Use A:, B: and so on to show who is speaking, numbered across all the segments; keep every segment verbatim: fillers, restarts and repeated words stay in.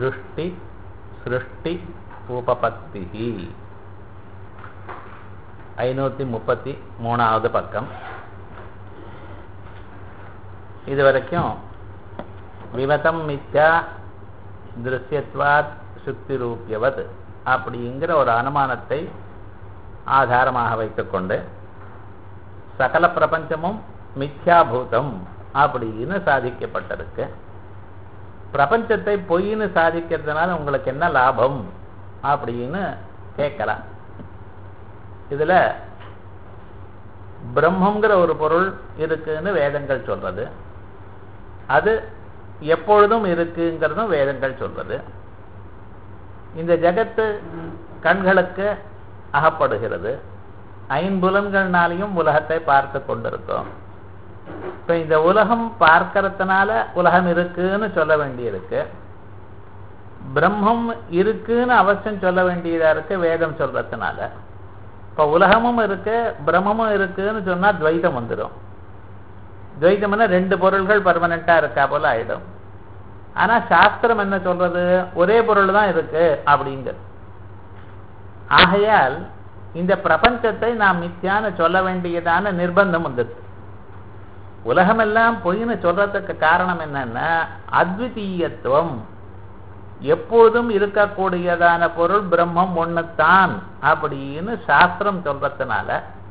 A: திருஷ்டி சிருஷ்டி உபபத்தி ஐநூற்றி முப்பத்தி மூணாவது பக்கம். இதுவரைக்கும் விமதம் மித்யா திருஷ்யத்வாத் சுக்தி ரூபியவத் அப்படிங்கிற ஒரு அனுமானத்தை ஆதாரமாக வைத்துக்கொண்டு சகல பிரபஞ்சமும் மித்யாபூதம் அப்படின்னு சாதிக்கப்பட்டிருக்கு. பிரபஞ்சத்தை பொய்ன்னு சாதிக்கிறதுனால உங்களுக்கு என்ன லாபம் அப்படின்னு கேட்கலாம். இதுல பிரம்மங்கிற ஒரு பொருள் இருக்குன்னு வேதங்கள் சொல்றது, அது எப்பொழுதும் இருக்குங்கிறதும் வேதங்கள் சொல்றது. இந்த ஜகத்து கண்களுக்கு அகப்படுகிறது, ஐம்புலன்கள்னாலையும் உலகத்தை பார்த்து கொண்டிருக்கோம். இப்ப இந்த உலகம் பார்க்கறதுனால உலகம் இருக்குன்னு சொல்ல வேண்டியிருக்கு. பிரம்மம் இருக்குன்னு அவசியம் சொல்ல வேண்டியதா இருக்கு வேதம் சொல்றதுனால. இப்ப உலகமும் இருக்கு பிரம்மமும் இருக்குன்னு சொன்னா துவைதம் வந்துடும். துவைதம்னா ரெண்டு பொருள்கள் பர்மனண்டா இருக்கா போல ஆயிடும். ஆனா சாஸ்திரம் என்ன சொல்றது, ஒரே பொருள் தான் இருக்கு அப்படிங்கிறது. ஆகையால் இந்த பிரபஞ்சத்தை நாம் மித்யான்னு சொல்ல வேண்டியதான நிர்பந்தம் வந்துருக்கு. உலகமெல்லாம் பொய்ன்னு சொல்றதுக்கு காரணம் என்னன்னா அத்விதீயத்துவம், எப்போதும் இருக்கக்கூடியதான பொருள் பிரம்மம் ஒண்ணுத்தான் அப்படின்னு சாஸ்திரம் சொல்றதுனால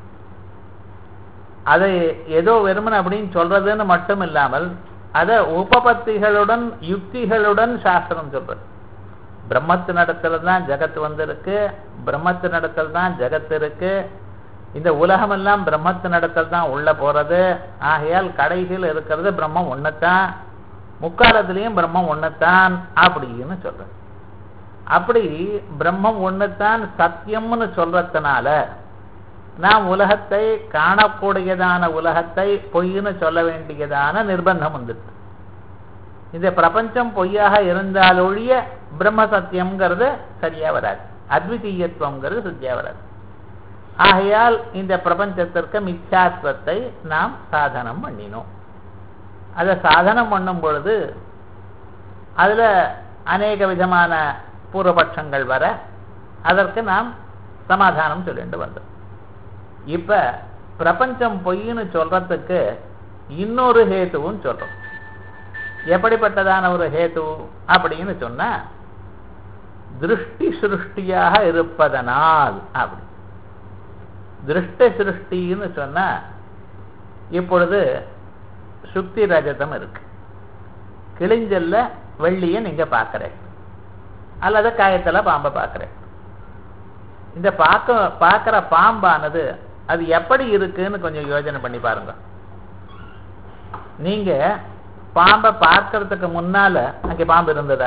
A: அதை ஏதோ வெறுமன் அப்படின்னு சொல்றதுன்னு மட்டும் இல்லாமல் அதை உபபத்திகளுடன் யுக்திகளுடன் சாஸ்திரம் சொல்றது. பிரம்மத்து நடத்துல தான் ஜகத்து வந்திருக்கு, பிரம்மத்து நடத்தல் தான் ஜகத்து இருக்கு, இந்த உலகம் எல்லாம் பிரம்மத்து நடத்தல் தான் உள்ள போறது. ஆகையால் கடைசியில் இருக்கிறது பிரம்மம் ஒண்ணுத்தான், முக்காலத்திலையும் பிரம்மம் ஒண்ணுத்தான் அப்படின்னு சொல்றது. அப்படி பிரம்மம் ஒண்ணுத்தான் சத்தியம்னு சொல்றதுனால நாம் உலகத்தை காணக்கூடியதான உலகத்தை பொய்ன்னு சொல்ல வேண்டியதான நிர்பந்தம் வந்துருக்கு. இந்த பிரபஞ்சம் பொய்யாக இருந்தாலொழிய பிரம்ம சத்தியம்ங்கிறது சரியா வராது, அத்விதீயத்துவம்ங்கிறது சரியா வராது. ஆகையால் இந்த பிரபஞ்சத்திற்கு மித்யாத்வத்தை நாம் சாதனம் பண்ணினோம். அதை சாதனம் பண்ணும் பொழுது அதுல அநேக விதமான பூர்வபட்சங்கள் வர அதற்கு நாம் சமாதானம் சொல்லிட்டு வந்தோம். இப்ப பிரபஞ்சம் பொய்ன்னு சொல்றதுக்கு இன்னொரு ஹேத்துவும் சொல்றோம். எப்படிப்பட்டதான ஒரு ஹேத்து அப்படின்னு சொன்னா திருஷ்டி சிருஷ்டியாக இருப்பதனால். அப்படி திருஷ்டி சிருஷ்டின்னு சொன்னா இப்பொழுது சுக்தி ரஜதம் இருக்கு, கிழிஞ்சல்ல வெள்ளிய நீங்க பாக்குறேன் அல்லது காயத்துல பாம்பை பாக்குறேன். இந்த பார்க்க பார்க்கிற பாம்பானது அது எப்படி இருக்குன்னு கொஞ்சம் யோசனை பண்ணி பாருங்க. நீங்க பாம்பை பார்க்கறதுக்கு முன்னால அங்கே பாம்பு இருந்ததா?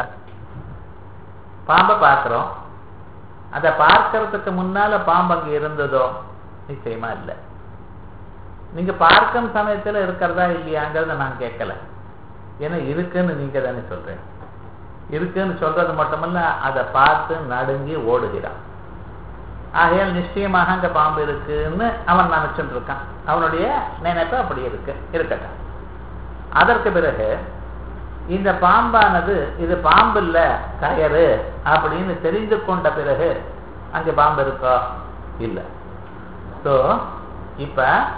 A: பாம்பை பார்க்கிறோம், அதை பார்க்கறதுக்கு முன்னால பாம்பு அங்கே இருந்ததோ? நிச்சயமா இல்லை. நீங்க பார்க்கும் சமயத்துல இருக்கிறதா இல்லையாங்கிறத நான் கேட்கல, ஏன்னா இருக்குன்னு நீங்க தானே சொல்றேன். இருக்குன்னு சொல்றது மட்டுமல்ல, அதை பார்த்து நடுங்கி ஓடுகிறான். ஆகையால் நிச்சயமாக அங்க பாம்பு இருக்குன்னு அவன் நினைச்சுட்டு இருக்கான். அவனுடைய நினைப்பு அப்படி இருக்கு, இருக்கட்டும். அதற்கு பிறகு இந்த பாம்பானது இது பாம்பு இல்ல கயறு அப்படின்னு தெரிந்து கொண்ட பிறகு அங்க பாம்பு இருக்கோ? இல்லை. ஸோ இப்ப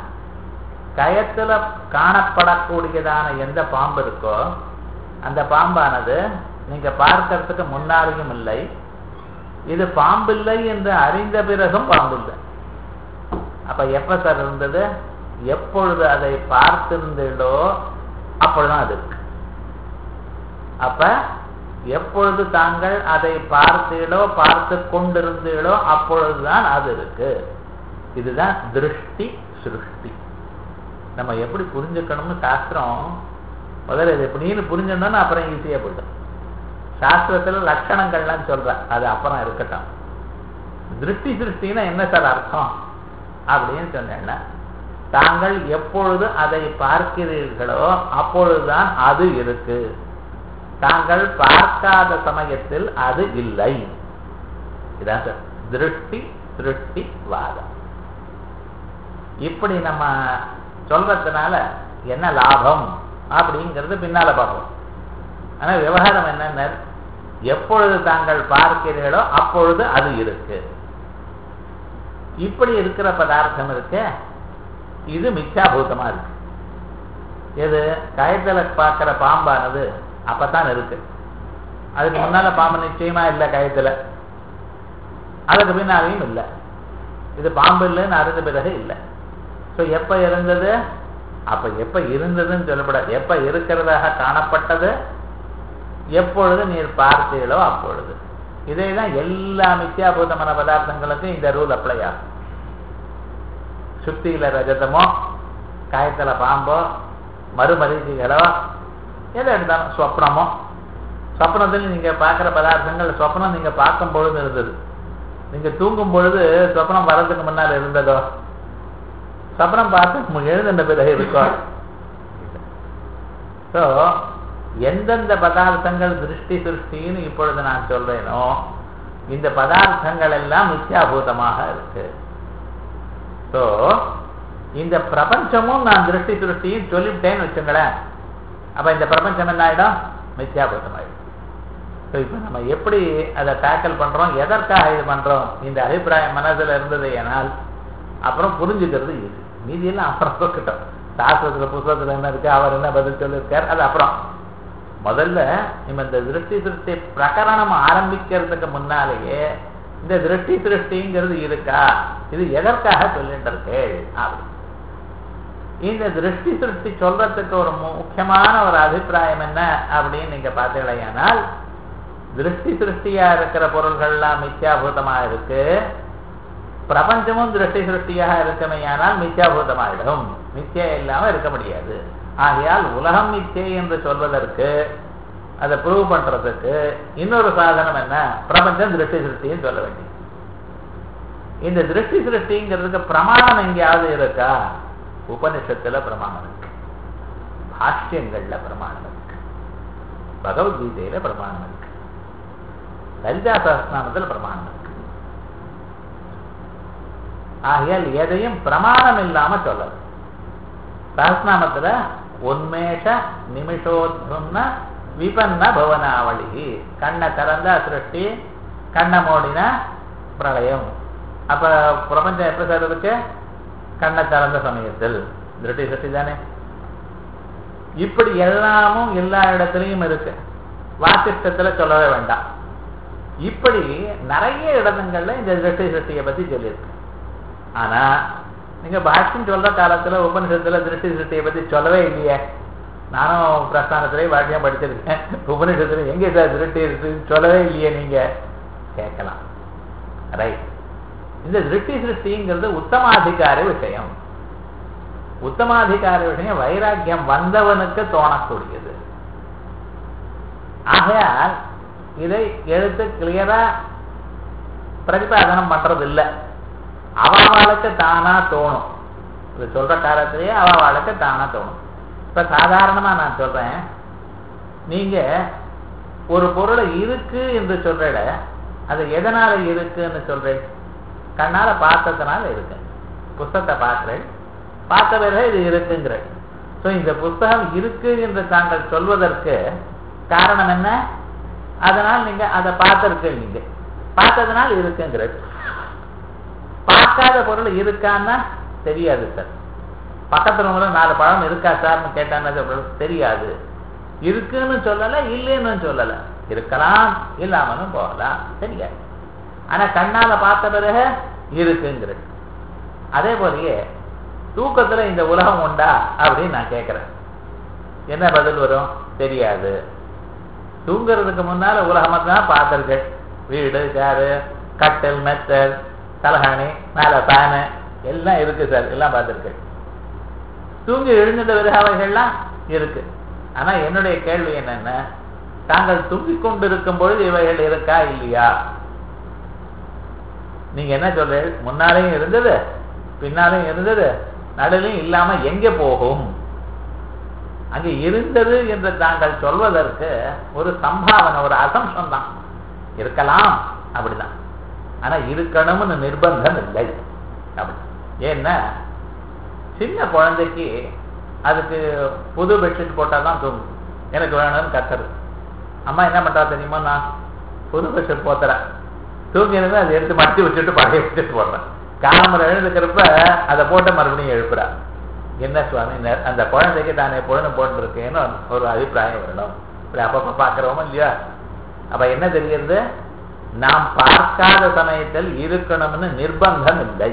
A: கயத்துல காணப்படக்கூடியதான எந்த பாம்பு இருக்கோ அந்த பாம்பானது நீங்க பார்க்கறதுக்கு முன்னாலேயும் இல்லை, இது பாம்பில்லை என்று அறிந்த பிறகும் பாம்பு இல்லை. அப்ப எப்ப சார் இருந்தது? எப்பொழுது அதை பார்த்திருந்தீங்களோ அப்பொழுதுதான் அது இருக்கு. அப்ப எப்பொழுது தாங்கள் அதை பார்த்தீங்களோ பார்த்து கொண்டிருந்தீங்களோ அப்பொழுதுதான் அது இருக்கு. இதுதான் திருஷ்டி சிருஷ்டி. நம்ம எப்படி புரிஞ்சுக்கணும்னு சாஸ்திரம் முதல்ல இது எப்படின்னு புரிஞ்சுட்டோம்னா அப்புறம் ஈஸியா போயிடும். சாஸ்திரத்துல லட்சணங்கள்லாம் சொல்ற, அது அப்புறம் இருக்கட்டும். திருஷ்டி சிருஷ்டின்னா என்ன சார் அர்த்தம் அப்படின்னு சொன்னேன்னா, தாங்கள் எப்பொழுது அதை பார்க்கிறீர்களோ அப்பொழுதுதான் அது இருக்கு, தாங்கள் பார்க்காத சமயத்தில் அது இல்லை. இதான் சார் திருஷ்டி சிருஷ்டி வாதம். இப்படி நம்ம சொல்றதுனால என்ன லாபம் அப்படிங்கிறது பின்னால பார்ப்போம். ஆனா விவகாரம் என்னன்னா, எப்பொழுது தாங்கள் பார்க்கிறீர்களோ அப்பொழுது அது இருக்கு. இப்படி இருக்கிற பதார்த்தம் இருக்கு, இது மித்யாபூதமா இருக்கு. எது கயத்துல பார்க்கிற பாம்பானது அப்பதான் இருக்கு. அதுக்கு முன்னால பாம்பு நிச்சயமா இல்லை கயத்துல, அதுக்கு பின்னாலையும் இல்லை. இது பாம்பு இல்லைன்னு அறிந்த பிறகு இல்லை. ஸோ எப்ப இருந்தது? அப்ப எப்ப இருந்ததுன்னு சொல்லப்படாது, எப்ப இருக்கிறதாக காணப்பட்டது, எப்பொழுது நீர் பார்த்தீர்களோ அப்பொழுது. இதே தான் எல்லா மித்யாபூதமான பதார்த்தங்களுக்கும் இந்த ரூல் அப்ளை ஆகும். சுத்தியில ரஜதமோ, காயத்துல பாம்போ, மறுமரீச்சிகளோ, எதை எடுத்தாலும் சொப்னமோ, சொப்னத்தில் நீங்க பார்க்கிற பதார்த்தங்கள் சொப்னம் நீங்க பார்க்கும் பொழுது இருந்தது, நீங்க தூங்கும் பொழுது சொப்னம் வர்றதுக்கு முன்னால் இருந்ததோ? சொப்னம் பார்த்து எழுதுன பிறகு இருக்கும். ஸோ எந்தெந்த பதார்த்தங்கள் திருஷ்டி சிருஷ்டின்னு இப்பொழுது நான் சொல்றேனோ இந்த பதார்த்தங்கள் எல்லாம் மித்யாபூதமாக இருக்கு. ஸோ இந்த பிரபஞ்சமும் நான் திருஷ்டி சிருஷ்டின்னு சொல்லிவிட்டேன்னு வச்சுங்களேன், அப்ப இந்த பிரபஞ்சம் என்ன ஆயிடும்? மித்யாபூதம் ஆயிடும். ஸோ இப்போ நம்ம எப்படி அதை டேக்கிள் பண்றோம், எதற்காக இது பண்றோம், இந்த அபிப்பிராயம் மனதில் இருந்தது ஏனால் அப்புறம் புரிஞ்சுக்கிறது இது. மீதியெல்லாம் அப்புறம் போக்கிட்டோம். சாஸ்திரத்துல புத்தகத்துல என்ன இருக்கு, அவர் என்ன பதில் சொல்லியிருக்கார், அது அப்புறம். முதல்ல நம்ம இந்த திருஷ்டி சிருஷ்டி பிரகரணம் ஆரம்பிக்கிறதுக்கு முன்னாலேயே இந்த திருஷ்டி சிருஷ்டிங்கிறது இருக்கா, இது எதற்காக சொல்லிட்டு இருக்கு அப்படி. இந்த திருஷ்டி சிருஷ்டி சொல்றதுக்கு ஒரு முக்கியமான ஒரு அபிப்பிராயம் என்ன அப்படின்னு நீங்க பார்த்தீங்களேயானால், திருஷ்டி சிருஷ்டியா இருக்கிற பொருள்கள்லாம் மித்யாபூதமா இருக்கு, பிரபஞ்சமும் திருஷ்டி சிருஷ்டியாக இருக்கமையானால் மித்யாபூதமாயிடும், மித்யா இல்லாம இருக்க முடியாது. ஆகையால் உலகம் மித்யை என்று சொல்வதற்கு, அதை ப்ரூவ் பண்றதுக்கு இன்னொரு சாதனம் என்ன, பிரபஞ்சம் திருஷ்டி சிருஷ்டின்னு சொல்ல வேண்டியது. இந்த திருஷ்டி சிருஷ்டிங்கிறதுக்கு பிரமாணம் எங்கேயாவது இருக்கா? உபனிஷத்துல பிரமாணம் இருக்கு, பாஷ்யங்கள்ல பிரமாணம் இருக்கு, பகவத்கீதையில பிரமாணம் இருக்கு, லலிதா சஹஸ்ரநாமத்துல பிரமாணம் இருக்கு. ஆகையால் எதையும் பிரமாணம் இல்லாம சொல்லல. சஹஸ்ரநாமத்துல உன்மேஷ நிமிஷோத்ன விபன்ன பவனாவளி, கண்ணை திறந்தா சிருஷ்டி, கண்ணை மூடினா பிரளயம். அப்ப பிரபஞ்சம் எப்ப சார் இருக்கு? கண்ணை திறந்த சமயத்தில் திருஷ்டி சிருஷ்டி தானே. இப்படி எல்லாமும் எல்லா இடத்துலையும் இருக்கு, வாசிஷ்டத்துல சொல்லவே வேண்டாம். இப்படி நிறைய இடங்கள்ல இந்த திருஷ்டி சிருஷ்டியை பத்தி சொல்லியிருக்கு. ஆனா நீங்க பாஷ்யம் சொல்ற காலத்துல உபனிஷத்துல திருஷ்டி சிருஷ்டியை பத்தி சொல்லவே இல்லையே. நானும் பிரஸ்தானத்திலே பாஷ்யம் படிச்சிருக்கேன், உபனிஷத்துல எங்க சார் திருஷ்டி சொல்லவே இல்லையே நீங்க கேட்கலாம். ரைட். இந்த திருஷ்டி சிருஷ்டிங்கிறது உத்தமாதிகார விஷயம். உத்தமாதிகார விஷயம் வைராக்கியம் வந்தவனுக்கு தோணக்கூடியது. ஆகையால் இதை எழுத்து கிளியரா பிரதிபாதனம் பண்றது இல்லை, அவளுக்கு தானா தோணும். இது சொல்ற காலத்திலேயே அவளுக்கு தானா தோணும். இப்ப சாதாரணமா நான் சொல்றேன், நீங்க ஒரு பொருளை இருக்கு என்று சொல்ற, அது எதனால இருக்குன்னு சொல்றேன்? கண்ணால பார்த்ததுனால இருக்கு. புஸ்தகத்தை பார்க்கிறேன், பார்த்த பிறகு இது இருக்குங்கிற. ஸோ இந்த புஸ்தகம் இருக்கு என்று தாங்கள் சொல்வதற்கு காரணம் என்ன? அதனால் நீங்க அதை பார்த்திருக்கீங்க, நீங்க பார்த்ததுனால இருக்குங்கிற. பார்க்காத பொருள் இருக்கான்னா தெரியாது சார். பக்கத்துல உங்களை நாலு பழம் இருக்கா சார்னு கேட்டான்னு தெரியாது. இருக்குன்னு சொல்லல, இல்லைன்னு சொல்லல, இருக்கலாம் இல்லாமலும் போகலாம், தெரியாது. ஆனா கண்ணால பார்த்த பிறகு இருக்குங்கிற. அதே போலயே தூக்கத்துல இந்த உலகம் உண்டா அப்படின்னு நான் கேட்கிறேன், என்ன பதில் வரும்? தெரியாது. தூங்குறதுக்கு முன்னால உலகத்தான் பார்த்திருக்கேன், வீடு, சேரு, கட்டல், மெத்தல், தலகாணி, மேல ஃபேனு எல்லாம் இருக்கு சார், எல்லாம் பார்த்திருக்கேன். தூங்கி எழுந்த பிறகு அவைகள்லாம் இருக்கு. ஆனா என்னுடைய கேள்வி என்னன்னா, தாங்கள் தூங்கிக் கொண்டிருக்கும் பொழுது இவைகள் இருக்கா இல்லையா? நீங்க என்ன சொல்றீங்க? முன்னாலேயும் இருந்தது, பின்னாலையும் இருந்தது, நடுலையும் இல்லாம எங்க போகும்? அங்கே இருந்தது என்று தாங்கள் சொல்வதற்கு ஒரு சம்பாவனை, ஒரு அசம்சம் தான். இருக்கலாம் அப்படிதான், ஆனா இருக்கணும்னு நிர்பந்தம் இல்லை அப்படி. ஏன்னா சின்ன குழந்தைக்கு அதுக்கு புது பெட்ஷீட் போட்டால் தான் தூங்கும், எனக்கு வேணும்னு கத்துறது. அம்மா என்ன பண்றா தெரியுமா? நான் புது பஸ் போத்துறா தூங்கினது அதை எடுத்து மட்டி வச்சுட்டு பழைய வச்சுட்டு போடுறான். காலம்பரை எழுந்துக்கிறப்ப அதை போட்டு மறுபடியும் எழுப்புறா. என்ன சுவாமி அந்த குழந்தைக்கு தானே பொழுது போட்டுருக்கேன்னு ஒரு அபிப்பிராயம் வரணும். இப்படி அப்பப்ப பார்க்கிறோமோ இல்லையா? அப்ப என்ன தெரிகிறது? நாம் பார்க்காத சமயத்தில் இருக்கணும்னு நிர்பந்தம் இல்லை.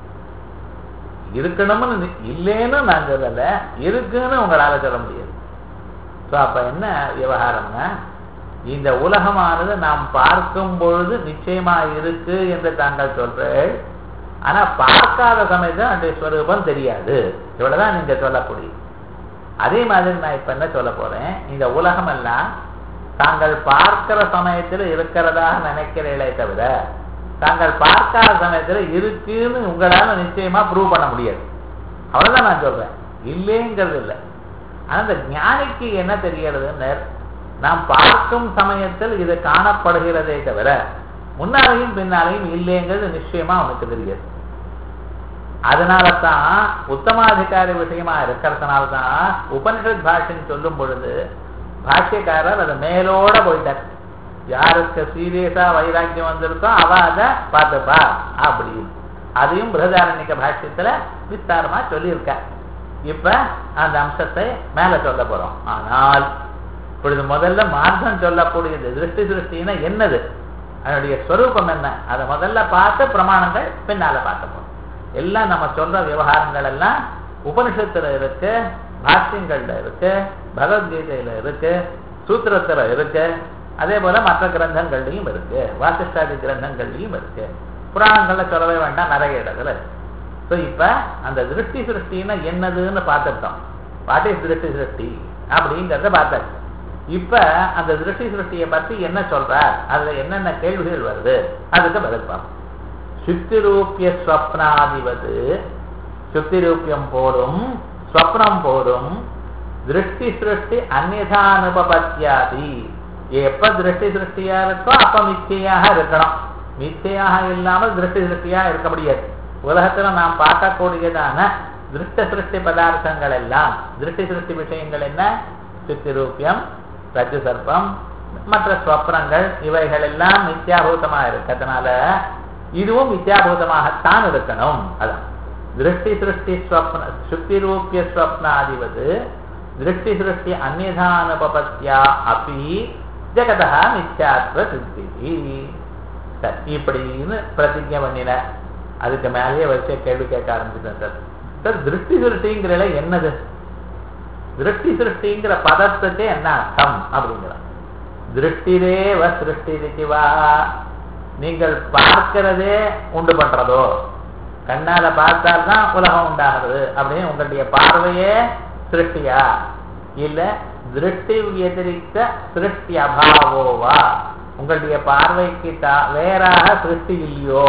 A: இருக்கணும்னு இல்லைன்னு நான் சொல்லல, இருக்குன்னு உங்களால சொல்ல முடியாது. ஸோ அப்ப என்ன விவகாரம்னா, இந்த உலகமானது நாம் பார்க்கும் பொழுது நிச்சயமா இருக்கு என்று தாங்கள் சொல்றேன். ஆனா பார்க்காத சமயத்தில் அந்த ஸ்வரூபம் தெரியாது. இவ்வளவுதான் நீங்க சொல்லக்கூடிய. அதே மாதிரி நான் இப்ப என்ன சொல்ல போறேன், இந்த உலகம் எல்லாம் தாங்கள் பார்க்கிற சமயத்தில் இருக்கிறதா நினைக்கிறீங்களே தவிர தாங்கள் பார்க்காத சமயத்தில் இருக்குன்னு உங்களால நிச்சயமா ப்ரூவ் பண்ண முடியாது. அவ்வளவுதான் நான் சொல்றேன், இல்லைங்கிறது இல்லை. ஆனா இந்த ஞானிக்கு என்ன தெரிகிறதுன்னு, நாம் பார்க்கும் சமயத்தில் இது காணப்படுகிறதே தவிர முன்னாலையும் பின்னாலையும் இல்லைங்கிறது நிச்சயமா அவனுக்கு தெரியாது. அதனாலதான் உத்தமாதிகாரி விஷயமா இருக்கிறதுனால்தான் உபனிஷத் பாஷ்யம் சொல்லும் பொழுது பாஷ்யக்காரர் அதை மேலோட போயிட்டார். யாருக்கு சீரியஸா வைராக்கியம் வந்திருக்கோ அவ அதை பார்த்துப்பா அப்படின்னு அதையும் பிரதாரண்யக பாஷ்யத்துல விஸ்தாரமா சொல்லியிருக்க. இப்ப அந்த அம்சத்தை மேல சொல்ல போறோம். ஆனால் இப்பொழுது முதல்ல மார்க்கம் சொல்லக்கூடியது திருஷ்டி திருஷ்டின்னா என்னது, அதனுடைய ஸ்வரூபம் என்ன, அதை முதல்ல பார்த்து பிரமாணங்கள் பின்னால பார்க்க போறோம். எல்லாம் நம்ம சொல்ற விவகாரங்கள் எல்லாம் உபனிஷத்துல இருக்கு, பாஷ்யங்கள்ல இருக்கு, பகவத்கீதையில இருக்கு, சூத்திரத்துல இருக்கு, அதே போல மற்ற கிரந்தங்கள்லையும் இருக்கு, வாசிஷ்டாதி கிரந்தங்கள்லையும் இருக்கு, புராணங்கள்ல சொல்லவே வேண்டாம், நிறைய இடத்துல இருக்கு. ஸோ இப்ப அந்த திருஷ்டி சிருஷ்டின்னா என்னதுன்னு பார்த்துட்டோம். வாட் இஸ் திருஷ்டி சிருஷ்டி அப்படிங்கிறத பார்த்தாச்சு. இப்ப அந்த திருஷ்டி சிருஷ்டியை பத்தி என்ன சொல்ற, அதுல என்னென்ன கேள்விகள் வருது அதுக்கு பதில் பார்ப்போம். சுத்திரூபிய ஸ்வப்னாதிவது, சுத்திரூபியம் போடும் ஸ்வப்னம் போடும் திருஷ்டி சிருஷ்டி அந்நியதா அனுபபத்தியாதி. எப்ப திருஷ்டி சிருஷ்டியா இருக்கோ அப்ப மிச்சையாக இருக்கணும். மிச்சையாக இல்லாமல் திருஷ்டி சிருஷ்டியா இருக்க முடியாது. உலகத்துல நாம் பார்க்கக்கூடியதான திருஷ்ட சிருஷ்டி பதார்த்தங்கள் எல்லாம், திருஷ்டி சிருஷ்டி விஷயங்கள் என்ன, சித்திரூபியம், ரஜு சர்ப்பம், மற்ற ஸ்வப்னங்கள், இவைகள் எல்லாம் மித்யாபூதமாக இருக்கிறதுனால இதுவும் மித்யாபூதமாகத்தான் இருக்கணும். அதான் திருஷ்டி சிருஷ்டி ஸ்வப்ன சுத்திரூபிய ஸ்வப்னாதிவது திருஷ்டி சிருஷ்டி அந்நியதானுபபத்யா அப்பி ஜெகதா மித்யாத்வ சித்தி. இப்படின்னு பிரதிஜை பண்ணின. அதுக்கு மேலேயே வச்ச கேள்வி கேட்க ஆரம்பிச்சிட்டேன் சார். சார் திருஷ்டி சிருஷ்டிங்கிற என்னது, திருஷ்டி சிருஷ்டிங்கிற பதத்துக்கு என்ன அர்த்தம் அப்படிங்கிற, திருஷ்டிரேவ சிருஷ்டிவா, நீங்கள் பார்க்கிறதே உண்டு பண்றதோ, கண்ணால பார்த்தால்தான் உலகம் உண்டாகிறது அப்படின்னு உங்களுடைய பார்வையே சிருஷ்டியா, இல்ல திருஷ்டி வதிரிக்த சிருஷ்டி அபாவோவா, உங்களுடைய பார்வைக்கு வேறாக சிருஷ்டி இல்லையோ,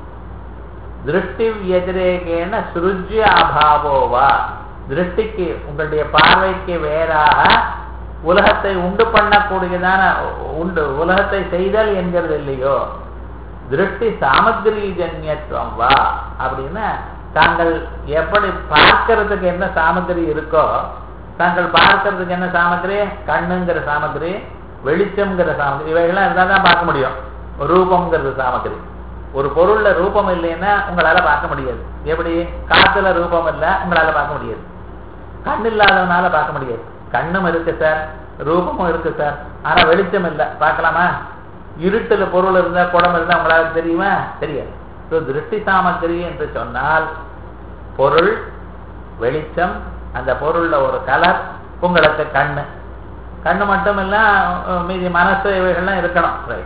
A: திருஷ்டி வதிரேகேன சுருஜ்ய அபாவோவா, திருஷ்டிக்கு உங்களுடைய பார்வைக்கு வேறாக உலகத்தை உண்டு பண்ணக்கூடியதான உண்டு உலகத்தை செய்தல் என்கிறது இல்லையோ, திருஷ்டி சாமகிரி ஜன்யத்துவம் வா அப்படின்னா தாங்கள் எப்படி பார்க்கறதுக்கு என்ன சாமகிரி இருக்கோ, தாங்கள் பார்க்கறதுக்கு என்ன சாமகிரி, கண்ணுங்கிற சாமகிரி, வெளிச்சம்ங்கிற சாமகிரி, இவைகள்லாம் இருந்தால் தான் பார்க்க முடியும். ரூபம்ங்கிறது சாமகிரி. ஒரு பொருள்ல ரூபம் இல்லைன்னா உங்களால பார்க்க முடியாது. எப்படி காத்துல ரூபம் இல்லை உங்களால பார்க்க முடியாது, கண் இல்லாதவனால பார்க்க முடியாது. கண்ணும் இருக்கு சார், ரூபமும் இருக்கு சார், ஆனா வெளிச்சம் இல்லை, பார்க்கலாமா? இருட்டுல பொருள் இருந்தா குடம் இருந்தா உங்களால தெரியுமா? தெரியாது. திருஷ்டி சாமகிரி என்று சொன்னால் பொருள், வெளிச்சம், அந்த பொருள்ல ஒரு கலர், உங்களுக்கு கண்ணு, கண்ணு மட்டும் இல்ல மீதி மனசு இவைகள்லாம் இருக்கணும். ரைட்,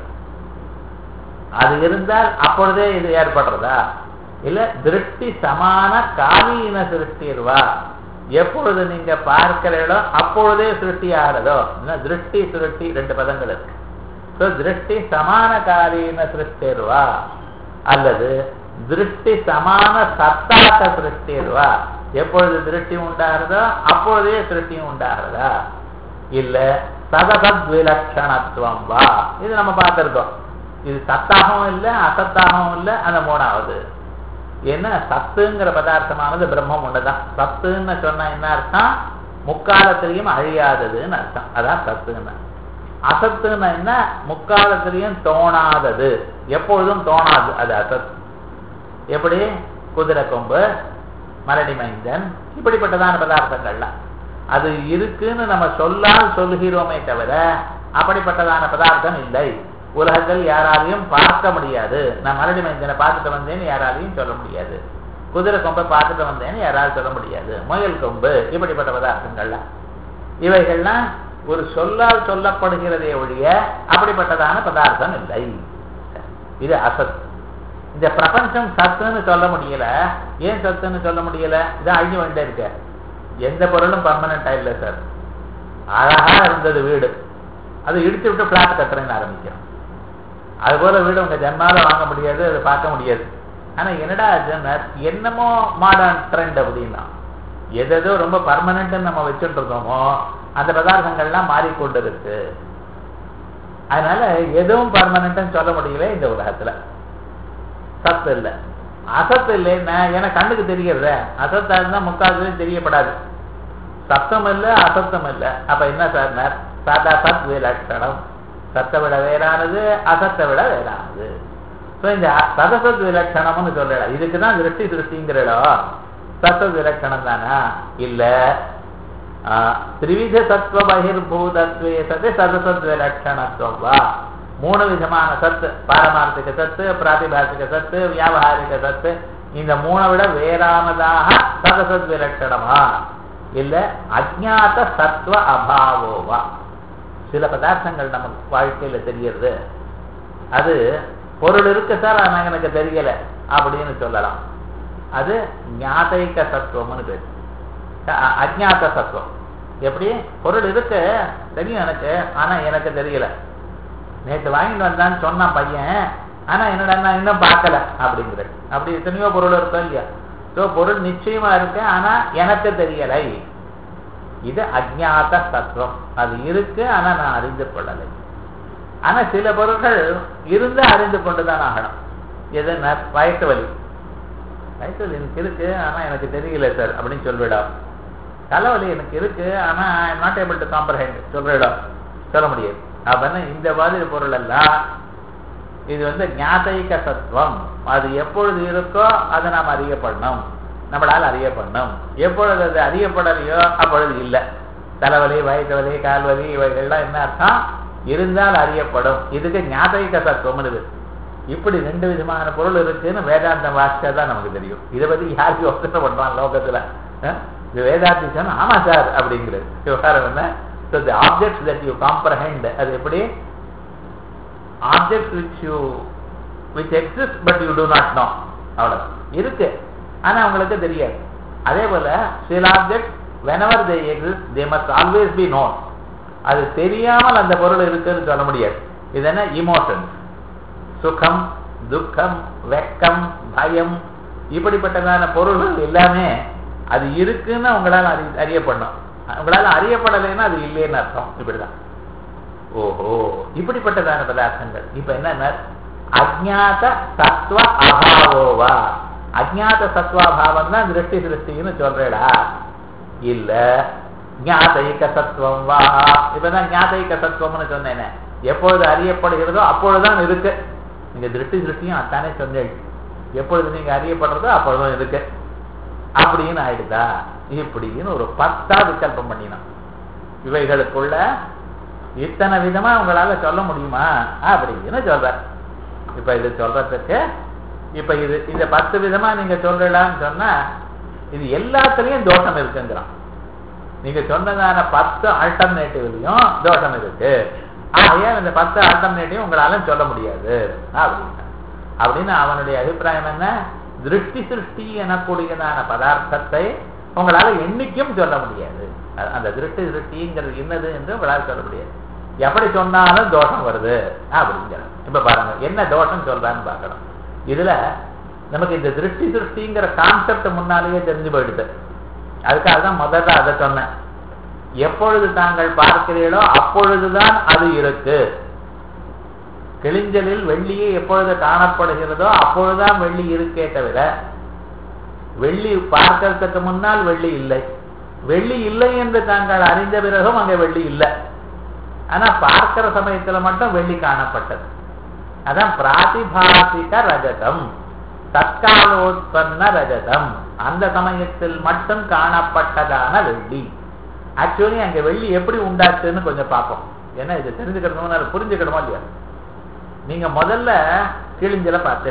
A: அது இருந்தால் அப்பொழுதே இது ஏற்படுறதா? இல்ல திருஷ்டி சமான காலீன சிருஷ்டிவா, எப்பொழுது நீங்க பார்க்கிறீங்களோ அப்பொழுதே சிருஷ்டி ஆகிறதோ. திருஷ்டி சிருஷ்டி ரெண்டு பதங்கள் இருக்கு. திருஷ்டி சமான காலீன சிருஷ்டிவா அல்லது திருஷ்டி சமான சத்தாக்க சிருஷ்டிவா, எப்பொழுது திருஷ்டி உண்டாகிறதோ அப்பொழுதே சிருஷ்டியும் உண்டாகிறதா? இல்ல சதசத் விலட்சணத்துவம் வா, இது நம்ம பார்த்திருக்கோம். இது சத்தாகவும் இல்லை அசத்தாகவும் இல்லை, அந்த மூணாவது. ஏன்னா சத்துங்கிற பதார்த்தமானது பிரம்மம் ஒண்ணுதான். சத்துன்னு சொன்னா என்ன அர்த்தம்? முக்காலத்திலையும் அழியாததுன்னு அர்த்தம். அதான் சத்துன்னு. அசத்துன்னு என்ன? முக்காலத்திலையும் தோணாதது, எப்பொழுதும் தோணாது, அது அசத். எப்படி? குதிரை கொம்பு, மலடி மைந்தன், இப்படிப்பட்டதான பதார்த்தங்கள்லாம் அது இருக்குன்னு நம்ம சொல்லால் சொல்லுகிறோமே தவிர அப்படிப்பட்டதான பதார்த்தம் இல்லை. உலகத்தில் யாராலையும் பார்க்க முடியாது. நான் மலடி மைந்தனை பார்த்துட்டு வந்தேன்னு யாராலையும் சொல்ல முடியாது. குதிரை கொம்பை பார்த்துட்டு வந்தேன்னு யாராலும் சொல்ல முடியாது. முயல் கொம்பு, இப்படிப்பட்ட பதார்த்தங்கள்லாம் இவைகள்லாம் ஒரு சொல்லால் சொல்லப்படுகிறதே ஒழிய அப்படிப்பட்டதான பதார்த்தம் இல்லை. இது அசத். இந்த பிரபஞ்சம் சத்துன்னு சொல்ல முடியல. ஏன் சத்துன்னு சொல்ல முடியல? இது அழிஞ்சு வந்துட்டே இருக்க. எந்த பொருளும் பர்மனண்டா இல்லை சார். அழகா இருந்தது வீடு, அது இடிச்சு விட்டு பிளாட் கட்டுறேன்னு ஆரம்பிக்கிறோம். அது போல வீடு உங்க ஜன்மால வாங்க முடியாது, அதை பார்க்க முடியாது. ஆனா என்னடா ஜன்னர் என்னமோ மாடர்ன் ட்ரெண்ட் அப்படின்னா எதோ ரொம்ப பர்மனன்ட் நம்ம வச்சுட்டு இருந்தோமோ அந்த பதார்த்தங்கள்லாம் மாறிக்கொண்டு இருக்கு. அதனால எதுவும் பர்மனன்ட்னு சொல்ல முடியல இந்த உலகத்துல. சத்து இல்லை, அசத்து இல்லைன்னா ஏன்னா கண்ணுக்கு தெரிகிறத. அசத்தா இருந்தா முக்கால் தெரியப்படாது. சத்தம் இல்லை, அசத்தம் இல்லை. அப்ப என்ன சார்? சாதா சத் விலட்சணம். சத்தை விட வேறானது, அசத்தை விட வேறானது. இந்த சதசத் விலட்சணம்னு சொல்ற இதுக்குதான் திருஷ்டி திருஷ்டிங்கிறடோ. சத்தத் விலட்சணம் தானா? இல்ல. திரிவித சத்வ பகிர்பூதத்வே சத்து சதசத் விலட்சணத்துவா. மூணு விதமான சத்து, பாரமார்த்திக சத்து, பிராதிபாசிக சத்து, வியாபகாரிக சத்து. இந்த மூணை விட வேறானதாக சதசத் விலட்சணமா? இல்ல அஜ்ஞாத சத்வ அபாவோவா? சில பதார்த்தங்கள் நமக்கு வாழ்க்கையில தெரியறது, அது பொருள் இருக்கு சார் ஆனா எனக்கு தெரியல அப்படின்னு சொல்லலாம். அது ஞாதைக சத்துவம்னு பேரு. அஜ்ஞாத சத்துவம் எப்படி? பொருள் இருக்கு, தெரியும் எனக்கு, ஆனா எனக்கு தெரியல. நேற்று வாங்கிட்டு வந்தான்னு சொன்னான் பையன், ஆனா என்னடா நான் இன்னும் பார்க்கல அப்படிங்கிற. அப்படி எத்தனையோ பொருள் இருக்கும் இல்லையா? ஸோ பொருள் நிச்சயமா இருக்கு, ஆனா எனக்கு தெரியலை. இது அஜ்ஞாத சத்துவம். அது இருக்கு, ஆனா நான் அறிந்து கொள்ளலை. ஆனா சில பொருட்கள் இருந்து அறிந்து கொண்டுதான் ஆகணும். எது? வயிற்று வலி. வயிற்று வலி எனக்கு இருக்கு, ஆனா எனக்கு தெரியல சார் அப்படின்னு சொல்லிவிடும். தலைவலி எனக்கு இருக்கு, ஆனா I am not able to comprehend சொல்லிவிடும், சொல்ல முடியாது. அப்படின்னா இந்த மாதிரி பொருள் எல்லாம் இது வந்து ஞாதைக சத்துவம். அது எப்பொழுது இருக்கோ அதை நாம் அறியப்படணும், நம்மளால் அறியப்படணும். எப்பொழுது அது அறியப்படலையோ அப்பொழுது இல்லை. தலைவலி, வயிற்று வலி, கால்வலி இவைகள்லாம் என்ன அர்த்தம்? இருந்தால் அறியப்படும். இதுக்கு ஞாதைக சத்துவம் இருக்கு. இப்படி ரெண்டு விதமான பொருள் இருக்குன்னு வேதாந்த வாசிச்சா தான் நமக்கு தெரியும். இதை பத்தி யாருக்கு யோசனை பண்றான் லோகத்துல? இது வேதாந்தி சொன்னா ஆமா சார் அப்படிங்கிறது விவகாரம் என்ன? So the objects that you comprehend, அது எப்படி? Objects which you which exist but you do not know. அவ்வளவு இருக்கு, ஆனா உங்களுக்கு தெரியாது. அதே போல சில object whenever they exist they must always be known. அது தெரியாமல் அந்த பொருள் இருக்குன்னு சொல்ல முடியாது. இது என்ன? இமோஷன்ஸ், சுகம், துக்கம், வெக்கம், பயம், இப்படிப்பட்டதான பொருள்கள் எல்லாமே அது இருக்குன்னு உங்களால் அறி அறியப்படணும். உங்களால் அறியப்படலைன்னா அது இல்லைன்னு அர்த்தம். இப்படிதான். ஓஹோ, இப்படிப்பட்டதான பதார்த்தங்கள். இப்ப என்ன? அஜ்ஞாத சத்வ அபாவோவா? அஜ்ஞாத சத்வாபாவம் தான் திருஷ்டி திருஷ்டின்னு சொல்றேடா? இல்ல, ஞாதைக சத்துவம் வா. இப்பதான் ஞாதைக சத்துவம்னு சொன்னேனே, எப்பொழுது அறியப்படுகிறதோ அப்பொழுதுதான் இருக்கு. நீங்க திருஷ்டி திருஷ்டியும் அத்தானே சொன்னேன். எப்பொழுது நீங்க அறியப்படுறதோ அப்பொழுதும் இருக்கு அப்படின்னு ஆயிடுதா? இப்படின்னு ஒரு பத்தா விகல்பம் பண்ணினோம். இவைகளுக்குள்ள இத்தனை விதமா உங்களால சொல்ல முடியுமா அப்படின்னு சொல்ற. இப்ப இது சொல்றதுக்கு இப்ப இது இந்த பத்து விதமா நீங்க சொல்லலாம்னு சொன்னா இது எல்லாத்துலயும் தோஷம் இருக்குங்கிறான். நீங்க சொன்னதான பத்து ஆல்டர்னேட்டிவ்லயும் தோஷம் இருக்கு. ஆகையா இந்த பத்து ஆல்டர்னேட்டிவ் உங்களால சொல்ல முடியாது அப்படின்னு அப்படின்னு அவனுடைய அபிப்பிராயம் என்ன? திருஷ்டி சிருஷ்டி எனக்கூடியதான பதார்த்தத்தை உங்களால என்னைக்கும் சொல்ல முடியாது. அந்த திருஷ்டி சிருஷ்டிங்கிறது என்னது என்று உங்களால் சொல்ல முடியாது. எப்படி சொன்னாலும் தோஷம் வருது அப்படிங்கிற. இப்ப பாருங்க என்ன தோஷம் சொல்றான்னு பார்க்கணும். இதுல நமக்கு இந்த திருஷ்டி சிருஷ்டிங்கிற கான்செப்ட் முன்னாலேயே தெரிஞ்சு போயிடுது. அதுக்காக தான் முதல்ல அதை சொன்னேன். எப்பொழுது தாங்கள் பார்க்கிறீர்களோ அப்பொழுதுதான் அது இருக்கு. கிளிஞ்சலில் வெள்ளியே எப்பொழுது காணப்படுகிறதோ அப்பொழுதுதான் வெள்ளி இருக்கே தவிர வெள்ளி பார்க்கறதுக்கு முன்னால் வெள்ளி இல்லை. வெள்ளி இல்லை என்று தாங்கள் அறிந்த பிறகும் அங்கே வெள்ளி இல்லை. ஆனா பார்க்கிற சமயத்துல மட்டும் வெள்ளி காணப்பட்டது. அதான் பிராதிபாசிக ரஜதம், தற்காலோத்பன்ன ரஜதம், அந்த சமயத்தில் மட்டும் காணப்பட்டதான வெள்ளி. ஆக்சுவலி அங்க வெள்ளி எப்படி உண்டாச்சுன்னு கொஞ்சம் பார்ப்போம். ஏன்னா இது தெரிஞ்சுக்கணும், புரிஞ்சுக்கணுமா இல்லையா? நீங்க முதல்ல கிழிஞ்சல பார்த்து,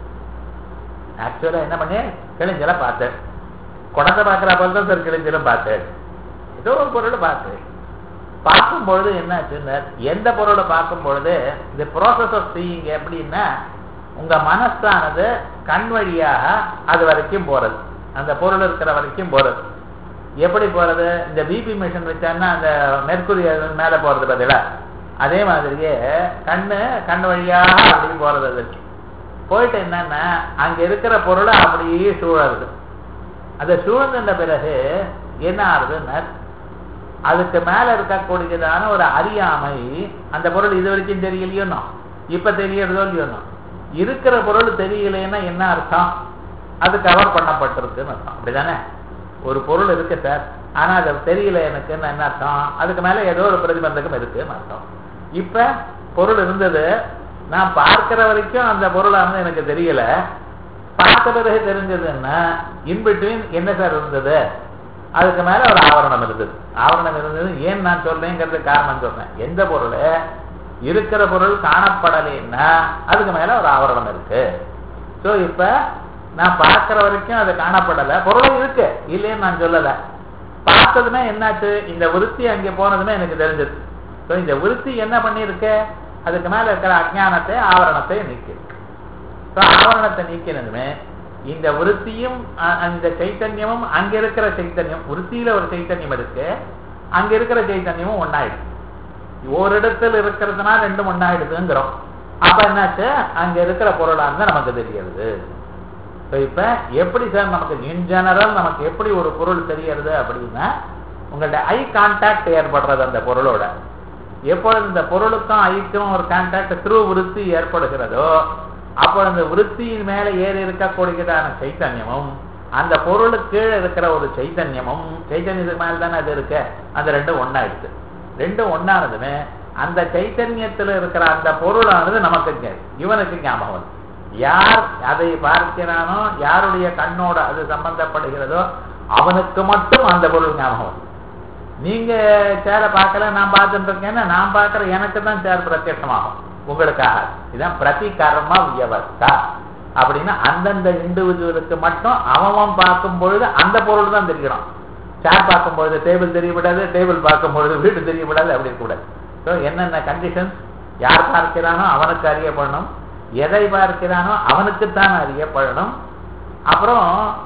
A: ஆக்சுவலா என்ன பண்ணி கிழிஞ்சல பார்த்து, குடத்தை பார்க்கிற போல தான் சார் கிழிஞ்சலும் பார்த்து, ஏதோ ஒரு பொருளை பார்த்து பார்க்கும்பொழுது என்னாச்சுன்னா, எந்த பொருளை பார்க்கும் பொழுது இந்த ப்ராசஸ் ஆஃப் சீயிங் எப்படின்னா, உங்க மனசானது கண் வழியாக அது வரைக்கும் போறது, அந்த பொருள் இருக்கிற வரைக்கும் போறது. எப்படி போறது? இந்த பிபி மிஷின் வச்சான்னா அந்த மெர்க்குரி மேல போறது பதிலா, அதே மாதிரியே கண்ணு கண் வழியாக அப்படி போறது. அதற்கு போயிட்டு என்னன்னா அங்க இருக்கிற பொருளை அப்படியே சூழறது. அதை சூழ்ந்த பிறகு என்ன ஆகுதுன்னா, அதுக்கு மேல இருக்கக்கூடியதான ஒரு அறியாமை, அந்த பொருள் இது வரைக்கும் தெரியலையோனோ இப்ப தெரியறதோ இல்லையோனோ, இருக்கிற பொருள் தெரியலைன்னா என்ன அர்த்தம்? அது கவர் பண்ணப்பட்டிருக்குன்னு அர்த்தம். அப்படிதானே? ஒரு பொருள் இருக்கு சார், ஆனா அது தெரியல எனக்குன்னு என்ன அர்த்தம்? அதுக்கு மேல ஏதோ ஒரு பிரதிபந்தகம் இருக்குன்னு அர்த்தம். இப்ப பொருள் இருந்தது, நான் பார்க்கிற வரைக்கும் அந்த பொருளை வந்து எனக்கு தெரியல, பார்த்த பிறகு தெரிஞ்சதுன்னா இன்பிட்வீன் என்ன சார் இருந்தது? அதுக்கு மேல ஒரு ஆவரணம் இருந்தது. ஆவரணம் இருந்தது ஏன் நான் சொல்றேங்கிறது காரணம் சொல்றேன். எந்த பொருள் இருக்கிற பொருள் காணப்படலைன்னா அதுக்கு மேல ஒரு ஆவரணம் இருக்கு. சோ இப்ப நான் பார்க்கிற வரைக்கும் அது காணப்படலை, பொருளும் இருக்கு இல்லைன்னு நான் சொல்லல. பார்த்ததுமே என்னாச்சு? இந்த விருத்தி அங்கே போனதுமே எனக்கு தெரிஞ்சது. ஸோ இந்த விருத்தி என்ன பண்ணிருக்கு? அதுக்கு மேல இருக்கிற அஜ்ஞானத்தை ஆவரணத்தை நீக்கிருக்கு. ஸோ ஆவரணத்தை நீக்கினதுமே இந்த விருத்தியும் அந்த சைத்தன்யமும் அங்க இருக்கிற சைத்தன்யம், விருத்தியில ஒரு சைத்தன்யம் இருக்கு, அங்க இருக்கிற சைத்தன்யமும் ஒன்னாயிடுது. ஓரிடத்தில் இருக்கிறதுனா ரெண்டும் ஒன்னாயிடுதுங்கிறோம். அப்ப என்னாச்சு? அங்க இருக்கிற பொருளாக நமக்கு தெரிகிறது. இப்ப எப்படி சார் நமக்கு இன் ஜெனரல் நமக்கு எப்படி ஒரு பொருள் தெரியறது அப்படின்னா, உங்கள்ட்ட ஐ கான்டாக்ட் ஏற்படுறது அந்த பொருளோட. எப்பொழுது இந்த பொருளுக்கும் ஐக்கும் ஒரு கான்டாக்ட் த்ரூ விருத்தி ஏற்படுகிறதோ, அப்போ அந்த விருத்தியின் மேல ஏறி இருக்கக்கூடியதான சைத்தன்யமும் அந்த பொருளுக்கு கீழே இருக்கிற ஒரு சைத்தன்யமும், சைத்தன்யத்துக்கு மேல தானே அது இருக்கு, அந்த ரெண்டும் ஒன்னாயிடுது. ரெண்டும் ஒன்னானதுமே அந்த சைத்தன்யத்துல இருக்கிற அந்த பொருளானது நமக்கு இவனுக்கு ஞாபகம். யார் அதை பார்க்கிறானோ, யாருடைய கண்ணோட அது சம்பந்தப்படுகிறதோ அவனுக்கு மட்டும் அந்த பொருள் ஞாபகம். நீங்க சேரை பார்க்கல, நான் பார்த்துட்டு இருக்கேன்னா நான் பார்க்கிற எனக்கு தான் சேர் பிரத்யட்சமாகும் உங்களுக்காக. இதுதான் பிரதி கர்ம வியவஸ்தா. அப்படின்னா அந்தந்த இண்டிவிஜுவலுக்கு மட்டும் அவன் பார்க்கும் பொழுது அந்த பொருள் தான் தெரியணும். சேர் பார்க்கும் பொழுது டேபிள் தெரியப்படாது, டேபிள் பார்க்கும் பொழுது வீடு தெரியப்படாது, அப்படி இருக்கக்கூடாது. ஸோ என்னென்ன கண்டிஷன்ஸ்? யார் பார்க்கிறானோ அவனுக்கு அறியப்படணும், எதை பார்க்கிறானோ அவனுக்குத்தான் அறியப்படணும். அப்புறம்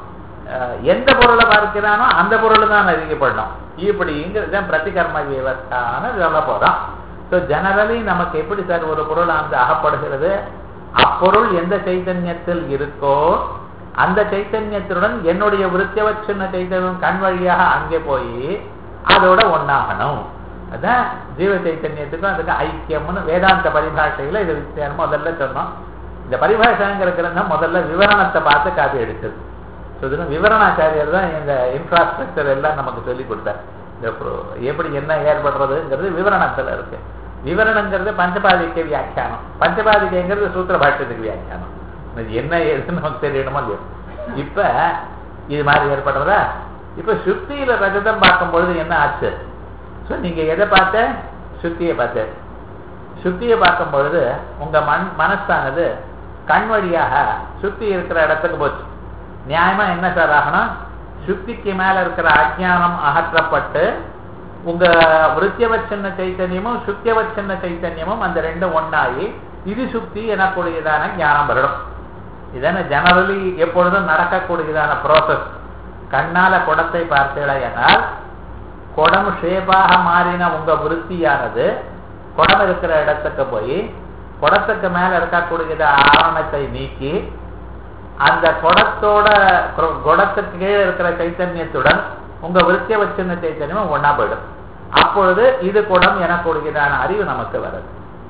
A: எந்த பொருளை பார்க்கிறானோ அந்த பொருள் தான் அறியப்படணும். இப்படிங்கிறது பிரதிகர்ம வியவஸ்தான சொல்ல போறோம். ஸோ ஜெனரலி நமக்கு எப்படி சார் ஒரு பொருள் அந்த அகப்படுகிறது? அப்பொருள் எந்த சைத்தன்யத்தில் இருக்கோ அந்த சைத்தன்யத்துடன் என்னுடைய விருத்தியவச்சின்ன சைத்தன்யம் கண் வழியாக அங்கே போய் அதோட ஒன்னாகணும். அதான் ஜீவ சைத்தன்யத்துக்கும் அதுக்கு ஐக்கியம்னு வேதாந்த பரிபாஷையில இது வித்தியாசம் முதல்ல சொன்னோம். இந்த பரிபாஷைங்கிறதுனா முதல்ல விவரணத்தை பார்த்து காப்பி எடுக்குது. விவரணாச்சாரியர் தான் இந்த இன்ஃப்ராஸ்ட்ரக்சர் எல்லாம் நமக்கு சொல்லி கொடுத்தார். எப்படி என்ன ஏற்படுறதுங்கிறது விவரணத்துல இருக்கு. விவரணங்கிறது பஞ்சபாதிக்க வியாக்கியானம், பஞ்சபாதிக்கைங்கிறது சூத்திர பாஷ்யத்துக்கு வியாக்கியானம். என்ன ஏதுன்னு நமக்கு தெரியணுமோ இல்லையோ. இப்ப இது மாதிரி ஏற்படுறதா? இப்ப சுத்தியில ரஜதம் பார்க்கும் பொழுது என்ன ஆச்சு? ஸோ நீங்க எதை பார்த்த? சுத்தியை பார்த்த. சுத்தியை பார்க்கும் பொழுது உங்க மண் மனசானது கண் வழியாக சுத்தி இருக்கிற இடத்துக்கு போச்சு. நியாயமா என்ன சார் ஆகணும்? சுத்திக்கு மேல இருக்கிற அஜ்ஞானம் அகற்றப்பட்டு உங்க விருத்தியவச்சின்ன சைத்தன்யமும் சுத்தியவச்சின்ன சைத்தன்யமும் அந்த ரெண்டும் ஒன்னாகி இது சுத்தி எனக்கூடியதான ஞானம் வரணும். இதன ஜெனரலி எப்பொழுதும் நடக்கக்கூடியதான ப்ராசஸ். கண்ணால குடத்தை பார்த்தீனால் குடம் ஷேப்பாக மாறின உங்க விருத்தியானது குடம் இருக்கிற இடத்துக்கு போய் குடத்துக்கு மேல இருக்கக்கூடியத ஆவரணத்தை நீக்கி அந்த குடத்தோட குடத்துக்கு கீழே இருக்கிற சைத்தன்யத்துடன் உங்க விருத்திய வச்சிருந்த சைத்தன்யம் ஒன்னா போயிடும். அப்பொழுது இது குடம் எனக்கூடியதான அறிவு நமக்கு வருது.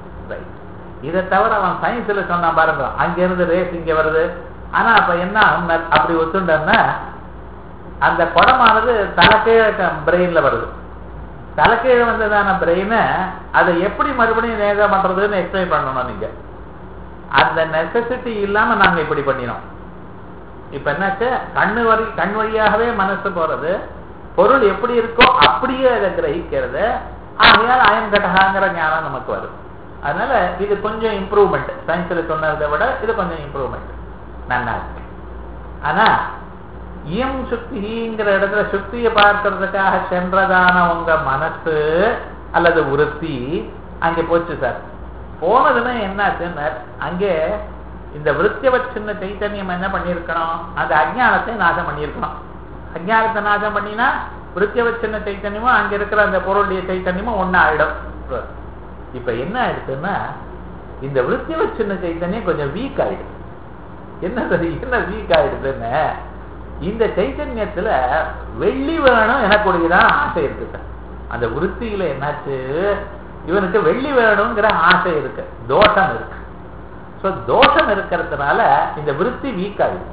A: இதை தவிர அவன் சயின்ஸ்ல சொன்னா பாருங்க, அங்கிருந்து ரேஸ் இங்க வருது. ஆனா அப்ப என்ன அப்படி ஒத்துண்டோம்னா அந்த குடமானது தலைக்கே பிரெயின்ல வருது. தலைக்கீழ வந்ததான பிரெயினை அதை எப்படி மறுபடியும் நேரா பண்றதுன்னு எக்ஸ்பிளைன் பண்ணணும் நீங்க. அந்த நெசசிட்டி இல்லாம நாங்க இப்படி பண்ணினோம். இப்ப என்னாச்சு, கண்ணு வரி கண் வழியாகவே மனசு போறது, பொருள் எப்படி இருக்கோ அப்படியே அதை கிரகிக்கிறது. ஆகையால் அயம் கடகாங்கிற ஞானம் நமக்கு வரும். அதனால இது கொஞ்சம் இம்ப்ரூவ்மெண்ட், சயின்ஸ்ல சொன்னதை விட இது கொஞ்சம் இம்ப்ரூவ்மெண்ட், நல்லா இருக்கு. ஆனா இயம் சுத்திங்கிற இடத்துல சுத்தியை பார்க்கறதுக்காக சென்றதான உங்க மனசு அல்லது விருத்தி அங்கே போச்சு சார். போனதுன்னா என்னாச்சுன்னு, அங்கே இந்த விருத்தியவச்சின்ன சைத்தன்யம் என்ன பண்ணிருக்கணும், அந்த அஜ்ஞானத்தை நாசம் பண்ணிருக்கணும். அஜ்ஞானத்தை நாசம் பண்ணினா விருத்தியவச்சின்ன சைத்தன்யமும் அங்க இருக்கிற அந்த பொருளுடைய சைத்தன்யமும் ஒன்னு ஆயிடும். இப்ப என்ன ஆயிடுச்சுன்னா, இந்த விருத்தியவச்சின்ன சைத்தன்யம் கொஞ்சம் வீக் ஆயிடுது. என்ன சரி என்ன வீக் ஆயிடுதுன்னு, இந்த சைத்தன்யத்துல வெள்ளி வேணும் எனக்குடையதான் ஆசை இருக்கு சார். அந்த விருத்தியில என்னாச்சு, இவனுக்கு வெள்ளி வேணுங்கிற ஆசை இருக்கு, தோஷம் இருக்கு. சோ தோஷம் இருக்கிறதுனால இந்த விருத்தி வீக் ஆகுது.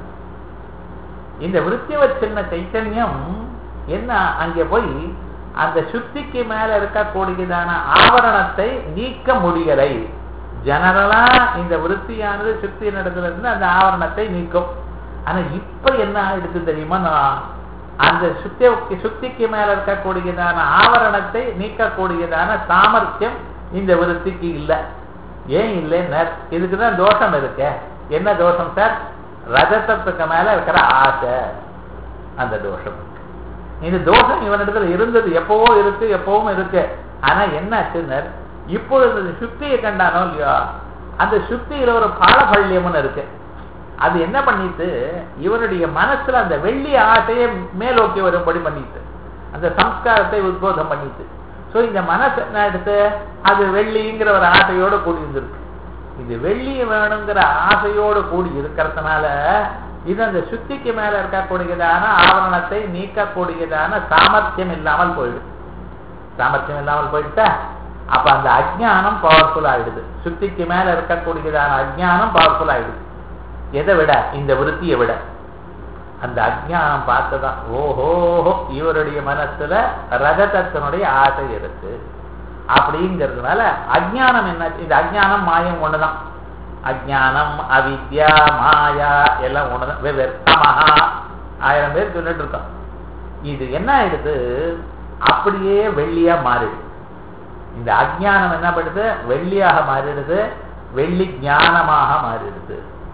A: இந்த விருத்திய சின்ன சைத்தன்யம் என்ன அங்கே போய் அந்த சுத்திக்கு மேல இருக்கக்கூடியதான ஆவரணத்தை நீக்க முடியலை. ஜெனரலா இந்த விருத்தியானது சுத்தி நடத்துல இருந்து அந்த ஆவரணத்தை நீக்கும். ஆனா இப்ப என்ன ஆயிடுச்சு தெரியுமா, அந்த சுத்தி சுத்திக்கு மேல இருக்கக்கூடியதான ஆவரணத்தை நீக்கக்கூடியதான சாமர்த்தியம் இந்த விருத்திக்கு இல்லை. ஏன் இல்லைன்னு, இதுக்குதான் தோஷம் இருக்கு. என்ன தோஷம் சார், ரஜதத்துக்கு மேல இருக்கிற ஆசை, அந்த தோஷம். இந்த தோஷம் இவனிடத்துல இருந்தது, எப்பவோ இருக்கு, எப்பவும் இருக்கு. ஆனா என்ன ஆச்சுன்னு, இப்பொழுது சுத்தியை கண்டானோ இல்லையோ, அந்த சுத்தியில ஒரு பாலபல்யம்னு இருக்கு. அது என்ன பண்ணிட்டு இவனுடைய மனசுல அந்த வெள்ளி ஆசையை மேலோக்கி வரும்படி பண்ணிட்டு, அந்த சம்ஸ்காரத்தை உத்போதம் பண்ணிட்டு. சோ இந்த மனசு என்ன எடுத்து அது வெள்ளிங்கிற ஒரு ஆசையோடு கூடி இருந்திருக்கு. இது வெள்ளி வேணுங்கிற ஆசையோடு கூடி இருக்கிறதுனால இது அந்த சுத்திக்கு மேல இருக்கக்கூடியதான ஆவரணத்தை நீக்கக்கூடியதான சாமர்த்தியம் இல்லாமல் போயிடுது. சாமர்த்தியம் இல்லாமல் போயிட்டா அப்ப அந்த அஜ்ஞானம் பவர்ஃபுல் ஆயிடுது. சுத்திக்கு மேல இருக்கக்கூடியதான அஜ்ஞானம் பவர்ஃபுல் ஆயிடுது. எதை விட, இந்த விருத்தியை விட. அந்த அஜ்ஞானம் பார்த்துதான், ஓஹோ இவருடைய மனசுல ரஜதத்தினுடைய ஆசை இருக்கு அப்படிங்கிறதுனால அஜ்ஞானம் என்ன, இந்த அஜ்ஞானம் மாயம் ஒண்ணுதான். அஜ்ஞானம் அவித்யா மாயா எல்லாம் ஒண்ணுதான், வெவ்வேறு தமஹா ஆயிரம் பேர் சொல்லிட்டு இருக்கோம். இது என்ன ஆயிடுது, அப்படியே வெள்ளியா மாறிடுது. இந்த அஜ்ஞானம் என்ன பண்ணுது, வெள்ளியாக மாறிடுது, வெள்ளி ஞானமாக மாறிடுது.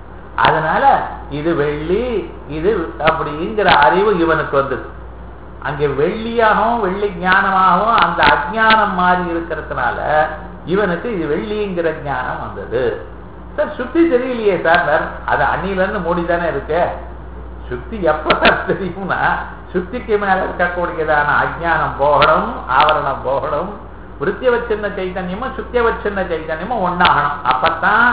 A: அதனால இது வெள்ளி இது அப்படிங்கிற அறிவு இவனுக்கு வந்தது. அங்கே வெள்ளியாகவும் வெள்ளி ஞானமாகவும் அந்த அஜ்ஞானம் மாறி இருக்கிறதுனால இவனுக்கு இது வெள்ளிங்கிற ஞானம் வந்தது. சார் சுத்தி தெரியலையே சார், அது அன்னில இருந்து மூடிதானே இருக்கு. சுத்தி எப்ப தெரியும்னா, சுத்திக்கு மேல இருக்கக்கூடியதான அஜ்ஞானம் போகணும், ஆவரணம் போகணும், விருத்தியவச்சின்ன சைத்தன்யமும் சுத்தியவச்சின்ன சைத்தன்யமும் ஒன்னாகணும். அப்பத்தான்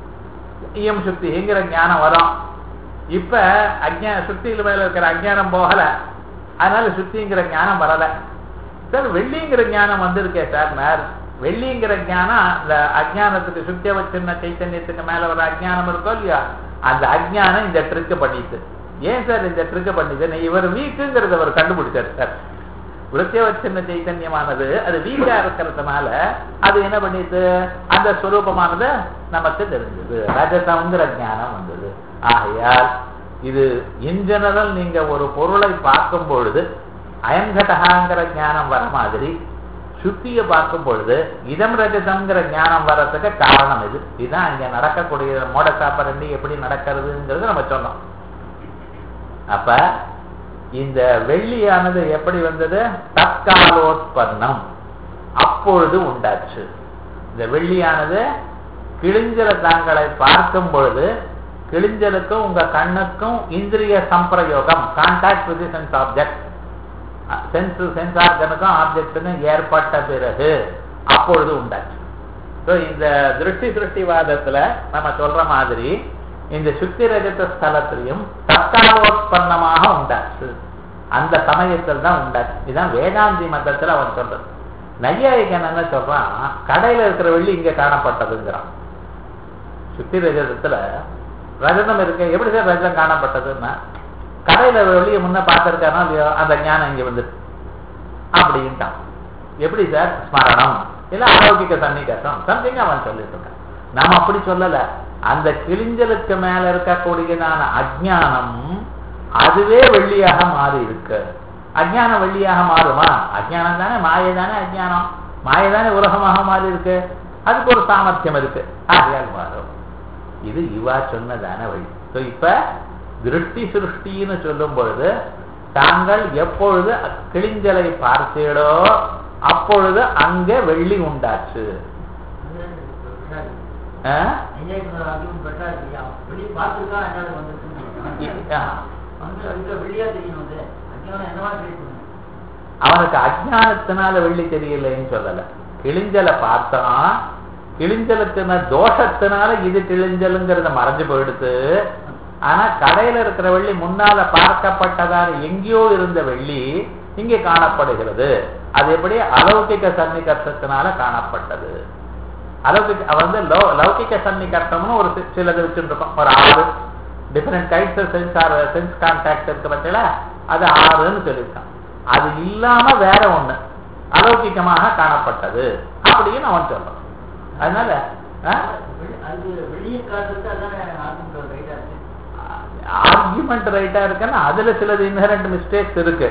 A: இயம் சுத்திங்கிற ஞானம் வரும். இப்ப அஜ்ஞா சுத்தியில மேல இருக்கிற அஜ்ஞானம் போகல, அதனால சுத்திங்கிற ஞானம் வரல. சார் வெள்ளிங்கிற ஞானம் வந்திருக்கே சார், வெள்ளிங்கிற ஞானம் இந்த அஜ்ஞானத்துக்கு சுத்தியவச்சின்ன சைத்தன்யத்துக்கு மேல ஒரு அஜ்ஞானம் இருக்கோ இல்லையா, அந்த அஜ்ஞானம் இந்த ட்ரிக்கு பண்ணிட்டு. ஏன் சார் இந்த ட்ரிக்கு பண்ணிட்டு, இவர் வீக்குங்கிறத அவர் கண்டுபிடிச்சார் சார். விருத்தியவச்சின்ன சைத்தன்யமானது அது வீக்கா இருக்கிறதுனால அது என்ன பண்ணிட்டு அந்த ஸ்வரூபமானது நமக்கு தெரிஞ்சது, ரஜதம்ங்கிற ஞானம் வந்தது. ஆகையால் இது இன் ஜெனரல் நீங்க ஒரு பொருளை பார்க்கும் பொழுது அயங்கடகாங்கிற ஞானம் வர மாதிரி சுத்தியை பார்க்கும் பொழுது இதம் ரஜதம்ங்கிற ஞானம் வர்றதுக்கு காரணம் இது. இதுதான் இங்க நடக்கக்கூடிய மோட சாப்பரண்டி எப்படி நடக்கிறதுங்கிறது நம்ம சொன்னோம். அப்ப இந்த வெள்ளியானது எப்படி வந்தது, தற்காலோத்பன்னம், அப்பொழுது உண்டாச்சு. இந்த வெள்ளியானது கிழிஞ்சல தாங்களை பார்க்கும் பொழுது கிழிஞ்சலுக்கும் உங்க கண்ணுக்கும் இந்திரிய சம்பிரயோகம், contact with sense object, sense sense ஆர்கனுக்கும் ஆப்ஜெக்டுக்கும் ஏற்பட்ட பிறகு அப்பொழுது உண்டாச்சு. இந்த திருஷ்டி சிருஷ்டிவாதத்துல நம்ம சொல்ற மாதிரி இந்த சுத்தி ரஜத ஸ்தலத்திலையும் தற்காலோத்பன்னமாக உண்டாச்சு, அந்த சமயத்தில் தான் உண்டாச்சு. இதுதான் வேதாந்தி மதத்துல அவன் சொல்றது. நையாயிகன் என்ன சொல்றான், கடையில இருக்கிற வெள்ளி இங்க காணப்பட்டதுங்கிறான். சுத்தி ரஜதத்துல ரஜதம் இருக்கு, எப்படி சார் ரஜதம் காணப்பட்டதுன்னா, கடையில வெள்ளியை முன்ன பார்த்திருக்கானோ இல்லையோ அந்த ஞானம் இங்க வந்து அப்படின்ட்டான். எப்படி சார்? ஸ்மரணம் இல்ல அலௌகிக சன்னிகர்ஷம் சம்திங் அவன் சொல்லிட்டு இருக்கான். நாம அப்படி சொல்லல. அந்த கிழிஞ்சலுக்கு மேல இருக்கக்கூடியதான அஜ்ஞானம் அதுவே வெள்ளியாக மாறி இருக்கு. அஜ்ஞானம் வெள்ளியாக மாறுமா? அஜ்ஞானம் தானே மாயை தானே அஜ்ஞானம் மாயை தானே உலகமாக மாறி இருக்கு. அதுக்கு ஒரு சாமர்த்தியம் இருக்கு, ஆகையால் மாறும். இது இவா சொன்னதான வழி. இப்ப திருஷ்டி சிருஷ்டின்னு சொல்லும் பொழுது தாங்கள் எப்பொழுது கிழிஞ்சலை பார்த்தீடோ அப்பொழுது அங்கே வெள்ளி உண்டாச்சு. அவனுக்கு அஜ்ஞானத்தினால வெள்ளி தெரியலன்னு சொல்லல. கிழிஞ்சலை பார்த்தான், கிழிஞ்சலுக்கு தோஷத்தினால இது கிழிஞ்சலுங்கிறத மறைஞ்சு போயிடுத்து. ஆனா கடையில இருக்கிற வெள்ளி முன்னால பார்க்கப்பட்டதான எங்கேயோ இருந்த வெள்ளி இங்கே காணப்படுகிறது. அது எப்படி? அலௌகிக சன்னிகர்ஷத்தினால காணப்பட்டது. அலௌகிக வந்து லௌகிக சன்னிகர்ஷம்னு ஒரு சிலது வச்சுருக்கோம். ஒரு ஆறு different types sense sense contact இருக்க பட்சல அது ஆறுன்னு சொல்லியிருக்கான். அது இல்லாம வேற ஒண்ணு அலௌகிகமாக காணப்பட்டது அப்படின்னு அவன் சொல்றான். அதனால ஆர்குமெண்ட் ரைட்டா இருக்குன்னா அதுல சிலது இன்ஹரண்ட் மிஸ்டேக்ஸ் இருக்கு.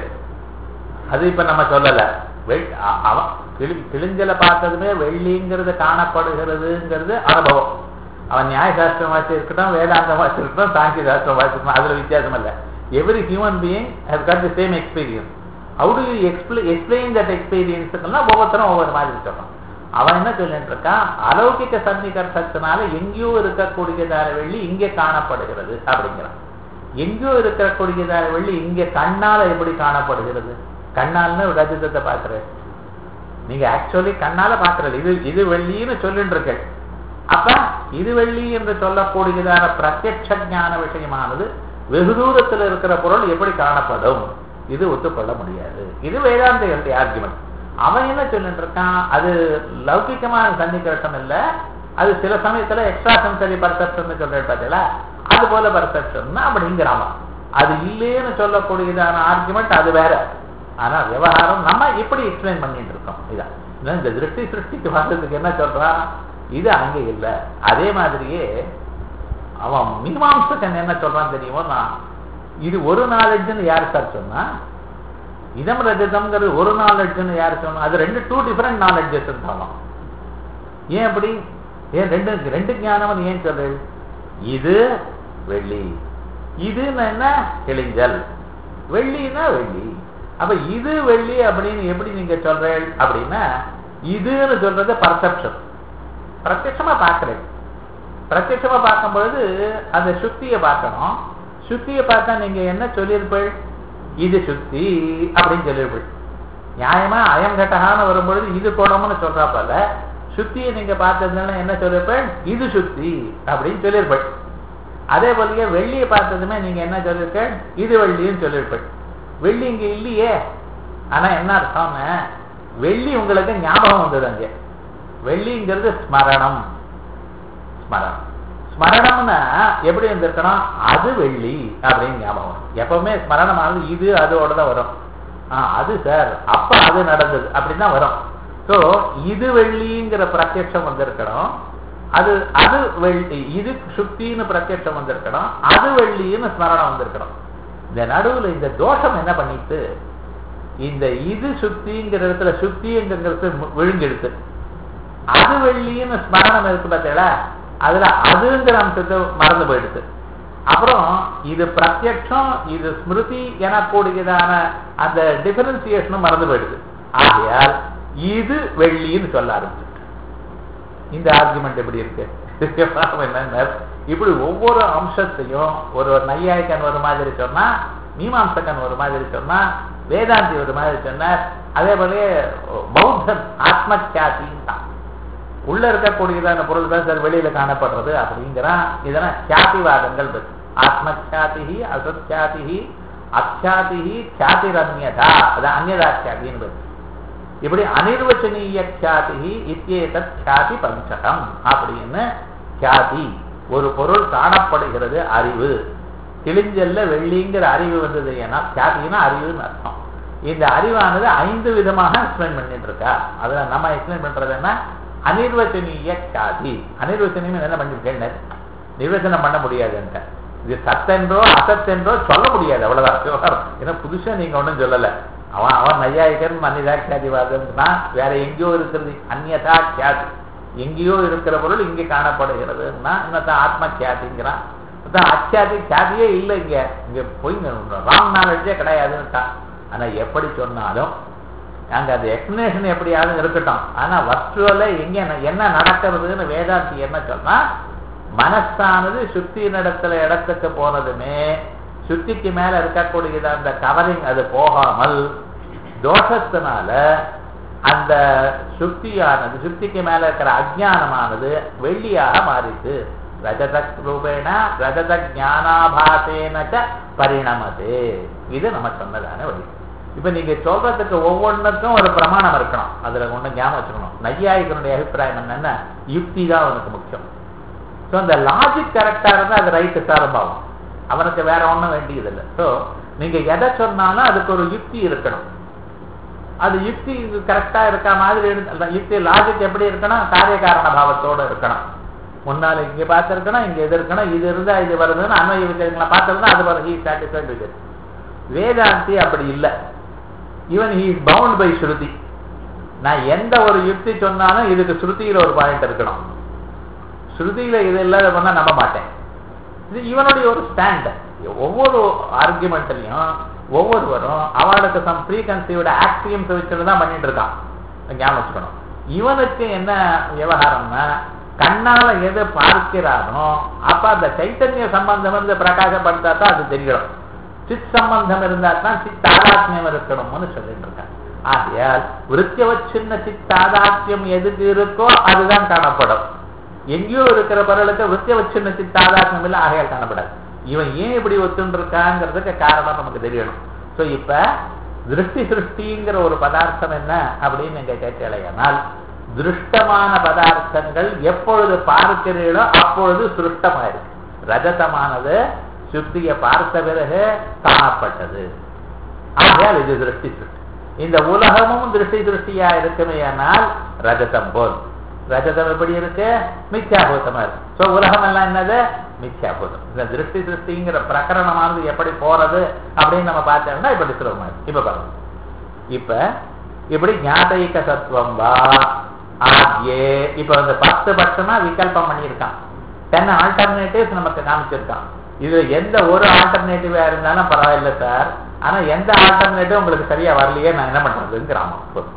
A: அது இப்ப நம்ம சொல்லல. அவன் கிழிஞ்சலை பார்த்ததுமே வெள்ளிங்கிறது காணப்படுகிறதுங்கிறது அனுபவம். அவன் நியாயசாஸ்திரம் வாசி இருக்கட்டும், வேதாந்தம் வாசி இருக்கட்டும், சாங்கிய சாஸ்திரம் வாசி இருக்கட்டும், அதுல வித்தியாசம் இல்லை. Every human being has got the same experience. How do you explain explain that எக்ஸ்பீரியன்ஸுக்குன்னா ஒவ்வொருத்தரும் ஒவ்வொரு மாதிரி சொல்றான். அவன் என்ன சொல்லிட்டு இருக்கான்? அலௌகிக சன்னிகர்ஷத்தினால எங்கேயோ இருக்கக்கூடியதான வெள்ளி இங்கே காணப்படுகிறது அப்படிங்கிறான். எங்கேயோ இருக்கக்கூடியதான வெள்ளி இங்கே கண்ணால எப்படி காணப்படுகிறது? கண்ணால்னு ரஜதத்தை பார்க்கிறேன், நீங்க ஆக்சுவலி கண்ணால பார்க்கறது இது இது வெள்ளின்னு சொல்லிட்டு இருக்க. அப்ப இது வெள்ளி என்று சொல்லக்கூடியதான பிரத்யட்ச ஞான விஷயமானது வெகு தூரத்தில் இருக்கிற பொருள் எப்படி காணப்படும்? இது ஒத்துக்கொள்ள முடியாது. இது வேதாந்திகளுடைய ஆர்குமெண்ட். அவன் என்ன சொல்லிட்டு இருக்கான்? அது லௌகிகமான சன்னிகர்ஷம் இல்ல, அது சில சமயத்துல எக்ஸ்ட்ரா சென்சரி பர்செப்ஷன் சொல்லிட்டு பார்த்தீங்களா, அது போல பர்செப்ஷன் அப்படிங்கிறான். அது இல்லைன்னு சொல்லக்கூடியதான ஆர்குமெண்ட் அது வேற. ஆனா விவகாரம் நம்ம இப்படி எக்ஸ்பிளைன் பண்ணிட்டு இருக்கோம். இதான் இந்த திருஷ்டி சிருஷ்டிக்கு வந்ததுக்கு என்ன சொல்றான்? இது அங்க இல்லை. அதே மாதிரியே அவன் மீமாம்சகன் என்ன சொல்றான் தெரியுமோ? நான் இது ஒரு நாலெட்ஜுன்னு யார் சார் சொன்னா? இதம் ரஜதம்ங்கிறது ஒரு நாலெட்ஜுன்னு யார் சொன்னா? அது ரெண்டு டூ டிஃபரெண்ட் நாலெட்ஜஸ் இருந்தாலும் ஏன் அப்படி? ஏன் ரெண்டு ரெண்டு ஞானம் ஏன் சொல்லு? இது வெள்ளி, இதுன்னு என்ன கிழிஞ்சல், வெள்ளின்னா வெள்ளி. அப்ப இது வெள்ளி அப்படின்னு எப்படி நீங்க சொல்றீங்க அப்படின்னா, இதுன்னு சொல்றது பர்செப்ஷன். பிரத்யட்சமா பார்க்கிறேன். பிரத்யட்சமா பார்க்கும் பொழுது அந்த சுத்தியை பார்க்கணும். சுத்தியை பார்த்தா நீங்க என்ன சொல்லியிருப்பீள்? இது சுத்தி அப்படின்னு சொல்லியிருப்பீள். நியாயமா அயங்கட்டகான்னு வரும்பொழுது இது குடம்னு சொல்றாப்பல, சுத்தியை நீங்க பார்த்ததுன்னா என்ன சொல்லியிருப்பீள்? இது சுத்தி அப்படின்னு சொல்லியிருப்பீள். அதே போலயே வெள்ளியை பார்த்ததுமே நீங்க என்ன சொல்லியிருப்பீள்? இது வெள்ளின்னு சொல்லியிருப்பீள். வெள்ளி இங்க இல்லையே. ஆனா என்ன அர்த்தம்னா, வெள்ளி உங்களுக்கு ஞாபகம் வந்தது. அங்க வெள்ளிங்கிறது ஸ்மரணம். ஸ்மரணம் ஸ்மரணம்னா எப்படி வந்திருக்கணும்? அது வெள்ளி அப்படின்னு ஞாபகம். எப்பவுமே ஸ்மரணம் ஆனது இது அதோட தான் வரும். ஆஹ் அது சார் அப்ப அது நடந்தது அப்படின்னு தான் வரும். ஸோ இது வெள்ளிங்கிற பிரத்யட்சம் வந்திருக்கணும். அது அது வெள்ளி, இது சுத்தின்னு பிரத்யட்சம் வந்திருக்கணும். அது வெள்ளின்னு ஸ்மரணம் வந்திருக்கணும். இந்த நடுவுல இந்த தோஷம் என்ன பண்ணிட்டு, இந்த இது சுத்திங்கிற இடத்துல சுத்திங்கிறது விழுங்கெடுத்து அது வெள்ளின்னு ஸ்மரணம் இருக்கு பார்த்தீங்களா, அதுல அதுங்கிற அம்சத்தை மறந்து போயிடுது. அப்புறம் இது பிரத்யட்சம் இது ஸ்மிருதி எனக்கூடியதான அந்த டிஃபரன்சியேஷனும் மறந்து போயிடுது. ஆகையால் இது வெள்ளின்னு சொல்ல ஆரம்பிச்சு. இந்த ஆர்குமெண்ட் எப்படி இருக்கு? என்ன இப்படி ஒவ்வொரு அம்சத்தையும் ஒரு நையாயிக்கன் ஒரு மாதிரி சொன்னா, மீமாம்சகன் ஒரு மாதிரி சொன்னா, வேதாந்தி ஒரு மாதிரி சொன்னார். அதே போல பௌத்தன் ஆத்மக்கியாத்தின்னு தான் உள்ள இருக்கக்கூடியதான பொருள் தான் சார் வெளியில காணப்படுறது அப்படிங்கிறான். இதெல்லாம் கியாதிவாதங்கள். ஆத்மக்கியாதி அசத்யாதி அக்யாதி கியாதிரன்யதா, அது அந்நியதா கியாதின்னு. இப்படி அனிர்வச்சனீய கியாதி இத்தியேதத் கியாதி பஞ்சகம் அப்படின்னு கியாதி ஒரு பொருள் காணப்படுகிறது, அறிவு. கிழிஞ்சல்ல வெள்ளிங்கிற அறிவு வந்தது. ஏன்னா கியாதினா அறிவுன்னு அர்த்தம். இந்த அறிவானது ஐந்து விதமாக எக்ஸ்பிளைன் பண்ணிட்டு இருக்கா. அதுல நம்ம எக்ஸ்பிளைன் பண்றதுன்னா அனிர்வச்சனீய காதி. அனிர்வச்சனியம் என்ன பண்ணிருக்கேன், நிர்வச்சனம் பண்ண முடியாதுன்ட்ட. இது சத்தென்றோ அசத்தென்றோ சொல்ல முடியாது, அவ்வளவுதான். ஏன்னா புதுசா நீங்க ஒன்றும் சொல்லல. அவன் அவன் நையாயிக்கன் அந்நியதா கியாதிவாதம்னா வேற எங்கேயோ இருக்கிறது. அந்நியதா கியாதி, எங்கேயோ இருக்கிற பொருள் இங்கே காணப்படுகிறதுன்னா இன்னத்தான் ஆத்மா கியாதிங்கிறான். அத்தியாதி கியாதியே இல்லை, இங்க இங்க போய் ராங் நாலேஜே கிடையாதுன்னுட்டான். ஆனா எப்படி சொன்னாலும் அங்க அந்த எக்ஸ்பிளனேஷன் எப்படியாவது இருக்கட்டும். ஆனா வர்ச்சுவல எங்க என்ன நடக்கிறதுன்னு வேதாந்தி என்ன சொன்னா, மனசானது சுத்தி நடத்துல இடத்துக்கு போனதுமே சுத்திக்கு மேல இருக்கக்கூடியது அந்த கவரிங் அது போகாமல் தோஷத்தினால அந்த சுத்தியானது சுத்திக்கு மேல இருக்கிற அஜ்ஞானமானது வெள்ளியாக மாறிட்டு ரஜத ரூபேண ரஜத ஞானாபாசேனச்ச பரிணமதே. இது நம்ம சொன்னதான வழி. இப்ப நீங்க சொல்றதுக்கு ஒவ்வொன்றுக்கும் ஒரு பிரமாணம் இருக்கணும். அதுல ஒண்ணு ஞாபகம் வச்சுக்கணும். நையாயிகனுடைய அபிப்பிராயம் என்னன்னா யுக்தி தான் அவனுக்கு முக்கியம். ஸோ அந்த லாஜிக் கரெக்டா இருந்தா அது ரைட்டு சார்பாகும், அவனுக்கு வேற ஒன்றும் வேண்டியதில்லை. ஸோ நீங்க எதை சொன்னாலும் அதுக்கு ஒரு யுக்தி இருக்கணும். அது யுக்தி கரெக்டா இருக்க மாதிரி யுக்தி லாஜிக் எப்படி இருக்கணும், காரிய காரண பாவத்தோடு இருக்கணும். முன்னால இங்க பார்த்திருக்கணும், இங்க எது இருக்கணும், இது இருந்தா இது வருதுன்னு அன்வய விஷயங்களை பார்த்திருந்தா அது வர ஹீ சாட்டிஸ்ஃபைட் வித் இட். வேதாந்தி அப்படி இல்லை. Even he is bound by Shruti. நான் எந்த ஒரு யுக்தி சொன்னாலும் இதுக்கு ஸ்ருதியில ஒரு பாயிண்ட் இருக்கணும். ஸ்ருதியில இது இல்லாத பண்ணா நம்ப மாட்டேன். இது இவனுடைய ஒரு ஸ்டாண்ட். ஒவ்வொரு ஆர்குமெண்ட்லையும் ஒவ்வொருவரும் அவளுக்கு சம் ப்ரீ கன்சீவ்டு ஆக்சியம்ஸ் வச்சுட்டு தான் பண்ணிட்டு இருக்கான். ஞாபகம் வச்சுக்கணும். இவனுக்கு என்ன விவகாரம்னா, கண்ணால எது பார்க்கிறானோ அப்ப அந்த சைத்தன்ய சம்பந்தம் வந்து பிரகாசப்படுத்தா தான் அது தெரியணும். சித் சம்பந்தம் இருந்தா தான் சித் தாதாத்மியம் இருக்கணும்னு சொல்லிட்டு இருக்காங்க. ஆகையால் விருத்தியவச்சின்ன சித் தாதாத்மியம் எதுக்கு இருக்கோ அதுதான் காணப்படும். எங்கேயோ இருக்கிற பொருளுக்கு விருத்தியவச்சின்ன சித் தாதாத்மியம் இல்லை, ஆகையால் காணப்படாது. இவன் ஏன் இப்படி ஒத்துன்னு இருக்காங்கிறதுக்கு காரணம் நமக்கு தெரியணும். ஸோ இப்ப திருஷ்டி சிருஷ்டிங்கிற ஒரு பதார்த்தம் என்ன அப்படின்னு நீங்க கேட்கலையானால், திருஷ்டமான பதார்த்தங்கள் எப்பொழுது பார்க்கிறீர்களோ அப்பொழுது சிருஷ்டமாயிருக்கு. ரஜதமானது சுத்தியை பார்த்த பிறகு காணப்பட்டது. ஆகையால் இது திருஷ்டி சிருஷ்டி. இந்த உலகமும் திருஷ்டி திருஷ்டியா இருக்குமே ஆனால் ரஜதம் போல். ரஜதம் எப்படி இருக்கு, மித்யாபூதமா இருக்கு. ஸோ உலகம் எல்லாம் என்னது, மித்யாபூதம். இந்த திருஷ்டி திருஷ்டிங்கிற பிரகரணமானது எப்படி போறது அப்படின்னு நம்ம பார்த்தோம்னா இப்படி சுலபமா இருக்கு. இப்ப பாருங்க, இப்ப இப்படி ஞாதைக சத்துவம் வா ஆத்யே. இப்ப வந்து பத்து பட்சமா விகல்பம் பண்ணியிருக்கான். டென் ஆல்டர்னேட்டிவ்ஸ் நமக்கு காமிச்சிருக்கான். இதுல எந்த ஒரு ஆல்டர்னேட்டிவா இருந்தாலும் பரவாயில்லை சார், ஆனா எந்த ஆல்டர்னேட்டிவ் உங்களுக்கு சரியா வரலையே, நான் என்ன பண்றதுங்கிறான்.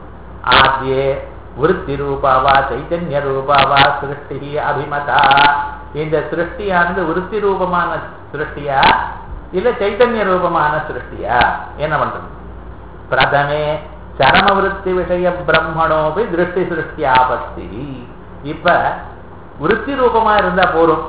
A: ஆத்யே விருத்தி ரூபாவா சைத்தன்ய ரூபாவா சிருஷ்டி அபிமதா. இந்த சிருஷ்டியானது விருத்தி ரூபமான சிருஷ்டியா இல்ல சைத்தன்ய ரூபமான சிருஷ்டியா, என்ன பண்றது? பிரதமே சரம விருத்தி விஷய பிரம்மணோபி திருஷ்டி சிருஷ்டி ஆபத்தி. இப்ப விருத்தி ரூபமா இருந்தா போரும்.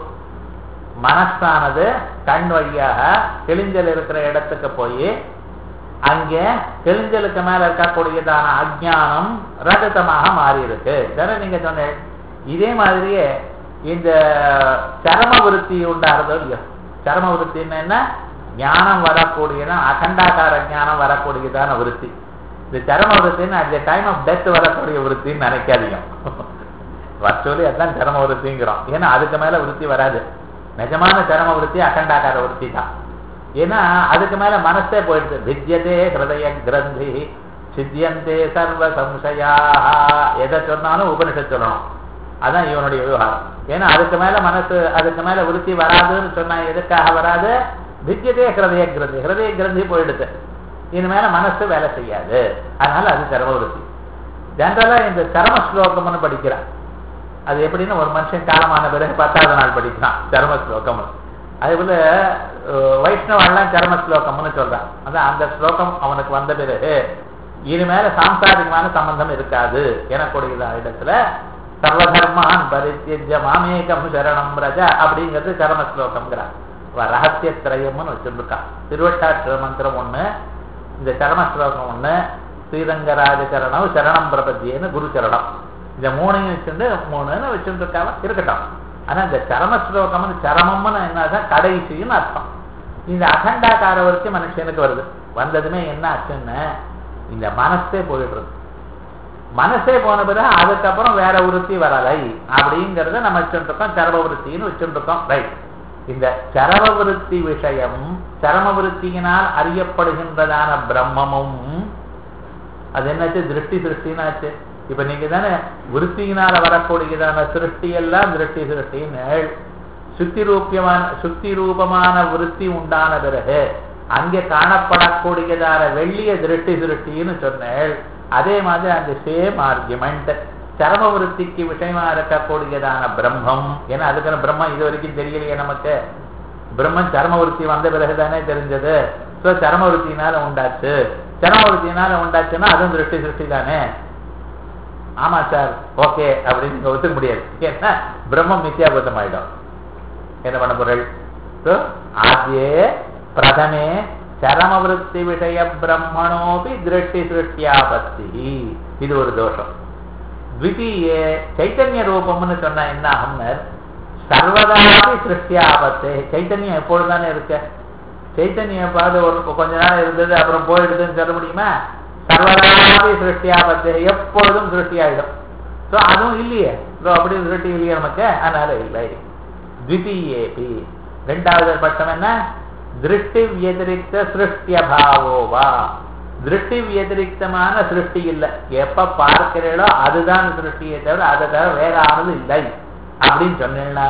A: மனசானது கண் வழியாக கிழிஞ்சல் இருக்கிற இடத்துக்கு போய் அங்கே கிழிஞ்சலுக்கு மேல இருக்கக்கூடியதான அஜ்ஞானம் ரஜதமாக மாறி இருக்கு. தானே நீங்க சொன்ன இதே மாதிரியே இந்த சரம விருத்தி உண்டாகிறதோ இல்லையோ. சரம விருத்தின்னு என்ன, ஞானம் வரக்கூடியதான் அகண்டாகார ஞானம் வரக்கூடியதான விருத்தி. இந்த சரம விருத்தின்னு at the time of death வரக்கூடிய விருத்தின்னு நினைக்காதீங்க. வர்ச்சுவலி அதுதான் சரம விருத்திங்கிறோம். ஏன்னா அதுக்கு மேல விருத்தி வராது. நிஜமான சரம விருத்தி அகண்டாகார விருத்தி தான். ஏன்னா அதுக்கு மேல மனசே போயிடுது. வித்யதே ஹிருதய கிரந்தி சித்தியந்தே சர்வ சம்சயா. எதை சொன்னாலும் உபனிஷத் சொல்லணும். அதான் இவனுடைய விவகாரம். ஏன்னா அதுக்கு மேல மனசு அதுக்கு மேல விருத்தி வராதுன்னு சொன்னா எதுக்காக வராது? வித்யதே ஹிருதய கிரந்தி, ஹிருதய கிரந்தி போயிடுது. இனிமேல மனசு வேலை செய்யாது. அதனால அது சரம விருத்தி. ஜென்ரலா இந்த சரம ஸ்லோகம்னு படிக்கிறான். அது எப்படின்னா ஒரு மனுஷன் காலமான பிறகு பத்தாவது நாள் படிக்கிறான் சரம ஸ்லோகம். அதே போல வைஷ்ணவெல்லாம் சரம ஸ்லோகம்னு சொல்றான். அதான் அந்த ஸ்லோகம் அவனுக்கு வந்த பிறகு இனிமேல சாம்சாரிகமான சம்பந்தம் இருக்காது எனக்கூடியதா இடத்துல சர்வதர்மான் பரித்யஜ்ய மாமேகம் சரணம் ரஜ அப்படிங்கிறது சரம ஸ்லோகம்ங்கிறான். ரகசிய திரயம்னு வச்சிருக்கான். திருவட்டாற்று மந்திரம் ஒண்ணு, இந்த சரம ஸ்லோகம் ஒண்ணு, ஸ்ரீரங்கராஜ சரணம் சரணம் பிரபத்தியன்னு குரு சரணம். இந்த மூணையும் வச்சுட்டு மூணுன்னு வச்சுட்டு இருக்காங்க. இருக்கட்டும். ஆனா இந்த சரம ஸ்லோகம் சரமம்னு என்னதான் கடைசின்னு அர்த்தம். இந்த அகண்டாக்கார வரைக்கும் மனுஷனுக்கு வருது. வந்ததுமே என்ன ஆச்சுன்னு இந்த மனசே போயிடுறது. மனசே போன பிறகு அதுக்கப்புறம் வேற விருத்தி வரலை அப்படிங்கிறத நம்ம வச்சுருக்கோம், சரம விருத்தின்னு வச்சுருக்கோம். ரைட். இந்த சரம விருத்தி விஷயம், சரம விருத்தியினால் அறியப்படுகின்றதான பிரம்மமும் அது என்னாச்சு? திருஷ்டி சிருஷ்டின்னாச்சு. இப்ப நீங்க தானே விருத்தியினால வரக்கூடியதான சிருஷ்டி எல்லாம் திருஷ்டி சிருஷ்டின்னு சுத்தி ரூபியமான சுத்தி ரூபமான விருத்தி உண்டான பிறகு அங்கே காணப்படக்கூடியதான வெள்ளிய திருஷ்டி சிருஷ்டின்னு சொன்னேள். அதே மாதிரி அந்த சேம் ஆர்குமெண்ட் சரம விருத்திக்கு விஷயமா இருக்கக்கூடியதான பிரம்மம். ஏன்னா அதுக்கான பிரம்மம் இது வரைக்கும் தெரியலையே நமக்கு. பிரம்மன் சரம விருத்தி வந்த பிறகுதானே தெரிஞ்சது. ஸோ சரம விருத்தினால உண்டாச்சு. சரம விருத்தினால உண்டாச்சுன்னா அதுவும் திருஷ்டி சிருஷ்டி தானே. ஆமா சார், ஓகே அப்படின்னு நீங்க ஒத்துக்க முடியாது. ஏன்னா பிரம்மம் மித்யாபூதம் ஆயிடும். என்ன பண்ண பொருள்? ஆத்யே பிரதமே சரமவிருத்தி விஷய பிரம்மணோபி திருஷ்டி சிருஷ்டியாபத்தி. இது ஒரு தோஷம். த்விதீயே சைத்தன்ய ரூபம்னு சொன்னா என்ன ஆகும்னு, சர்வதாபி சிருஷ்டியாபத்து. சைத்தன்யம் எப்பொழுதுதானே இருக்க. சைத்தன்யம் பார்த்து ஒரு கொஞ்ச நாள் இருந்தது அப்புறம் போயிடுதுன்னு சொல்ல முடியுமா? சர்வதாபி சிருஷ்டியாபத்து, எப்பொழுதும் சிருஷ்டி ஆயிடும். ஸோ அதுவும் இல்லையே. ஸோ அப்படி சிருஷ்டி இல்லையே நமக்கு, அதனால இல்லை. த்விதீயேபி ரெண்டாவது பட்சம் என்ன? திருஷ்டி வியதிரிக்த சிருஷ்டியபாவோவா. திருஷ்டி வியதிரிக்தமான சிருஷ்டி இல்லை. எப்ப பார்க்கிறீங்களோ அதுதான் சிருஷ்டியை தவிர அதை தவிர வேற ஆனது இல்லை அப்படின்னு சொன்னீங்கன்னா,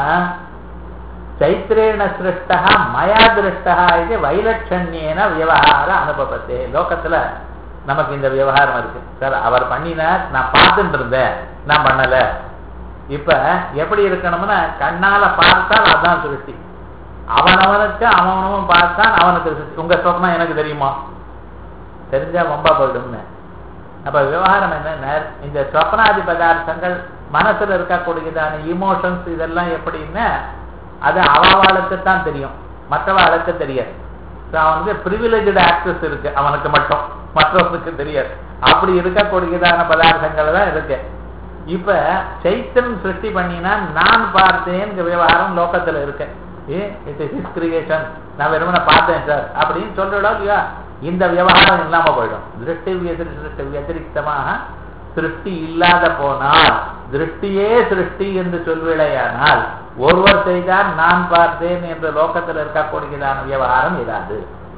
A: சைத்திரேன சிருஷ்டா மயா திருஷ்டா இது வைலட்சண்யேன விவகார அனுபவத்தே. லோகத்துல நமக்கு இந்த விவகாரம் இருக்கு சார். அவர் பண்ணினார், நான் பார்த்துட்டு இருந்தேன், நான் பண்ணல. இப்ப எப்படி இருக்கணும்னா, கண்ணால பார்த்தால் அதுதான் சிருஷ்டி, அவனவனுக்கு அவனவனும் பார்த்தான் அவனுக்கு சிருஷ்டி. உங்க சொப்னம் எனக்கு தெரியுமா? தெரிஞ்சா வம்பா போயிடும்னு. அப்ப விவகாரம் என்ன, இந்த சொப்னாதி பதார்த்தங்கள் மனசுல இருக்கக்கூடியதான இமோஷன்ஸ் இதெல்லாம் எப்படின்னா அது அவளுக்குத்தான் தெரியும், மற்றவாளுக்கு தெரியாது. அவனுக்கு பிரிவிலேஜ்டு ஆக்சஸ் இருக்கு அவனுக்கு மட்டும், மற்றவனுக்கு தெரியாது. அப்படி இருக்கக்கூடியதான பதார்த்தங்கள் தான் இருக்கு. இப்ப சைத்தன் சிருஷ்டி பண்ணினா நான் பார்த்தேன் விவகாரம் லோகத்துல இருக்கு. இட் இஸ் ஹிஸ் கிரியேஷன், நான் வெறுமனை பார்த்தேன் சார் அப்படின்னு சொல்றோம் இல்லையா? இந்த விவகாரம் இல்லாம போயிடும். திருஷ்டி வியதிரிக்த வியதிரிக்தமாக சிருஷ்டி இல்லாத போனால், திருஷ்டியே சிருஷ்டி என்று சொல்விடையானால், ஒருவர் செய்தால் நான் பார்த்தேன் என்ற லோகத்தில் இருக்கக்கூடியதான விவகாரம் இராது.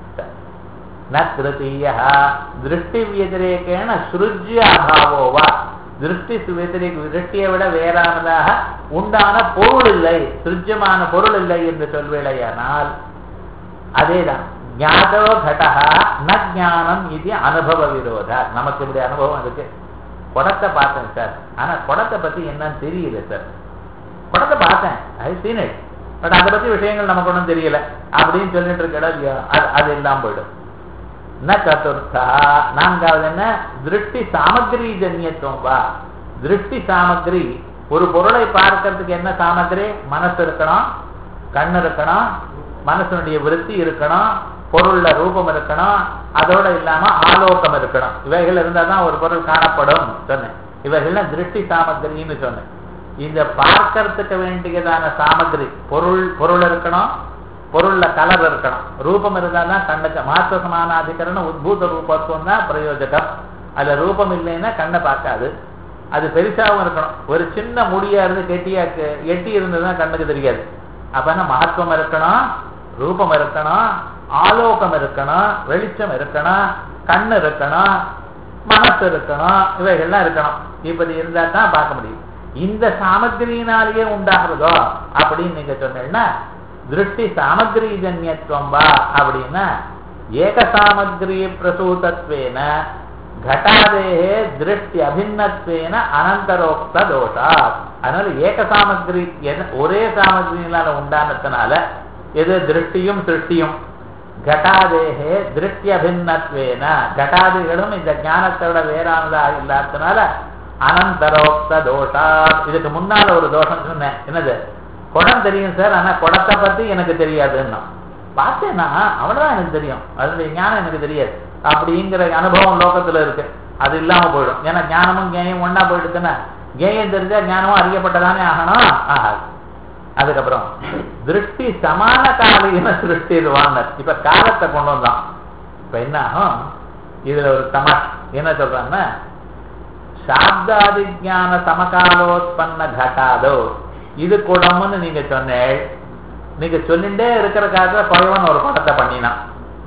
A: திருத்தீய திருஷ்டி வியதிரேகேன சுருஜ்ய அபாவோவா. திருஷ்டி வியதிரேக திருஷ்டியை விட வேறானதாக உண்டான பொருள் இல்லை, சுருஜ்யமான பொருள் இல்லை என்று சொல்வேளையானால் அதேதான் ஞாதோ கடா ந ஞானம் இது அனுபவ விரோத. நமக்கு இப்படி அனுபவம் இருக்கு. குடத்தை பார்த்தேன் சார், ஆனா குடத்தை பத்தி என்னன்னு தெரியல சார். குடத்தை பார்த்தேன், ஐ சீன் இட், பட் அதை பத்தி விஷயங்கள் நமக்கு ஒன்றும் தெரியல அப்படின்னு சொல்லிட்டு இருக்கா இல்லையா? அது இல்லாம போயிடும். ந சதுர்த்தா நான்காவது என்ன? திருஷ்டி சாமகிரி ஜன்யத்துவம் வா. திருஷ்டி சாமகிரி, ஒரு பொருளை பார்க்கறதுக்கு என்ன சாமகிரி? மனசு இருக்கணும், கண்ணு இருக்கணும், மனசனுடைய விருத்தி இருக்கணும், பொருள்ல ரூபம் இருக்கணும், அதோட இல்லாம ஆலோகம் இருக்கணும். இவைகள் இருந்தால் தான் ஒரு பொருள் காணப்படும் சொன்னேன். இவைகள்லாம் திருஷ்டி சாமகிரின்னு சொன்னேன். இந்த பார்க்கறதுக்கு வேண்டியதான சாமகிரி பொருள் பொருள் இருக்கணும், பொருள்ல கலர் இருக்கணும், ரூபம் இருந்தால் தான் கண்ணுக்கு. மாற்ற சமானாதிகரணம் உத்பூத ரூபத்துவம் தான் பிரயோஜகம். அதுல ரூபம் இல்லைன்னா கண்ணை பார்க்காது. அது பெருசாகவும் இருக்கணும். ஒரு சின்ன முடியா இருந்து கெட்டியா எட்டி இருந்ததுன்னா கண்ணுக்கு தெரியாது. அப்ப மகத்துவம் இருக்கணும், ரூபம் இருக்கணும், ஆலோகம் இருக்கணும், வெளிச்சம் இருக்கணும், கண்ணு இருக்கணும், மனசு இருக்கணும், இவைகள்லாம் இருக்கணும். இப்படி இருந்தா தான் பார்க்க முடியும். இந்த சாமகிரியினாலேயே உண்டாகிறதோ அப்படின்னு நீங்க சொன்னீங்கன்னா திருஷ்டி சாமகிரி ஜன்யத்துவம் வா. அப்படின்னா ஏக சாமகிரி பிரசூதத்வேன घटादेहे दृष्टि अभिन्नत्वेन अनंतरोक्त दोषात्. அதனால ஏக சாமகிரி ஒரே சாமகிரியினால உண்டானதுனால எது திருஷ்டியும் சிருஷ்டியும் घटादेहे दृष्टि अभिन्नत्वेन घटादिகளும் இந்த ஞானத்தோட வேறானதாக இல்லாததுனால அனந்தரோக்த தோஷாத். இதுக்கு முன்னால ஒரு தோஷம் சொன்னேன். என்னது? குடம் தெரியும் சார், ஆனா குடத்தை பத்தி எனக்கு தெரியாதுன்னா பார்த்தேன்னா அவ்வளவுதான் எனக்கு தெரியும், அதனுடைய ஞானம் எனக்கு தெரியாது அப்படிங்கிற அனுபவம் லோகத்துல இருக்கு. அது இல்லாம போயிடும். ஏன்னா ஞானமும் கேயம் ஒன்னா போயிடுச்சுன்னா கேயம் தெரிஞ்சா ஞானமும் அறியப்பட்டதானே ஆகணும், ஆகாது. அதுக்கப்புறம் திருஷ்டி சமான காலின சிருஷ்டிடுவாங்க. இப்ப காலத்தை கொண்டு வந்தான். இப்ப என்ன ஆகும்? இதுல ஒரு தமாஷ் என்ன சொல்றாங்கன்னா, சாப்தாதிஞான சமகாலோத்பன்ன கட்டாதோ இது குடம்னு நீங்க சொன்னேன். நீங்க சொல்லிண்டே இருக்கிற காலத்துல பகவான் ஒரு படத்தை பண்ணினான்.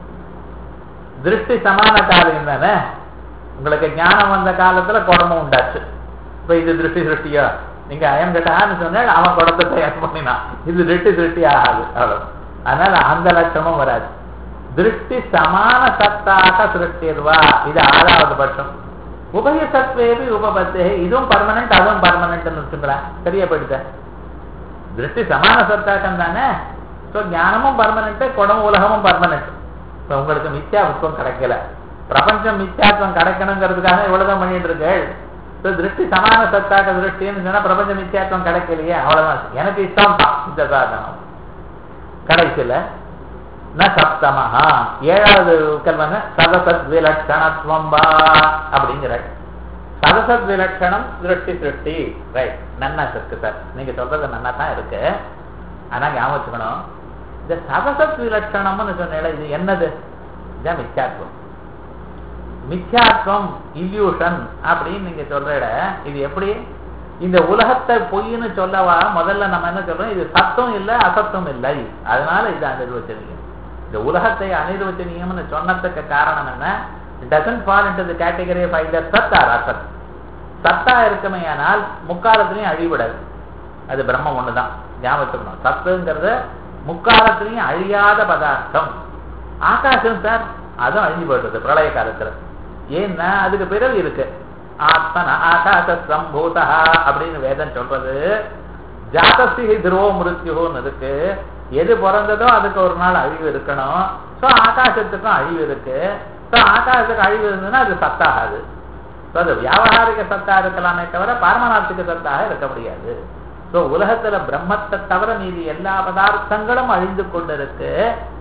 A: திருஷ்டி சமான காலம் தானே, உங்களுக்கு ஞானம் வந்த காலத்துல குடமும் உண்டாச்சு. இப்ப இது திருஷ்டி சிருஷ்டியா? நீங்க அயம் கட்டான்னு சொன்னால் அவன் குடத்தை தயார் பண்ணினான். இது திருஷ்டி சிருஷ்டி ஆகாது அவ்வளவு. அதனால அந்த லட்சமும் வராது. திருஷ்டி சமான சத்தாக சிருஷ்டிர்வா இது ஆறாவது பட்சம். உபய சத்வேபி உபபத்தே இதுவும் பர்மனன்ட் அதுவும் பர்மனன்ட்னு வச்சுக்கலாம். சரியா போயிடுத. திருஷ்டி சமான சத்தாக்கம் தானே. ஸோ ஞானமும் பர்மனன்ட், குடம் உலகமும் பர்மனன்ட். இப்போ உங்களுக்கு மித்யாத்வம் கிடைக்கல, பிரபஞ்சம் மித்யாத்வம் கிடைக்கணுங்கிறதுக்காக இவ்வளவுதான் பண்ணிட்டு இருக்கு. ஸோ திருஷ்டி சமான சத்தாக திருஷ்டின்னு சொன்னா பிரபஞ்சம் மித்யாத்வம் கிடைக்கலையே, அவ்வளவுதான். எனக்கு இஷ்டம் தான் இந்த சாதனம். கடைசியில ந சப்தமஹா ஏழாவது கல்வன சதசத் விலட்சணத்துவம் வா அப்படிங்கிற சதசத் விலட்சணம் திருஷ்டி சிருஷ்டி. ரைட், நன்னா இருக்கு சார், நீங்க சொல்றது நன்னா தான் இருக்கு. ஆனா ஞாபகம் வச்சுக்கணும், இந்த சதசத் விலட்சணம்னு சொன்ன இது என்னது? இதுதான் மித்யாத்வம். மித்யாத்வம் இல்யூஷன் அப்படின்னு நீங்க சொல்ற இது எப்படி? இந்த உலகத்தை பொய்ன்னு சொல்லவா முதல்ல நம்ம என்ன சொல்றோம், இது சத்தம் இல்லை அசத்தம் இல்லை, அதனால இது அனிர்வச்சனீயம். இந்த உலகத்தை அனிர்வச்சனீயம்னு சொன்னதுக்கு காரணம் என்ன? It doesn't fall into the category of either சத் or அசத். சத்தா இருக்குமே ஆனால் முக்காலத்திலையும் அழிவிடாது, அது பிரம்மம் ஒண்ணுதான். ஞாபகம், சத்துங்கிறது முக்காலத்திலையும் அழியாத பதார்த்தம். ஆகாசம் சார் அதுவும் அழிஞ்சு போயிடுறது பிரளய காலத்துல. ஏன்னா அதுக்கு பிறகு இருக்கு. ஆத்மன ஆகாச சம்பூதா அப்படின்னு வேதம் சொல்றது. ஜாதசி துருவ மிருத்யுன்னு இருக்கு. எது பிறந்ததோ அதுக்கு ஒரு நாள் அழிவு இருக்கணும். ஸோ ஆகாசத்துக்கும் அழிவு இருக்கு. ஸோ ஆகாசத்துக்கு அழிவு இருந்ததுன்னா அது சத்தாகாது. ஸோ அது வியாபகாரிக சத்தா இருக்கலாமே தவிர பாரமார்த்திக சத்தாக இருக்க முடியாது. ஸோ உலகத்துல பிரம்மத்தை தவிர மீதி எல்லா பதார்த்தங்களும் அழிந்து கொண்டிருக்கு.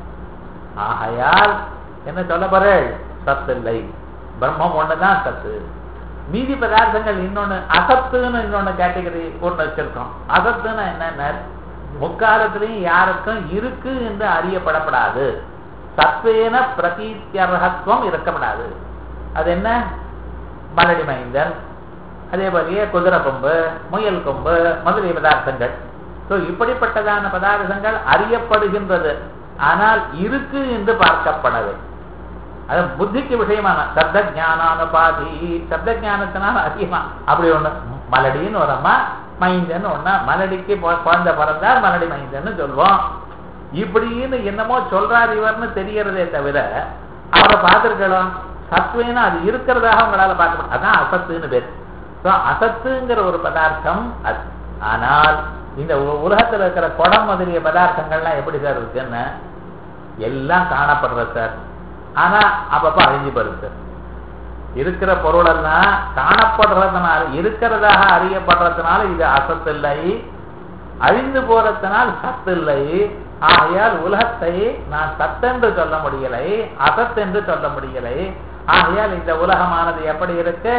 A: ஆகையால் என்ன சொல்ல போறேன்? சத்து இல்லை, பிரம்மம் ஒண்ணுதான் சத்து. மீதி பதார்த்தங்கள் இன்னொன்னு அசத்துன்னு இன்னொன்னு கேட்டகரி ஒண்ணு வச்சிருக்கோம். அசத்துன்னு என்னென்ன? முக்காலத்திலையும் யாருக்கும் இருக்கு என்று அறியப்படப்படாது. சத்வேன பிரதீத்யர்ஹத்வம் இருக்கப்படாது. அது என்ன? மலடி மைந்தன், அதே போலயே குதிரை கொம்பு, முயல் கொம்பு முதலிய பதார்த்தங்கள். ஸோ இப்படிப்பட்டதான பதார்த்தங்கள் அறியப்படுகின்றது, ஆனால் இருக்கு என்று பார்க்கப்படது. அது புத்திக்கு விஷயமான சப்த ஜானானுபாதி. சப்த ஜானத்தினால அதிகமா அப்படி ஒண்ணு மலடின்னு ஒரு அம்மா, மைந்தன்னு ஒண்ணா. மலடிக்கு குழந்தை பிறந்தால் மலடி மைந்தன்னு சொல்வோம். இப்படின்னு என்னமோ சொல்றாரு இவர்னு தெரியறதே தவிர அவரை பார்த்திருக்கலாம். சத்துவேன்னு அது இருக்கிறதாக உங்களால பார்க்க முடியும். அதான் அசத்துன்னு பேர். ஸோ அசத்துங்கிற ஒரு பதார்த்தம் அது. ஆனால் இந்த உலகத்தில் இருக்கிற குடம் முதலிய பதார்த்தங்கள்லாம் எப்படி சார் இருக்குன்னு எல்லாம் காணப்படுறது சார். ஆனா அப்பப்ப அழிஞ்சு போறது சார். இருக்கிற பொருள் எல்லாம் காணப்படுறதுனால இருக்கிறதாக அறியப்படுறதுனால இது அசத்து இல்லை, அழிந்து போறதுனால் சத்து இல்லை. ஆகையால் உலகத்தை நான் சத்தென்று சொல்ல முடியலை, அசத்தென்று சொல்ல முடியலை. ஆகையால் இந்த உலகமானது எப்படி இருக்கு?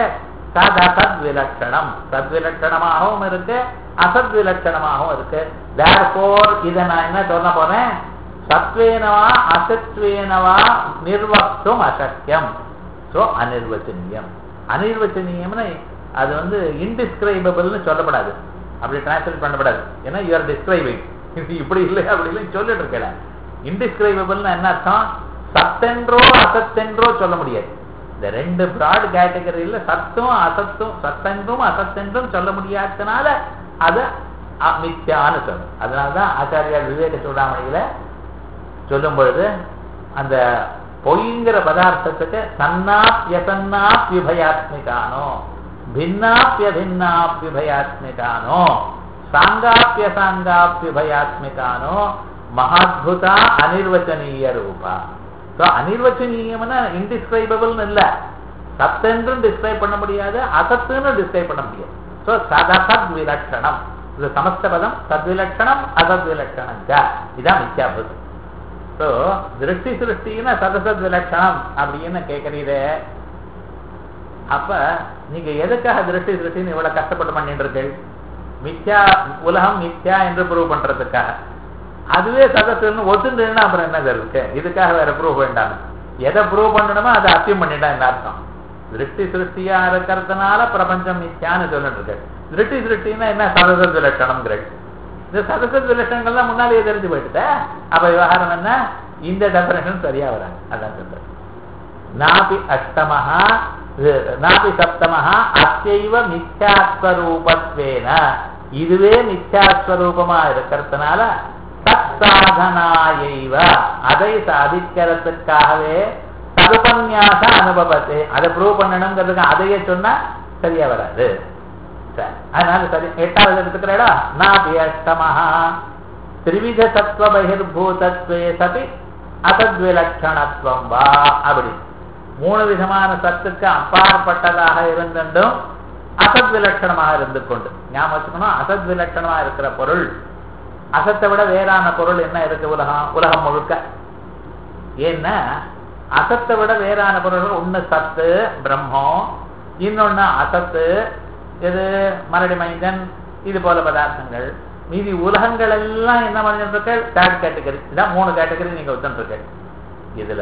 A: சத் விலட்சணம், சத்விலட்சணமாகவும் இருக்கு, அசத் விலட்சணமாகவும் இருக்கு. தேர்ஃபோர் இதை நான் என்ன சொல்ல போறேன்? சத்வேனவா அசத்வேனவா நிர்வக்தும் அசக்கியம். ஸோ அனிர்வச்சனீயம். அனிர்வச்சனீயம்னு அது வந்து இன்டிஸ்கிரைபபிள்னு சொல்லப்படாது, அப்படி டிரான்ஸ்லேட் பண்ணப்படாது. ஏன்னா யூ ஆர் டிஸ்கிரைபிங், இப்படி இல்லை அப்படி இல்லைன்னு சொல்லிட்டு இருக்கல. இன்டிஸ்கிரைபபிள்னு என்ன அர்த்தம்? சத்தென்றோ அசத்தென்றோ சொல்ல முடியாது. இந்த ரெண்டு பிராட் கேட்டகரியில் சத்தும் அசத்தும், சத்தென்றும் அசத்தென்றும் சொல்ல முடியாததுனால அது மித்யான்னு சொல்லும். அதனால்தான் ஆச்சாரியார் விவேக சூடாமணியில சொல்லும் பொழுது அந்த பொய்ங்கிற பதார்த்தத்துக்கு சன்னாப்யசன்னாப்யுபயாத்மிகானோ, பின்னாப்யபின்னாப்யுபயாத்மிகானோ, சாங்காப்ய சாங்காப்யுபயாத்மிகானோ, மகாத்புதா அனிர்வச்சனீய ரூபா. ஸோ அனிர்வச்சனீயம்னா இன்டிஸ்கிரைபபிள்னு இல்லை, சத்தென்றும் டிஸ்கிரைப் பண்ண முடியாது, அசத்துன்னு டிஸ்கிரைப் பண்ண முடியாது. ஸோ சதசத் விலட்சணம், இது சமஸ்த பதம். சத்விலட்சணம் அசத் விலட்சணம் இதான் மித்யாபுதம். ஸோ திருஷ்டி சிருஷ்டின்னா சதசத் விலட்சணம் அப்படின்னு கேட்கறீரே, அப்ப நீங்க எதுக்காக திருஷ்டி சிருஷ்டின்னு இவ்வளவு கஷ்டப்பட்டு பண்ணிட்டு இருக்கீர்கள்? மித்யா, உலகம் மித்யா என்று ப்ரூவ் பண்றதுக்காக. அதுவே சதசுன்னு ஒத்துண்டுன்னா அப்புறம் என்ன இருக்கு? இதுக்காக வேற ப்ரூவ் வேண்டாம். எதை ப்ரூவ் பண்ணணுமோ அதை அசியம் பண்ணிட்டான் இந்த அர்த்தம். திருஷ்டி சிருஷ்டியா இருக்கிறதுனால பிரபஞ்சம் மித்யான்னு சொல்லிட்டு இருக்கு. திருஷ்டி சிருஷ்டின்னா என்ன? சதசத் விலட்சணம்ங்கிற இந்த சதசத் விலட்சணங்கள் தான் முன்னாலேயே தெரிஞ்சு போயிட்டு. அப்ப விவகாரம் என்ன? இந்த டெபரேஷன் சரியா வராது. அதான் சொல்ற நாபி அஷ்டமஹா நாபி சப்தமஹா அஸ்யைவ மித்யாஸ்வரூபத்வேன, இதுவே மித்யாஸ்வரூபமா இருக்கிறதுனால தத் சாதனாயைவ, அதை சாதிக்கிறதுக்காகவே ததுபன்யாச அனுபவத்தை, அதை ப்ரூவ் பண்ணணுங்கிறதுக்கு அதையே சொன்னா சரியா வராது. சரி, அதனால சரி எட்டாவது எடுத்துக்கிறா. நாபி அஷ்டமஹா திரிவித சத்வ பகிர்பூதத்வே சதி அசத்விலட்சணத்துவம் வா, அப்படி மூணு விதமான சத்துக்கு அப்பாற்பட்டதாக இருந்தும் அசத் விலட்சணமாக இருந்து கொண்டு ஞாபகம் வச்சுக்கணும். அசத் விலட்சணமா இருக்கிற பொருள், அசத்தை விட வேறான பொருள் என்ன இருக்கு உலகம் உலகம் முழுக்க? ஏன்னா அசத்தை விட வேறான பொருள்கள் ஒண்ணு சத்து பிரம்மம், இன்னொன்னு அசத்து இது மரடி மைந்தன், இது போல பதார்த்தங்கள். மீதி உலகங்கள் எல்லாம் என்ன பண்ணிட்டு தேர்ட் கேட்டகரி. இதான் மூணு கேட்டகரி நீங்க வச்சுருக்க. இதுல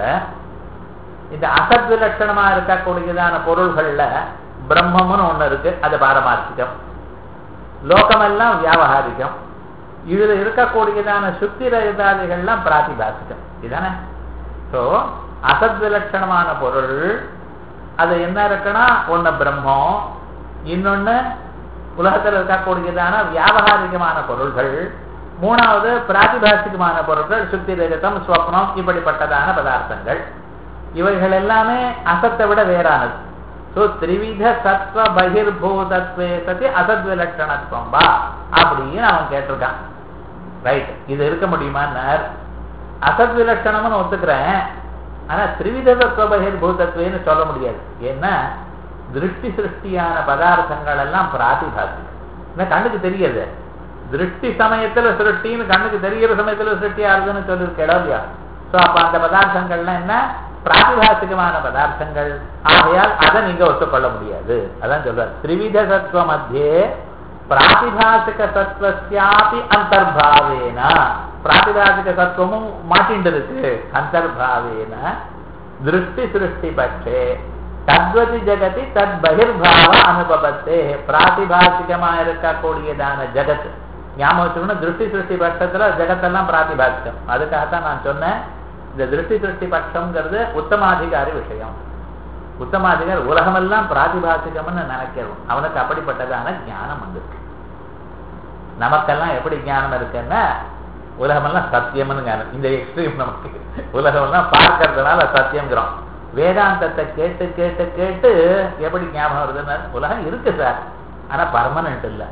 A: இந்த அசத் விலட்சணமா இருக்கக்கூடியதான பொருள்கள்ல பிரம்மம்னு ஒண்ணு இருக்கு, அது பாரமார்த்திகம். லோகமெல்லாம் வியாபகாரிகம். இதுல இருக்கக்கூடியதான சுத்தி ரகிதாதிகள்லாம் பிராதிபாசிகம். இதுதானே? சோ அசத் விலட்சணமான பொருள் அது என்ன இருக்குன்னா ஒண்ணு பிரம்மம், இன்னொன்னு உலகத்தில் இருக்கக்கூடியதான வியாபகாரிகமான பொருள்கள், மூணாவது பிராதிபாசிகமான பொருட்கள் சுத்தி ரகிதம் ஸ்வப்னம் இப்படிப்பட்டதான பதார்த்தங்கள். இவைகள் எல்லாமே அசத்தை விட வேறானது. சோ திரிவித சத்வ பகிர்பூதத்வே சதி அசத் விலட்சணத்துவம் வா அப்படின்னு அவன் கேட்டிருக்கான். ரைட், இது இருக்க முடியுமான்னார். அசத் விலட்சணம்னு ஒத்துக்கிறேன், ஆனா திரிவித சத்வ பகிர்பூதத்வேன்னு சொல்ல முடியாது. ஏன்னா திருஷ்டி சிருஷ்டியான பதார்த்தங்கள் எல்லாம் பிராதிபாசிகம், கண்ணுக்கு தெரியாது. திருஷ்டி சமயத்துல சிருஷ்டின்னு கண்ணுக்கு தெரிகிற சமயத்துல சிருஷ்டி ஆகுதுன்னு சொல்லியிருக்கேடா இல்லையா? சோ அப்ப அந்த பதார்த்தங்கள்லாம் என்ன? பிராதிபாசிகமான பதார்த்தங்கள். ஆகையால் அதை நீங்க ஒத்துக்கொள்ள முடியாது. அதான் சொல்ற திரிவித சத்வ மத்தியே பிராதிபாசிக சத்வஸ்யாபி அந்தர்பாவேன, பிராதிபாசிக சத்வமும் மாட்டிண்டு இருக்கு. அந்தர்பாவேன திருஷ்டி சிருஷ்டி பட்சே தத்வதி ஜகதி தத் பகிர்பாவ அனுபவத்தே, பிராதிபாசிகமா இருக்கக்கூடியதான ஜகத் ஞாபகம் வச்சுக்கணும். திருஷ்டி சிருஷ்டி பட்சத்துல ஜகத்தெல்லாம் பிராதிபாசிகம். அதுக்காகத்தான் நான் சொன்னேன் இந்த திருஷ்டி சிருஷ்டி பட்சம்ங்கிறது உத்தமாதிகாரி விஷயம். உத்தமாதிகாரி உலகமெல்லாம் பிராதிபாசிகம்னு நினைக்கிறோம். அவனுக்கு அப்படிப்பட்டதான ஞானம் வந்திருக்கு. நமக்கெல்லாம் எப்படி ஞானம் இருக்குன்னா உலகமெல்லாம் சத்தியம்னு ஞானம். இந்த எக்ஸ்ட்ரீம் நமக்கு உலகமெல்லாம் பார்க்கறதுனால சத்தியம்ங்கிறோம். வேதாந்தத்தை கேட்டு கேட்டு கேட்டு எப்படி ஞாபகம் வருதுன்னு, உலகம் இருக்கு சார் ஆனா பர்மனன்ட் இல்லை.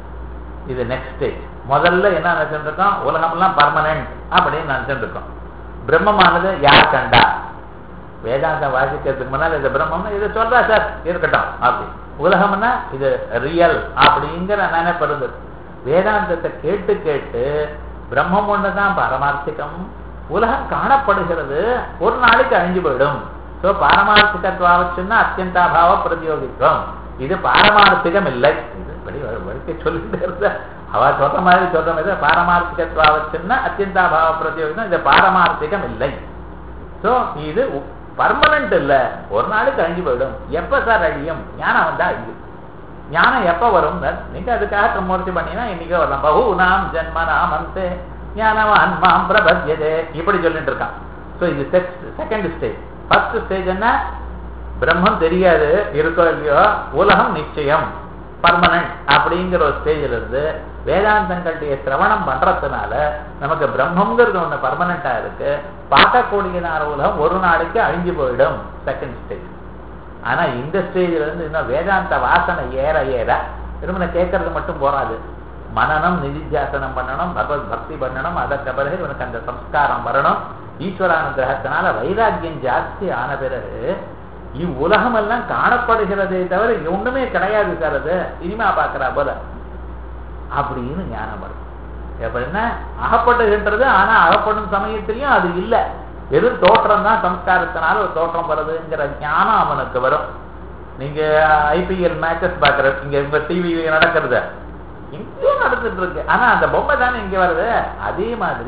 A: இது நெக்ஸ்ட் ஸ்டேஜ். முதல்ல என்ன நினைச்சுட்டு இருக்கோம்? உலகமெல்லாம் பர்மனன்ட் அப்படின்னு நினைச்சுட்டு இருக்கோம். பிரம்மமானது யார் கண்டா? வேதாந்தம் வாசிக்கிறதுக்கு முன்னால் இது பிரம்மம்னு இது சொல்றா சார் இருக்கட்டும் அப்படி. உலகம்னா இது ரியல் அப்படிங்கிற நினைப்படுது. வேதாந்தத்தை கேட்டு கேட்டு பிரம்மம் ஒண்ணுதான் பாரமார்த்திகம், உலகம் காணப்படுகிறது, ஒரு நாளைக்கு அழிஞ்சு போயிடும். சோ பாரமார்த்திகத்துவாவச்சுன்னா அத்தியந்தாபாவ பிரதியோகித்துவம். இது பாரமார்த்திகம் இல்லை. இது படி வழக்கை சொல்லிட்டு இருந்த அவ சொல்ற மாதிரி சொல்ற மாதிரி பாரமார்த்திகத்துவாவச்சுன்னா அத்தியந்தாபாவ பிரதியோகித்தம். இது பாரமார்த்திகம் இல்லை. சோ இது பர்மனன்ட் இல்ல, ஒரு நாளுக்கு அழிஞ்சு போயிடும். எப்ப சார் அழியும்? ஞானம் வந்தா அழியும். ஞானம் எப்ப வரும்? நீங்க அதுக்காக பிரமூர்த்தி பண்ணினா இன்னைக்கு வரலாம். பகு நாம் ஜென்ம நாமந்தே ஞானவான் மாம் பிரபத்யதே இப்படி சொல்லிட்டு இருக்கான். சோ இது செகண்ட் ஸ்டேஜ். ஃபர்ஸ்ட் ஸ்டேஜ் என்ன? பிரம்மம் தெரியாது இருக்கோ இல்லையோ, உலகம் நிச்சயம் பர்மனன்ட் அப்படிங்கிற ஒரு ஸ்டேஜில் இருந்து வேதாந்தங்களுடைய சிரவணம் பண்றதுனால நமக்கு பிரம்மங்கிறது ஒண்ணு பர்மனண்டா இருக்கு. பார்க்கக்கூடியதான உலகம் ஒரு நாளைக்கு அழிஞ்சு போயிடும். Second stage. ஆனா இந்த ஸ்டேஜ்ல இருந்து இன்னும் வேதாந்த வாசனை ஏற ஏற திரும்ப கேட்கறது மட்டும் போராது. மனநம் நிதித்தியாசனம் பண்ணணும், பகவத் பக்தி பண்ணணும். அதற்கு பிறகு இவனுக்கு அந்த சம்ஸ்காரம் வரணும். ஈஸ்வரானுகிரகத்தினால வைராக்கியம் ஜாஸ்தி ஆன பிறகு இவ்வுலகம் எல்லாம் காணப்படுகிறதே தவிர ஒண்ணுமே கிடையாது சார், அது சினிமா பாக்குறா போல அப்படின்னு ஞானம் வரும். எப்படின்னா அகப்படுகின்றது, ஆனா அகப்படும் சமயத்திலையும் அது இல்லை, வெறும் தோற்றம் தான். சம்ஸ்காரத்தினால ஒரு தோற்றம் வருதுங்கிற ஞானம் அவனுக்கு வரும். நீங்க ஐபிஎல் மேட்சஸ் பாக்குற இங்க உங்க டிவி நடக்கிறது எங்கேயும் நடந்துட்டு இருக்கு, ஆனா அந்த பொம்மை தானே இங்க வருது. அதே மாதிரி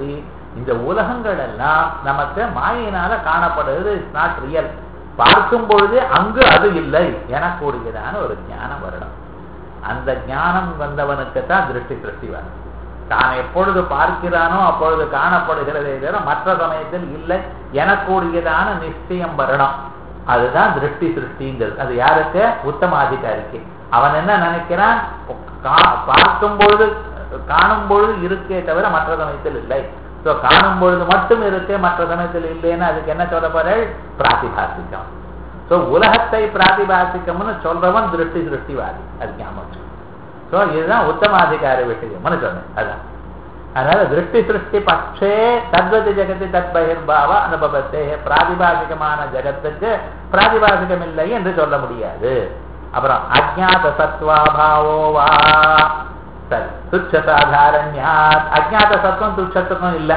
A: இந்த உலகங்கள் எல்லாம் நமக்கு மாயினால காணப்படுறது. It's not real. பார்க்கும் பொழுது அங்கு அது இல்லை எனக்கூடியதான ஒரு ஞானம் வரணும். அந்த ஞானம் வந்தவனுக்கு தான் திருஷ்டி சிருஷ்டி வரும். தான் எப்பொழுது பார்க்கிறானோ அப்பொழுது காணப்படுகிறதே தவிர மற்ற சமயத்தில் இல்லை எனக்கூடியதான நிச்சயம் வரணும். அதுதான் திருஷ்டி சிருஷ்டிங்கிறது. அது யாருக்கு? உத்தமாதிகாரிக்கு. அவன் என்ன நினைக்கிறான்? பார்க்கும் பொழுது காணும் பொழுது இருக்கே தவிர மற்ற சமயத்தில் இல்லை. ஸோ காணும் பொழுது மட்டும் இருக்கு, மற்ற சமயத்தில் இல்லைன்னு அதுக்கு என்ன சொல்ல போற? பிராதிபாசிக்கம். ஸோ உலகத்தை பிராதிபாசிக்கம்னு சொல்றவன் திருஷ்டி சிருஷ்டிவாதி. அது ஞாபகம். ஸோ இதுதான் உத்தமாதிகார விஷயம்னு சொன்னேன். அதான் அதனால திருஷ்டி சிருஷ்டி பட்சே தத்வதி ஜெகதி தத் பகிர்பாவ அனுபவத்தே. பிராதிபாசிகமான ஜெகத்துக்கு பிராதிபாசிகம் இல்லை என்று சொல்ல முடியாது. அப்புறம் அஜ்ஞாத சத்வாபாவோ வா சரி துச்ச சாதாரண்யாத். அஜ்ஞாத சத்துவம் துச்சத்துவம் இல்லை.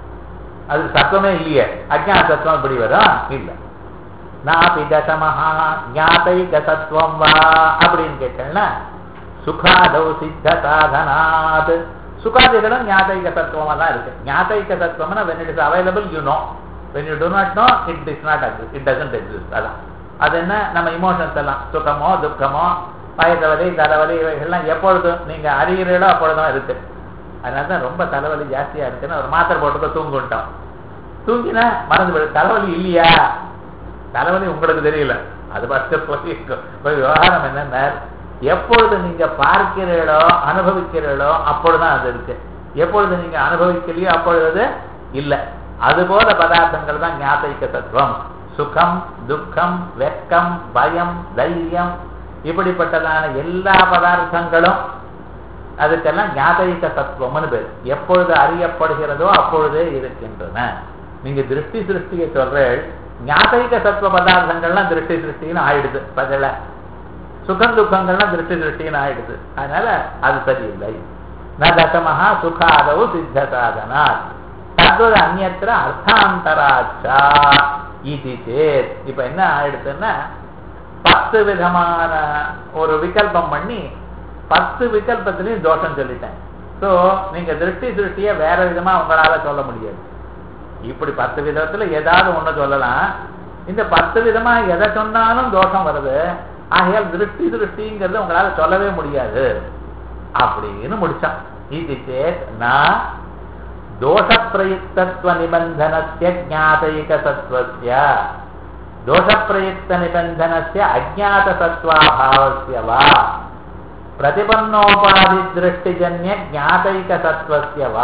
A: அது சத்துவமே இல்லையே. அஜ்ஞாத சத்துவம் இப்படி வரும் இல்லை. நாபி தசமஹா ஞாதைக சத்துவம் வா அப்படின்னு கேட்டேன்னா சுகாதௌ சித்த சாதனாத். சுகாதிகளும் ஞாதைக தத்துவமா தான் இருக்கு. ஞாதைக தத்துவம்னா when it is available you know, when you do not know it is not exist, it doesn't exist. அதான் அது என்ன, நம்ம இமோஷன்ஸ் எல்லாம் சுகமோ துக்கமோ வயதவலி தலைவலி இவைகள்லாம் எப்பொழுது நீங்க அறிகிறீர்களோ அப்பொழுதுதான் இருக்கு. அதனால தான் ரொம்ப தலைவலி ஜாஸ்தியா இருக்குன்னு ஒரு மாத்திரை போட்டு தூங்குட்டோம். தூங்கினா மறந்து போயிடும். தலைவலி இல்லையா? தலைவலி உங்களுக்கு தெரியல. அது பட்ச விவகாரம் என்னன்னா எப்பொழுது நீங்க பார்க்கிறீர்களோ அனுபவிக்கிறீர்களோ அப்பொழுதுதான் அது இருக்கு. எப்பொழுது நீங்க அனுபவிக்கலையோ அப்பொழுது இல்லை. அதுபோல பதார்த்தங்கள் தான் ஞாபக தத்துவம். சுகம் துக்கம் வெக்கம் பயம் தைரியம் இப்படிப்பட்டதான எல்லா பதார்த்தங்களும் அதுக்கெல்லாம் ஞாபக தத்துவம்னு பேர். எப்பொழுது அறியப்படுகிறதோ அப்பொழுதே இருக்கின்றன. நீங்க திருஷ்டி சிருஷ்டியை சொல்றேன், ஞாபக தத்துவ பதார்த்தங்கள்லாம் திருஷ்டி சிருஷ்டின்னு ஆயிடுது. பதில சுகம் துக்கங்கள்லாம் திருஷ்டி திருஷ்டின்னு ஆயிடுது. அதனால அது சரியில்லை. ந தசமஹா சுகாதவு சித்த சாதனா தத்வத அந்நியத்திர அர்த்தாந்தராச்சா இது சேத். இப்ப என்ன ஆயிடுதுன்னா பத்து விதமான ஒரு விகல்பம் பண்ணி பத்து விகல்பத்திலையும் தோஷம் சொல்லிட்டேன். ஸோ நீங்க திருஷ்டி சிருஷ்டிய வேற விதமா உங்களால சொல்ல முடியாது. இப்படி பத்து விதத்துல ஏதாவது ஒண்ணு சொல்லலாம். இந்த பத்து விதமா எதை சொன்னாலும் தோஷம் வருது. ஆகையால் திருஷ்டி திருஷ்டிங்கிறது உங்களால சொல்லவே முடியாது அப்படின்னு முடிச்சான். இது சேத் நான் தோஷ பிரயுக்தத்துவ நிபந்தனஸ்ய ஞாதைக சத்வஸ்ய தோஷ பிரயுக்த நிபந்தனஸ்ய அஜ்ஞாத சத்வாபாவஸ்ய வா பிரதிபன்னோபாதி திருஷ்டிஜன்ய ஞாதைக சத்வஸ்ய வா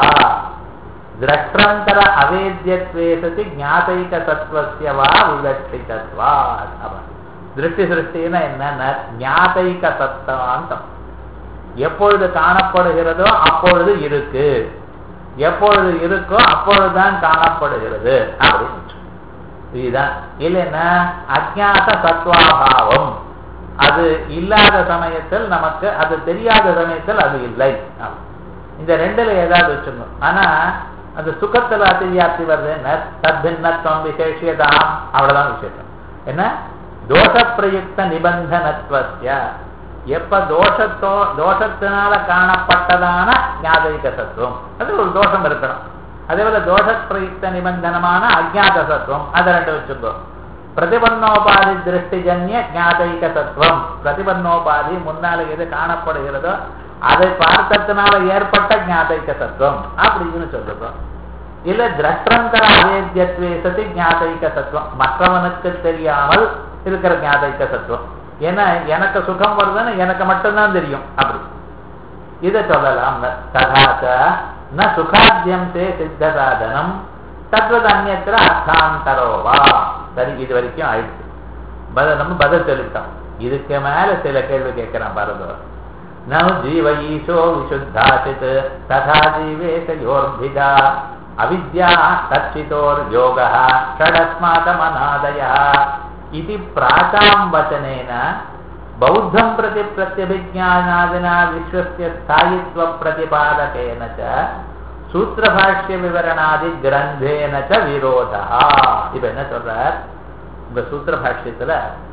A: திரஷ்டந்தர அவேத்யத்வே சதி ஞாதைக சத்வஸ்ய வா விவக்ஷிதத்வாத். திருஷ்டி சிருஷ்டின்னா என்ன? ஞாதைக சத்தாந்தம். எப்பொழுது காணப்படுகிறதோ அப்பொழுது இருக்கு, எப்பொழுது இருக்கோ அப்பொழுதுதான் காணப்படுகிறது அப்படின்னு. இதுதான் இல்லைன்னா அஜ்ஞாத சத்வாபாவம். அது இல்லாத சமயத்தில் நமக்கு அது தெரியாத சமயத்தில் அது இல்லை. இந்த ரெண்டுல ஏதாவது வச்சுக்கணும். ஆனா அந்த சுகத்துல அதிவியாப்தி வருது. தத்பின்னத்துவம் விசேஷியதாம் அவ்வளவுதான் விசேஷம். என்ன தோஷ பிரயுக்த நிபந்தனத்வஸ்ய எப்ப தோஷத்தோ தோஷத்தினால காணப்பட்டதான ஞாபக தத்துவம் அது ஒரு தோஷம் இருக்கணும். அதே போல தோஷ பிரயுக்த நிபந்தனமான அஜ்ஞாத தத்துவம் அதை ரெண்டு வச்சுக்கோ. பிரதிபன்னோபாதி திருஷ்டிஜன்ய ஞாபக தத்துவம். பிரதிபன்னோபாதி முன்னால எது காணப்படுகிறதோ அதை பார்த்தத்தினால ஏற்பட்ட ஞாபக தத்துவம் அப்படின்னு சொல்லுறோம். இல்ல திரஷ்டந்தர அவேத்யத்வே சதி ஞாபக தத்துவம். மற்றவனுக்கு தெரியாமல் இருக்கிற ஞாபக தத்துவம். ஏன்னா எனக்கு சுகம் வருதுன்னு எனக்கு மட்டும்தான் தெரியும் அப்படி இதை சொல்லலாம். ததாச்ச ந சுகாத்தியம் சே சித்த சாதனம் தத்வத் அந்நியத்திர அர்த்தாந்தரோவா. சரி, இது வரைக்கும் ஆயிடுச்சு. பதில் நம்ம பதில் சொல்லிட்டோம். இதுக்கு மேல சில கேள்வி கேட்கிறான் பாருங்க. ந ஜீவ ஈசோ விசுத்தாசித் ததா ஜீவேஷயோர்பிதா அவித்யா தச்சிதோர் யோகः ஷடஸ்மாதமநாதயः इति प्राचां वचनेन बौद्धं प्रति प्रत्यभिज्ञानादिना विश्वस्य स्थायित्व प्रतिपादकेन च सूत्रभाष्य विवरणादि ग्रंथेन च विरोधः. இப்ப என்ன சொல்றார்? இந்த சூத்திர பாஷ்யத்துல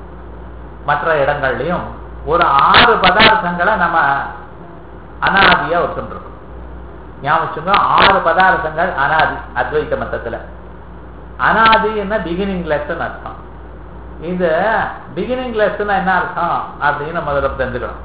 A: மற்ற இடங்கள்லயும் ஒரு ஆறு பதார்த்தங்களை நம்ம அனாதியா ஒத்துருக்கோம். ஞாபகம் ஆறு பதார்த்தங்கள் அனாதி அத்வைத மத்தத்துல. அனாதி என்ன பிகினிங்லெஸ் அர்த்தம். இந்த பிகினிங்லெஸ் என்ன அர்த்தம் அப்படின்னு முதல்ல தெரிஞ்சுக்கணும்.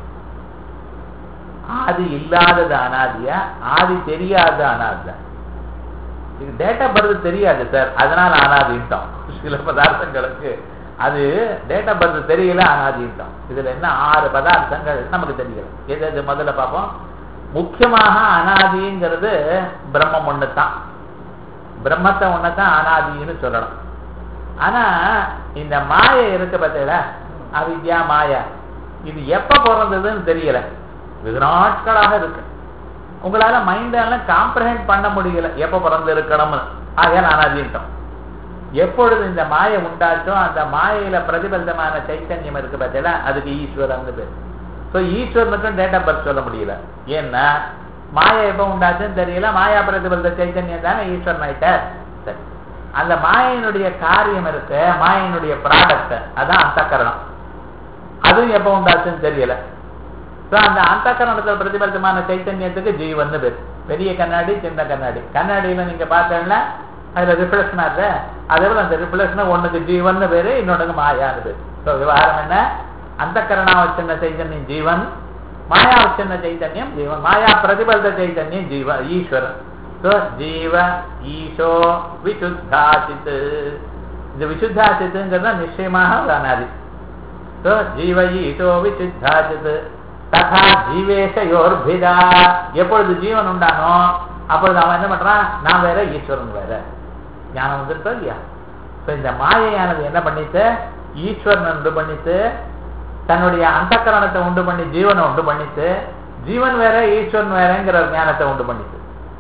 A: ஆதி இல்லாதது அனாதியா, ஆதி தெரியாத அனாதியா? இது டேட் ஆஃப் பர்த் தெரியாது சார், அதனால அனாதிட்டோம். சில பதார்த்தங்களுக்கு அது டேட் ஆஃப் பர்த் தெரியல, அனாதிட்டோம். இதுல என்ன ஆறு பதார்த்தங்கள் நமக்கு தெரியல. எது எது முதல்ல பார்ப்போம். முக்கியமாக அனாதிங்கிறது பிரம்மம் ஒண்ணுதான். பிரம்மத்தை ஒண்ணுதான் அனாதின்னு சொல்லணும். ஆனா இந்த மாயை இருக்கு பார்த்தீங்களா, அவித்யா மாயா, இது எப்ப பிறந்ததுன்னு தெரியல, வெகு நாட்களாக இருக்கு. உங்களால மைண்டால காம்ப்ரஹெண்ட் பண்ண முடியல எப்ப பிறந்து இருக்கணும்னு. ஆகையால் அனாதிட்டோம். எப்பொழுது இந்த மாயை உண்டாச்சோ அந்த மாயையில பிரதிபலிதமான சைத்தன்யம் இருக்கு பார்த்தீங்களா, அதுக்கு ஈஸ்வரன் பேர். ஸோ ஈஸ்வரனுக்கும் டேட் ஆஃப் பர்த் சொல்ல முடியல. ஏன்னா மாயா எப்ப உண்டாச்சுன்னு தெரியல, மாயா பிரதிபலித சைத்தன்யம் தானே ஈஸ்வரன் ஆயிட்டார். சரி, அந்த மாயினுடைய காரியம் இருக்கு, மாயினுடைய ப்ராடக்ட் அதான் அந்தக்கரணம். அதுவும் எப்ப உண்டாச்சுன்னு தெரியல. ஸோ அந்த அந்தக்கரணத்தில் பிரதிபலிதமான சைத்தன்யத்துக்கு ஜீவன் பேர். பெரிய கண்ணாடி சின்ன கண்ணாடி, கண்ணாடியில நீங்க பார்த்தீங்கன்னா அதுல ரிஃப்ளெக்ஷன் ஆகுது. அதே போல அந்த ரிஃப்ளெக்ஷன் ஒண்ணுக்கு ஜீவன் பேரு, இன்னொன்னுக்கு மாயான்னு பேரு. ஸோ விவகாரம் என்ன, அந்தக்கரணாவச்சின்ன சைத்தன்யம் ஜீவன், மாயாவச்சின்ன சைத்தன்யம் ஜீவன், மாயா பிரதிபலித சைத்தன்யம் ஜீவ ஈஸ்வரன். ஸோ ஜீவ ஈசோ விசுத்தாசித். இந்த விசுத்தாசித்துங்கிறத நிச்சயமாக ஒரு அனாதி. ஸோ ஜீவ ஈசோ விசுத்தாசித் ததா ஜீவேஷயோர்பிதா. எப்பொழுது ஜீவன் உண்டானோ அப்பொழுது அவன் என்ன பண்றான், நான் வேற ஈஸ்வரன் வேற. ஞானம் வந்துருக்கோ இல்லையா? ஸோ இந்த மாயையானது என்ன பண்ணிட்டு, ஈஸ்வரன் உண்டு பண்ணிட்டு தன்னுடைய அந்தக்கரணத்தை உண்டு பண்ணி ஜீவனை உண்டு பண்ணிட்டு, ஜீவன் வேற ஈஸ்வரன் வேறங்கிற ஞானத்தை உண்டு பண்ணிட்டு,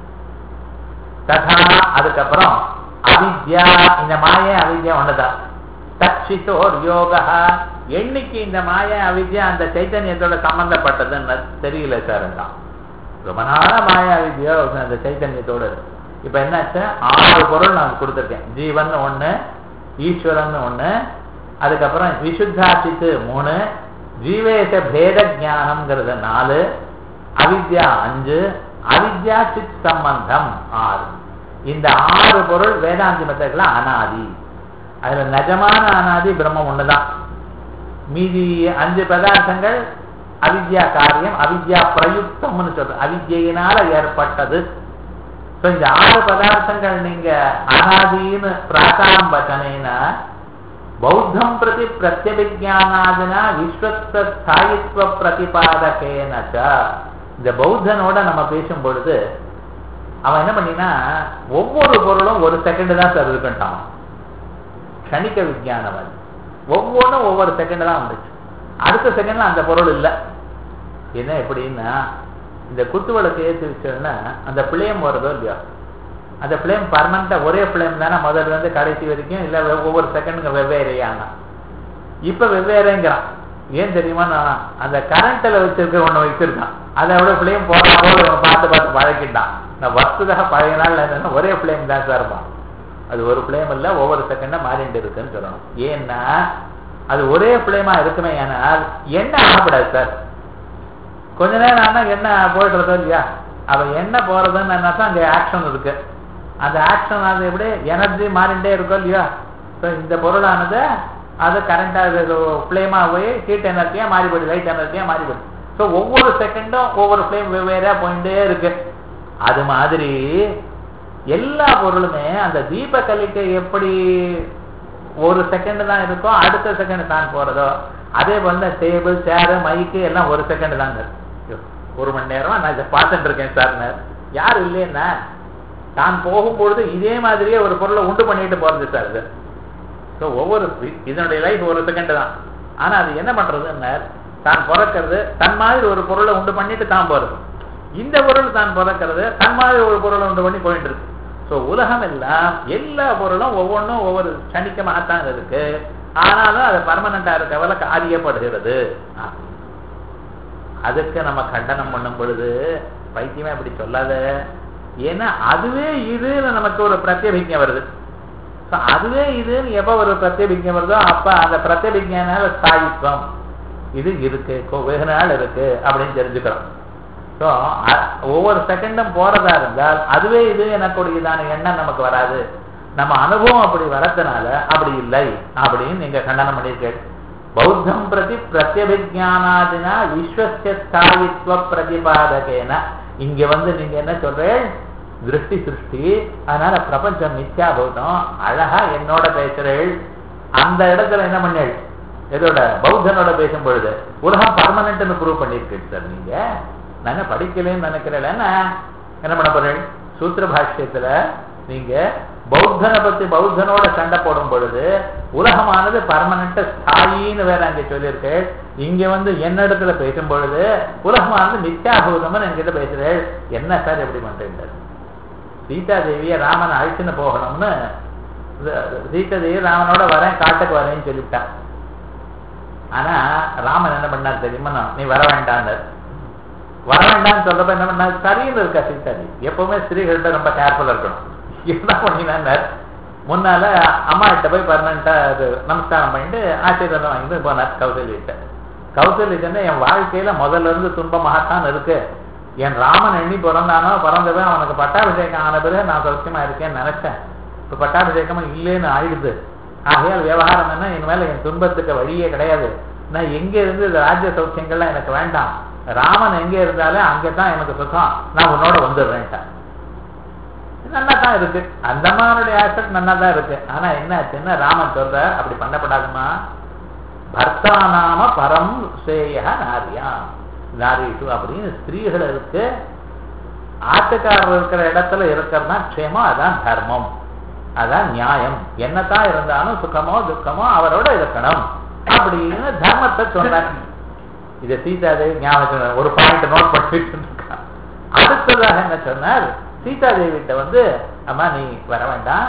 A: ததா அதுக்கப்புறம் அவித்யா, இந்த மாயை அவித்யா ஒண்ணுதான். தட்சிதோர் யோகா, என்னைக்கு இந்த மாய அவித்யா அந்த சைத்தன்யத்தோட சம்பந்தப்பட்டதுன்னு தெரியல சார். ரொம்ப நாள மாயா அவித்யா அந்த சைத்தன்யத்தோட. இப்ப என்னாச்சு, ஆறு பொருள் நான் கொடுத்துருக்கேன். ஜீவன் ஒண்ணு, ஈஸ்வரன் ஒண்ணு, அதுக்கப்புறம் விசுத்தாசித்து மூணு, ஜீவேச பேத ஜானம்ங்கிறது நாலு, அவித்யா அஞ்சு, அவித்யா சித் சம்பந்தம் ஆறு. இந்த ஆறு பொருள் வேதாந்தி மெத்தட்ல அனாதி. அதுல நிஜமான அனாதி பிரம்மம் ஒண்ணுதான். மீதி அஞ்சு பதார்த்தங்கள் அவித்யா காரியம், அவித்யா பிரயுக்தம்னு சொல்ற, அவித்யினால ஏற்பட்டது. இந்த ஆறு பதார்த்தங்கள் நீங்க அனாதின்னு பிராகாரம் பச்சனைனா பௌத்தம் பிரதி பிரத்யபிஜானாதினா விஸ்வஸ்த ஸ்தாயித்வ பிரதிபாதகேனச்ச. இந்த பௌத்தனோட நம்ம பேசும் பொழுது அவன் என்ன பண்ணினா, ஒவ்வொரு பொருளும் ஒரு செகண்ட் தான் சார் இருக்குன்ட்டான். கணிக்க விஞ்ஞானவன் ஒவ்வொன்றும் ஒவ்வொரு செகண்ட் தான் வந்துச்சு, அடுத்த செகண்ட்ல அந்த பொருள் இல்லை. என்ன எப்படின்னா, இந்த குத்து விளக்கு ஏற்றி வச்சோன்னா அந்த பிளேம் வருதோ இல்லையோ, அந்த பிளேம் பர்மனண்டா ஒரே பிளேம் தானே முதல்ல இருந்து கடைசி வரைக்கும், இல்லை ஒவ்வொரு செகண்டுங்க வெவ்வேறையான. இப்ப வெவ்வேறேங்கிறான். ஏன் தெரியுமா, நான் அந்த கரண்ட்ல வச்சிருக்க ஒண்ணு வச்சிருக்கான், அதை விட பிளேம் போறதோட பார்த்து பார்த்து பழகிட்டான். நான் வசதாக பழைய நாள் என்னன்னா ஒரே பிளேம் தான் சார், அது ஒரு பிளேம் இல்ல, ஒவ்வொரு செகண்டா மாறிட்டு இருக்குன்னு சொல்லணும். ஏன்னா அது ஒரே பிளேமா இருக்குமே, ஆனால் என்ன ஆகப்படாது சார். கொஞ்ச நேரம் ஆனா என்ன போயிடுறதோ இல்லையா, அவ என்ன போறதுன்னு அங்க ஆக்ஷன் இருக்கு. அந்த ஆக்ஷன் அது எப்படி எனர்ஜி மாறிண்டே இருக்கும் இல்லையா. இந்த பொருளானது அது கரண்டா பிளேமா போய் ஹீட் எனர்ஜியா மாறிபடுது, லைட் எனர்ஜியா மாறிபடுது. ஸோ ஒவ்வொரு செகண்டும் ஒவ்வொரு பிளேம் வெவ்வேறா போயிட்டே இருக்கு. அது மாதிரி எல்லா பொருளுமே அந்த தீப கலிக்கை எப்படி ஒரு செகண்ட் தான் இருக்கும், அடுத்த செகண்ட் தான் போறதோ, அதே போல டேபிள் சேரு மைக்கு எல்லாம் ஒரு செகண்ட் தாங்க. ஒரு மணி நேரம் நான் இதை பார்த்துட்டு இருக்கேன் சார், யாரும் இல்லைன்னா தான் போகும்பொழுது இதே மாதிரியே ஒரு பொருளை உண்டு பண்ணிட்டு போறது சார். இது ஸோ ஒவ்வொரு இதனுடைய லைஃப் ஒரு செகண்ட் தான். ஆனா அது என்ன பண்றதுன்னு, தான் பிறக்கிறது தன் மாதிரி ஒரு பொருளை உண்டு பண்ணிட்டு தான் போறது, இந்த பொருள் தான் பிறக்கிறது தன் மாதிரி ஒரு பொருளை உண்டு பண்ணி போயிட்டு இருக்கு. ஸோ உலகம் எல்லாம் எல்லா பொருளும் ஒவ்வொன்றும் ஒவ்வொரு சனிக்கமாகத்தான் இருக்கு. ஆனாலும் அது பர்மனண்டா இருக்கவள காரியப்படுகிறது. அதுக்கு நம்ம கண்டனம் பண்ணும் பொழுது பைத்தியமே அப்படி சொல்லாத. ஏன்னா அதுவே இதுன்னு நமக்கு ஒரு பிரத்யபிஜை வருது. அதுவே இதுன்னு எப்ப ஒரு பிரத்யபிஜை வருதோ அப்ப அந்த பிரத்யபிஜைனால ஸ்தாயித்வம் இது இருக்கு, வெகு நாள் இருக்கு அப்படின்னு தெரிஞ்சுக்கிறோம். ஸோ ஒவ்வொரு செகண்டும் போறதா இருந்தால் அதுவே இது எனக்குடையதான எண்ணம் நமக்கு வராது. நம்ம அனுபவம் அப்படி வரதுனால அப்படி இல்லை அப்படின்னு நீங்க கண்டனம் பண்ணியிருக்கீங்க. பௌத்தம் பிரதி பிரத்யபிஜானாதினா விஸ்வஸ்ய ஸ்தாயித்வ பிரதிபாதகேன. இங்க வந்து நீங்க என்ன சொல்றேன், திருஷ்டி சிருஷ்டி, அதனால பிரபஞ்சம் மித்யாபூதம், அழகா என்னோட பேசுறேள். அந்த இடத்துல என்ன பண்ணேள், எதோட பௌத்தனோட பேசும் பொழுது உலகம் பர்மனன்ட்னு ப்ரூவ் பண்ணிருக்கு சார். நீங்க நாங்க படிக்கலன்னு நினைக்கிறேன். என்ன பண்ண போறேன், சூத்திர பாஷ்யத்துல நீங்க பௌத்தனை பத்தி பௌத்தனோட சண்டை போடும் பொழுது உலகமானது பர்மனன்ட் ஸ்தாயின்னு வேற அங்க சொல்லியிருக்கு. இங்க வந்து என்னிடத்துல பேசும் பொழுது உலகமானது மித்யாபூதம்னு என்கிட்ட பேசுறேன். என்ன சார் எப்படி பண்றீங்க? சீதா தேவிய ராமன் அழிச்சுன்னு போகணும்னு சீதா தேவி ராமனோட வரேன் காட்டுக்கு வரேன்னு சொல்லிவிட்டான். ஆனா ராமன் என்ன பண்ணார் தெரியுமா, நீ வர வேண்டான்னு வர வேண்டாம்னு சொல்றப்ப என்ன பண்ணா, சரின்னு இருக்கா சீதா தேவி. எப்பவுமே ஸ்திரீகள்கிட்ட ரொம்ப கேர்ஃபுல்லா இருக்கணும். என்ன பண்ணினா முன்னால அம்மா கிட்ட போய் பர்மனண்டா அது நமஸ்காரம் பண்ணிட்டு ஆசீர்வாதம் வாங்கிட்டு போனார் கௌசல்யிட்ட. கௌசல்யிட்ட என் வாழ்க்கையில முதல்ல இருந்து துன்பமாகத்தான் இருக்கு. என் ராமன் எண்ணி பிறந்தானோ பிறந்தவன் அவனுக்கு பட்டாபிஷேகம் ஆன பிறகு நான் சௌக்கியமா இருக்கேன்னு நினைச்சேன். இப்ப பட்டாபிஷேகமும் இல்லைன்னு ஆயிடுது. ஆகையால் விவகாரம் என்ன, இனிமேல என் துன்பத்துக்கு வழியே கிடையாது. நான் எங்க இருந்து இந்த ராஜ்ய சௌக்கியங்கள்லாம் எனக்கு வேண்டாம். ராமன் எங்க இருந்தாலே அங்கதான் எனக்கு சுகம். நான் உன்னோட வந்துடுறேன்ட்டேன். நல்லா தான் இருக்கு, அந்த அம்மாவுடைய ஆஸ்பெக்ட் நல்லா தான் இருக்கு. ஆனா என்ன ஆச்சுன்னா ராமன் சொல்ற அப்படி பண்ணப்படாதுமா, பர்த்தா நாம பரம் சேய நாரியா நாரிட்டு அப்படின்னு ஸ்திரீகள் இருக்கு. ஆட்டுக்காரர் இருக்கிற இடத்துல இருக்கிறதா க்ஷேமம், அதான் தர்மம், அதான் நியாயம். என்னத்தான் இருந்தாலும் சுகமோ துக்கமோ அவரோட இருக்கணும் அப்படின்னு தர்மத்தை சொன்னார். இதை சீதாதேவி ஞாபகம் ஒரு பாயிண்ட் நோட் பண்ணிட்டு இருக்கான். அடுத்ததாக என்ன சொன்னார், சீதாதேவிட்ட வந்து அம்மா நீ வர வேண்டாம்,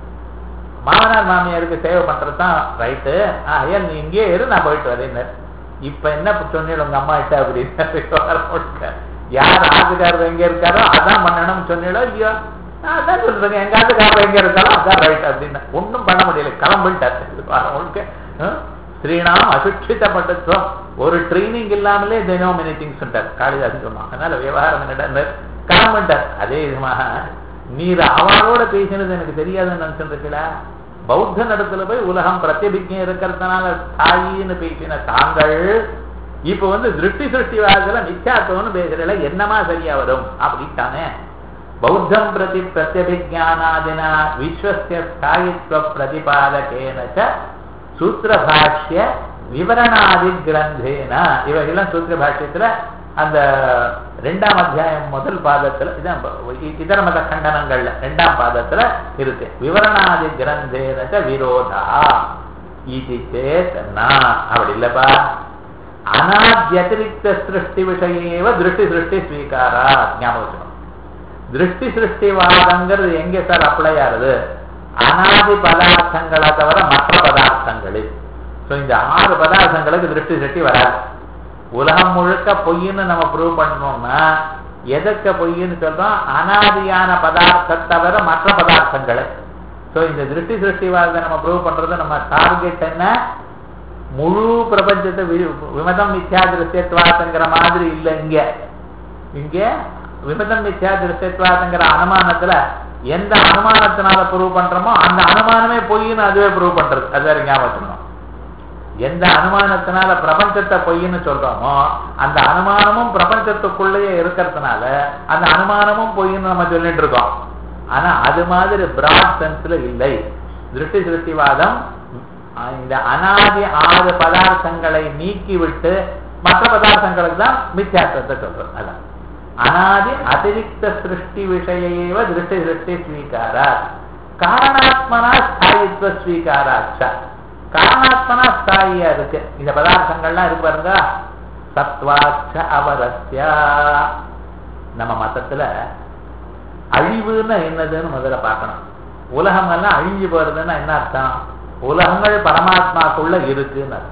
A: மாமனார் மாமியாருக்கு சேவை பண்றதுதான் ரைட்டு, ஆகையால் நீ இங்கே இரு, நான் போயிட்டு வரேன். இப்ப என்ன சொன்னீங்க உங்க அம்மா கிட்ட அப்படின்னு, யார் ஆட்டுக்காரர் எங்க இருக்காரோ அதான் பண்ணணும்னு சொன்னீங்களோ இல்லையோ, நான் அதான் சொல்றேன் எங்க ஆட்டுக்காரர் எங்க இருக்காரோ அதான் ரைட் அப்படின்னு. ஒன்றும் பண்ண முடியல, கிளம்பிட்டாரு. ஸ்ரீநாம் அசுட்சித்தப்பட்டதுவம், ஒரு ட்ரைனிங் இல்லாமலே தினோ மெனி திங்ஸ் ఉంటారు காளிதாசன் சொன்னான். அதனால விவகாரம் என்னடா கிளம்பிட்டார். அதே விதமாக நீர் அவளோட பேசினது எனக்கு தெரியாதுன்னு நினைச்சிருக்கீங்களா? பௌத்த நடத்துல போய் உலகம் பிரத்யபிஜம் இருக்கிறதுனால தாயின்னு பேசின தாங்கள் இப்ப வந்து திருஷ்டி சிருஷ்டி வாதத்துல மித்யாத்துவம்னு பேசுறதுல என்னமா சரியா வரும் அப்படித்தானே. பௌத்தம் பிரதி பிரத்யபிஜானாதினா விஸ்வஸ்ய ஸ்தாயித்வ பிரதிபாதகேனச்ச சூத்திர பாஷ்ய விவரணாதி கிரந்தேனா. இவைகள்லாம் சூத்திர பாஷ்யத்துல அந்த ரெண்டாம் அத்தியாயம் முதல் பாதத்துல இதான் இதர மத கண்டனங்கள்ல ரெண்டாம் பாதத்துல இருக்கு. விவரணாதி கிரந்தேனச்ச விரோதா இது சேத்னா. அப்படி இல்லப்பா, அநாத்யதிரிக்த சிருஷ்டி விஷயேவ திருஷ்டி சிருஷ்டி ஸ்வீகாரா. ஞாபகம், திருஷ்டி சிருஷ்டிவாதங்கிறது எங்க சார் அப்ளை ஆகுது? அனாதி பதார்த்தங்களை தவிர மற்ற பதார்த்தங்களில். இந்த ஆறு பதார்த்தங்களுக்கு திருஷ்டி சிருஷ்டி வராது. உலகம் முழுக்க பொய்ன்னு நம்ம ப்ரூவ் பண்ணோம்னா எதற்கு பொய்ன்னு சொல்றோம்? அனாதியான பதார்த்தத்தை தவிர மற்ற பதார்த்தங்களை. ஸோ இந்த திருஷ்டி சிருஷ்டிவாதத்தை நம்ம ப்ரூவ் பண்றது நம்ம டார்கெட் என்ன? முழு பிரபஞ்சத்தை விமதம் மித்யா திருஷ்யத்வாதங்கிற மாதிரி இல்லை. இங்க இங்க விமதம் மித்யா திருஷ்யத்வாதங்கிற அனுமானத்துல எந்த அனுமானத்தினால ப்ரூவ் பண்றோமோ அந்த அனுமானமே பொய்ன்னு அதுவே ப்ரூவ் பண்றது. அது வேற ஞாபகம். எந்த அனுமானத்தினால பிரபஞ்சத்தை பொய்ன்னு சொல்றோமோ அந்த அனுமானமும் பிரபஞ்சத்துக்குள்ளேயே இருக்கிறதுனால அந்த அனுமானமும் பொய்ன்னு நம்ம சொல்லிட்டு இருக்கோம். ஆனா அது மாதிரி பிராட் சென்ஸ்ல இல்லை. திருஷ்டி சிருஷ்டிவாதம் இந்த அனாதி ஆறு பதார்த்தங்களை நீக்கி விட்டு மற்ற பதார்த்தங்களுக்கு தான் மித்யாத்வத்தை சொல்றோம். அதான் அனாதி அதிரிக்த சிருஷ்டி விஷயேவ திருஷ்டி சிருஷ்டி ஸ்வீகாரா. காரணாத்மனா ஸ்தாயித்வ ஸ்வீகாராச்சா. காரணாத்மனா ஸ்தாயியா இருக்கு இந்த பதார்த்தங்கள்லாம் இருக்கு பாருங்க. சத்வாச்ச அவரஸ்யா. நம்ம மதத்துல அழிவுன்னு என்னதுன்னு முதல்ல பார்க்கணும். உலகம் எல்லாம் அழிஞ்சு போறதுன்னா என்ன அர்த்தம்? உலகங்கள் பரமாத்மாக்குள்ள இருக்குன்னு அர்த்தம்.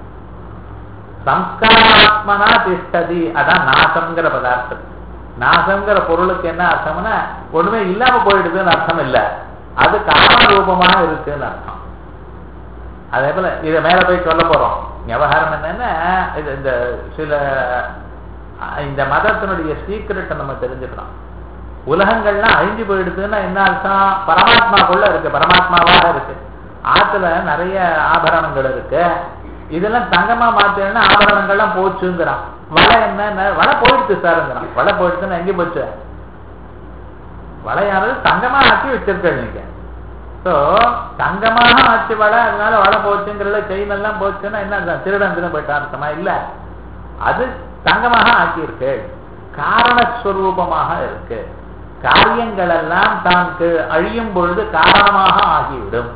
A: சம்ஸ்காராத்மனா திஷ்டதி, அதான் நாசம்ங்கிற பதார்த்தம். நாசம்ங்கிற பொருளுக்கு என்ன அர்த்தம்னா ஒண்ணுமே இல்லாம போயிடுதுன்னு அர்த்தம் இல்லை, அது காரண ரூபமாக இருக்குன்னு அர்த்தம். அதே போல இதை மேல போய் சொல்ல போறோம். விவகாரம் என்னன்னா இது இந்த சில இந்த மதத்தினுடைய சீக்கிரட்டை நம்ம தெரிஞ்சுக்கிறோம். உலகங்கள்லாம் அழிஞ்சு போயிடுதுன்னா என்ன அர்த்தம்? பரமாத்மாக்குள்ள இருக்கு, பரமாத்மாவாக இருக்கு. ஆத்துல நிறைய ஆபரணங்கள் இருக்கு, இதெல்லாம் தங்கமா மாத்தேன்னா ஆபரணங்கள்லாம் போச்சுங்கிறான். வலை என்ன வலை போயிடுச்சு சாருங்கிறான். வலை போயிடுச்சுன்னா எங்கே போச்சு? வலையானது தங்கமா ஆக்கி வச்சிருக்கேன் நீங்க. ஸோ தங்கமாக ஆச்சு வலை, அதனால வலை போச்சுங்கிறத செயின் எல்லாம் போச்சுன்னா என்ன திருடன் தினம் போயிட்டா அர்த்தமா? இல்ல, அது தங்கமாக ஆக்கியிருக்கு, காரணஸ்வரூபமாக இருக்கு. காரியங்கள் எல்லாம் தான் அழியும் பொழுது காரணமாக ஆகிவிடும்.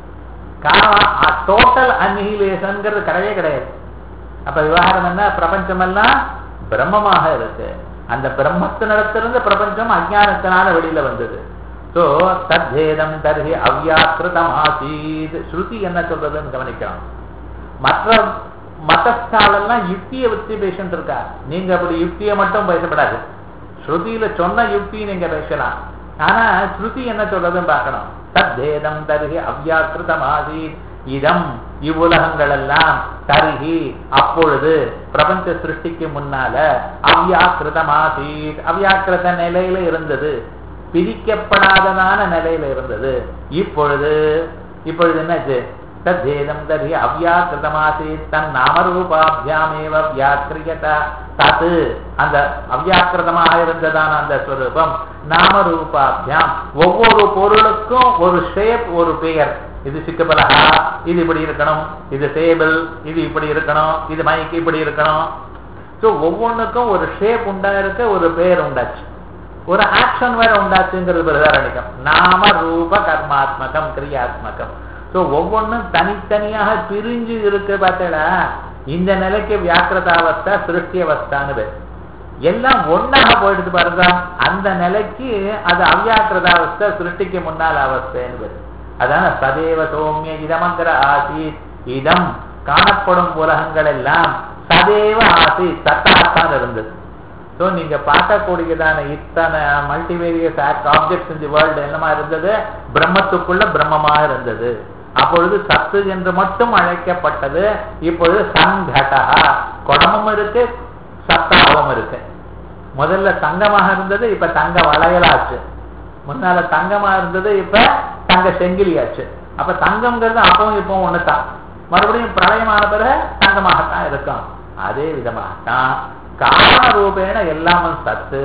A: டோட்டல் அன்ஹிலேஷன்ங்கிறது கிடையவே கிடையாது. அப்ப விவகாரம் என்ன? பிரபஞ்சம் எல்லாம் பிரம்மமாக இருக்கு. அந்த பிரம்மத்தினிடத்திலிருந்து பிரபஞ்சம் அஜானத்தினால வெளியில வந்தது. சோ தத்வேதம் தர்ஹி அவ்யாக்கிருதம் ஆசீத். ஸ்ருதி என்ன சொல்றதுன்னு கவனிக்கலாம். மற்ற மதஸ்தாலெல்லாம் யுக்தியை வச்சு பேசிட்டு இருக்கா. நீங்க அப்படி யுக்தியை மட்டும் பேசப்படாது. ஸ்ருதியில சொன்ன யுக்தி நீங்க பேசலாம், ஆனா ஸ்ருதி என்ன சொல்றதுன்னு பார்க்கணும். தத்வேதம் தர்ஹி அவ்யாக்கிருதம் ஆசீத். இதம் இவ்வுலகங்கள் எல்லாம் தருகி அப்பொழுது பிரபஞ்ச சிருஷ்டிக்கு முன்னால அவ்யாக்கிருதம் ஆசீத், அவ்யாக்கிருத நிலையில இருந்தது, பிரிக்கப்படாததான நிலையில இருந்தது. இப்பொழுது இப்பொழுது என்னாச்சு? தத்வேதம் தர்ஹி அவ்யாக்கிருதமாசீத் தன் நாமரூபாபியாமேவ வியாக்கிரியத. தத்து அந்த அவ்யாக்கிருதமாக இருந்ததான அந்த ஸ்வரூபம் நாமரூபாபியாம், ஒவ்வொரு பொருளுக்கும் ஒரு ஷேப், ஒரு பெயர். இது சிக்கப்பலகா, இது இப்படி இருக்கணும், இது டேபிள், இது இப்படி இருக்கணும், இது மைக் இப்படி இருக்கணும். ஸோ ஒவ்வொன்றுக்கும் ஒரு ஷேப் உண்டா இருக்க, ஒரு பெயர் உண்டாச்சு, ஒரு ஆக்ஷன் வேற உண்டாச்சுங்கிறது பிரதாரணிக்கம். நாம ரூப கர்மாத்மகம் கிரியாத்மகம். ஸோ ஒவ்வொன்றும் தனித்தனியாக பிரிஞ்சு இருக்கு. பார்த்தா இந்த நிலைக்கு வியாக்கிரதாவஸ்தா சிருஷ்டி அவஸ்தான்னு பேர். எல்லாம் ஒன்னாக போயிடுது பாருங்க. அந்த நிலைக்கு அது அவ்யாக்கிரதாவஸ்தா சிருஷ்டிக்கு முன்னால் அவஸ்தைன்னு பேர். அதான சதேவ சௌமிய இதமங்கிற ஆசி. இதம் காணப்படும் உலகங்கள் எல்லாம் சதேவ ஆசி, சத்தாத்தான் இருந்தது. ஸோ நீங்க பார்க்கக்கூடியதான இத்தனை மல்டிவேரியஸ் ஆப்ஜெக்ட்ஸ் இந்த வேர்ல்டு என்னமா இருந்தது? பிரம்மத்துக்குள்ள பிரம்மமா இருந்தது. அப்பொழுது சத்து என்று மட்டும் அழைக்கப்பட்டது. இப்பொழுது சங்கடா, குடமும் இருக்கு, சத்தாவும் இருக்கு. முதல்ல தங்கமாக இருந்தது, இப்ப தங்க வளையலாச்சு. முன்னால தங்கமா இருந்தது, இப்ப தங்க செங்கிலியாச்சு. அப்ப தங்கம்ங்கிறது அப்பவும் இப்பவும் ஒண்ணுதான். மறுபடியும் பிரளயமான பிறகு தங்கமாகத்தான் இருக்கும். அதே விதமாகத்தான் காரண ரூபேண எல்லாமும் சத்து,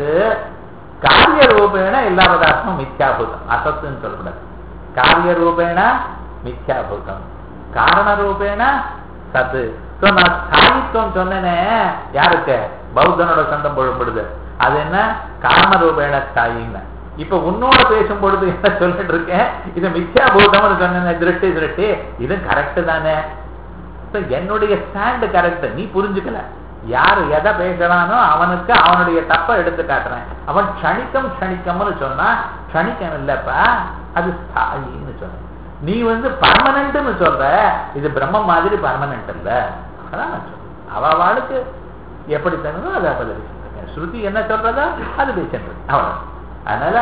A: காரிய ரூபேண எல்லா பதார்த்தமும் மித்யாபூதம். அசத்துன்னு சொல்லக்கூடாது. காரிய ரூபேண மித்யாபூதம், காரண ரூபேண சத்து. நான் ஸ்தாயித்துவம் சொன்னேனே, யாருக்கு? பௌத்தனோட சொந்தம் பொழுது அது என்ன? காரண ரூபேண ஸ்தாயின்னு. இப்ப உன்னோட பேசும் பொழுது என்ன சொல்லிட்டு இருக்கேன்? இது மித்யாபூதம்னு சொன்னேன். திருஷ்டி திருஷ்டி இது கரெக்ட் தானே? என்னுடைய ஸ்டாண்டு கரெக்ட், நீ புரிஞ்சுக்கல. யாரு எதை பேசலானோ அவனுக்கு அவனுடைய தப்ப எடுத்து காட்டுறேன். அவன் க்ஷணிக்கம் க்ஷணிக்கம்னு சொன்னா க்ஷணிக்கம் இல்லப்பா, அது ஸ்தாயின்னு சொன்ன. நீ வந்து பர்மனன்ட்னு சொல்ற, இது பிரம்மம் மாதிரி பர்மனன்ட் இல்ல. அதான் நான் சொல்றேன். அவ வாழ்க்கை எப்படி தருதோ அதை அப்ப பேசிட்டு ஸ்ருதி என்ன சொல்றதோ அது பேசுறது அவ்வளவு. அதனால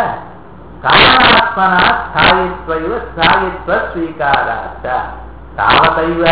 A: காரணாத்மனா ஸ்தாயித்வ ஸ்தாயித்வ ஸ்வீகாராச்ச தாவதைவ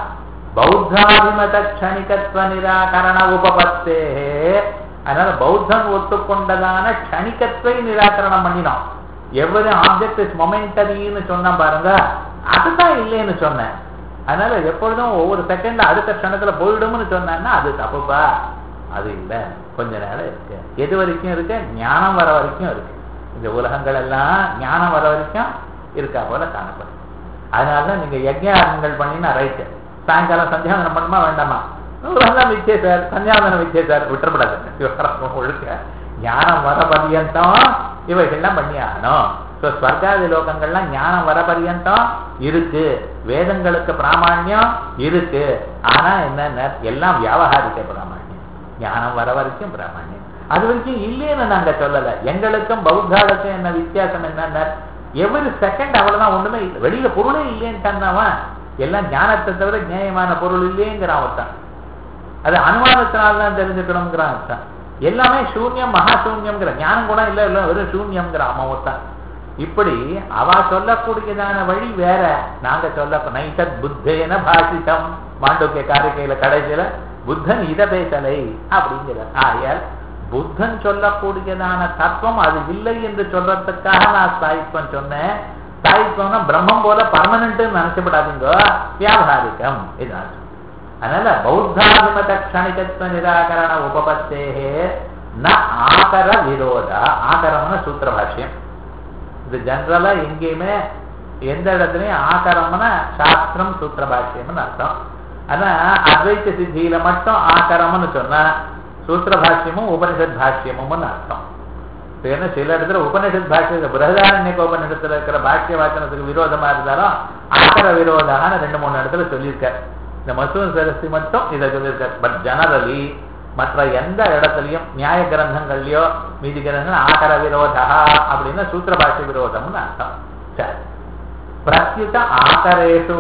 A: பௌத்தாபிமத க்ஷணிகத்வ நிராகரண உபபத்தே. அதனால பௌத்தம் ஒத்துக்கொண்டதான க்ஷணிகத்வை நிராகரணம் பண்ணினோம். எவ்வளவு ஆப்ஜெக்ட் இஸ் மொமெண்டரின்னு சொன்ன பாருங்க, அதுதான் இல்லைன்னு சொன்னேன். அதனால எப்பொழுதும் ஒவ்வொரு செகண்ட் அடுத்த க்ஷணத்துல போயிடும்னு சொன்னா அது தப்புப்பா. அது இல்லை, கொஞ்ச நேரம் இருக்கு. எது வரைக்கும் இருக்கு? ஞானம் வர வரைக்கும் இருக்கு. இந்த உலகங்கள் எல்லாம் ஞானம் வர வரைக்கும் இருக்கா போல காணப்படும். அதனாலதான் நீங்க யஜ்ஞானங்கள் பண்ணினா ரைட்டு. சாயங்காலம் சந்தியாவதனம் பண்ணுமா வேண்டாமா? உலகம் விச்சே சார், சந்தியாவதனம் விச்சே சார், விட்டுறப்படாது. ஒழுக்க ஞானம் வர பர்யந்தம் இவைகள்லாம் பண்ணி ஆகணும். ஸோ ஸ்வர்காதி லோகங்கள்லாம் ஞானம் வர பர்யந்தம் இருக்கு. வேதங்களுக்கு பிராமணியம் இருக்கு. ஆனா என்ன, எல்லாம் வியாபகாரிக்க பிராமணியம். ஞானம் வர வரைக்கும் பிராமணியம், அது வரைக்கும் இல்லைன்னு நாங்க சொல்லல. எங்களுக்கும் பௌத்தாளுக்கும் என்ன வித்தியாசம் என்னன்னா, எவ்வளவு செகண்ட் அவ்வளவுதான், ஒண்ணுமே இல்லை. வெளியில பொருளே இல்லைன்னு எல்லாம் ஞானத்தை தவிர நியாயமான பொருள் இல்லைங்கிறான் ஒருத்தான். அது அனுமானத்தினால்தான் தெரிஞ்சுக்கணுங்கிறான் ஒருத்தான். எல்லாமே சூன்யம் மகா சூன்யம்ங்கிற ஞானம் கூட இல்லை, இல்லை வெறும் சூன்யம்ங்கிற அவன் ஒருத்தான். இப்படி அவ சொல்லக்கூடியதான வழி வேற, நாங்க சொல்ல நைசத் புத்தேன பாஷிதம். மாண்டோக்கிய காரிக்கையில கடைசியில புத்தன் இதை பேசலை அப்படிங்கிறார். ஆயால் புத்தன் சொல்லக்கூடியதான தத்துவம் அது இல்லை என்று சொல்றதுக்காக நான் ஸ்தாயித்வம் சொன்னேன். ஸ்தாயித்வம்னா பிரம்மம் போல பர்மனன்ட் நினைச்சப்படாதுங்க, வியாபாரிகம் இதான். அதனால பௌத்தாபிமத க்ஷணிகத்துவ நிராகரண உபபத்தேகே ந ஆகர விரோத. ஆகரம்னு சூத்திர பாஷ்யம். இது ஜெனரலா எங்கேயுமே எந்த இடத்துலயும் ஆகரம்னா சாஸ்திரம் சூத்திர பாஷ்யம்னு அர்த்தம். ஆனா அத்வைத்த சித்தியில மட்டும் ஆகரம்னு சொன்னா சூத்திர பாஷ்யமும் உபனிஷத் பாஷ்யமும் அர்த்தம். ஏன்னா சில இடத்துல உபனிஷத் பாஷ்ய பிரகதாரண்யக உபனிஷத்துல இருக்கிற பாஷ்ய வாசனத்துக்கு விரோதமா இருந்தாலும் ஆகர விரோதான ரெண்டு மூணு இடத்துல சொல்லியிருக்க. இந்த மசூன் சரஸ்தி மட்டும் இதை சொல்லியிருக்க. பட் ஜெனரலி மற்ற எந்த இடத்துலயும் நியாய கிரந்தங்கள்லயோ மீதி கிரந்தங்கள் ஆகர விரோதா அப்படின்னா சூத்திர பாஷ்ய விரோதம்னு அர்த்தம். சரி, பிரத்யுத ஆகரேஷு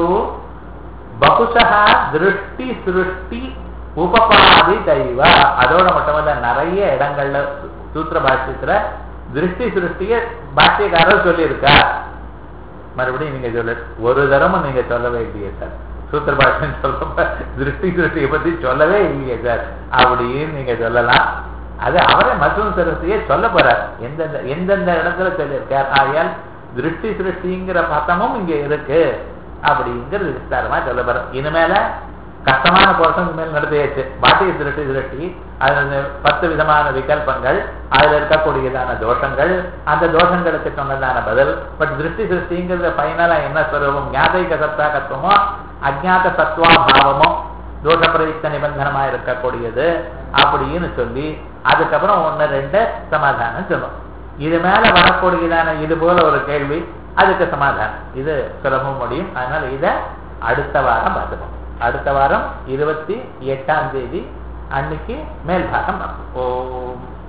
A: பகுஷா திருஷ்டி சிருஷ்டி உபபாதி தெய்வ. அதோட மட்டுமல்ல நிறைய இடங்கள்ல சூத்திர பாஷ்யத்துல திருஷ்டி சிருஷ்டிய பாஷ்யக்காரர் சொல்லியிருக்கா. மறுபடியும் நீங்க சொல்ல ஒரு தரமும் நீங்க சொல்லவே இல்லையே சார், சூத்திர பாஷ்யம் சொல்ல திருஷ்டி சிருஷ்டியை பத்தி சொல்லவே இல்லையே சார் அப்படின்னு நீங்க சொல்லலாம். அது அவரே மசூன் சரஸ்தியை சொல்ல போறார், எந்தெந்த எந்தெந்த இடத்துல சொல்லியிருக்கார். ஆகையால் திருஷ்டி சிருஷ்டிங்கிற பதமும் இங்க இருக்கு அப்படிங்கிறது விஸ்தாரமா சொல்ல போற. இனிமேல கஷ்டமான போர்ஷன் மேல் நடத்தியாச்சு. பாட்டிய திருஷ்டி திருஷ்டி அதுல பத்து விதமான விகல்பங்கள், அதுல இருக்கக்கூடியதான தோஷங்கள், அந்த தோஷங்களுக்கு சொன்னதான பதில். பட் திருஷ்டி சிருஷ்டிங்கிறது பைனலா என்ன ஸ்வரூபம், ஞாதைக சத்தாகத்துவமோ அஜ்ஞாத சத்வாபாவமோ தோஷ பிரயுக்த நிபந்தனமா இருக்கக்கூடியது அப்படின்னு சொல்லி அதுக்கப்புறம் ஒன்னு ரெண்டு சமாதானம் சொல்லும். இது மேல வரக்கூடியதான இது போல ஒரு கேள்வி, அதுக்கு சமாதானம் இது சுலபம் முடியும். அதனால இத அடுத்த வாரம் பார்த்துப்போம். அடுத்த வாரம் இருபத்தி எட்டாம் தேதி அன்னைக்கு மேல் பாகம் பார்ப்போம். ஓம்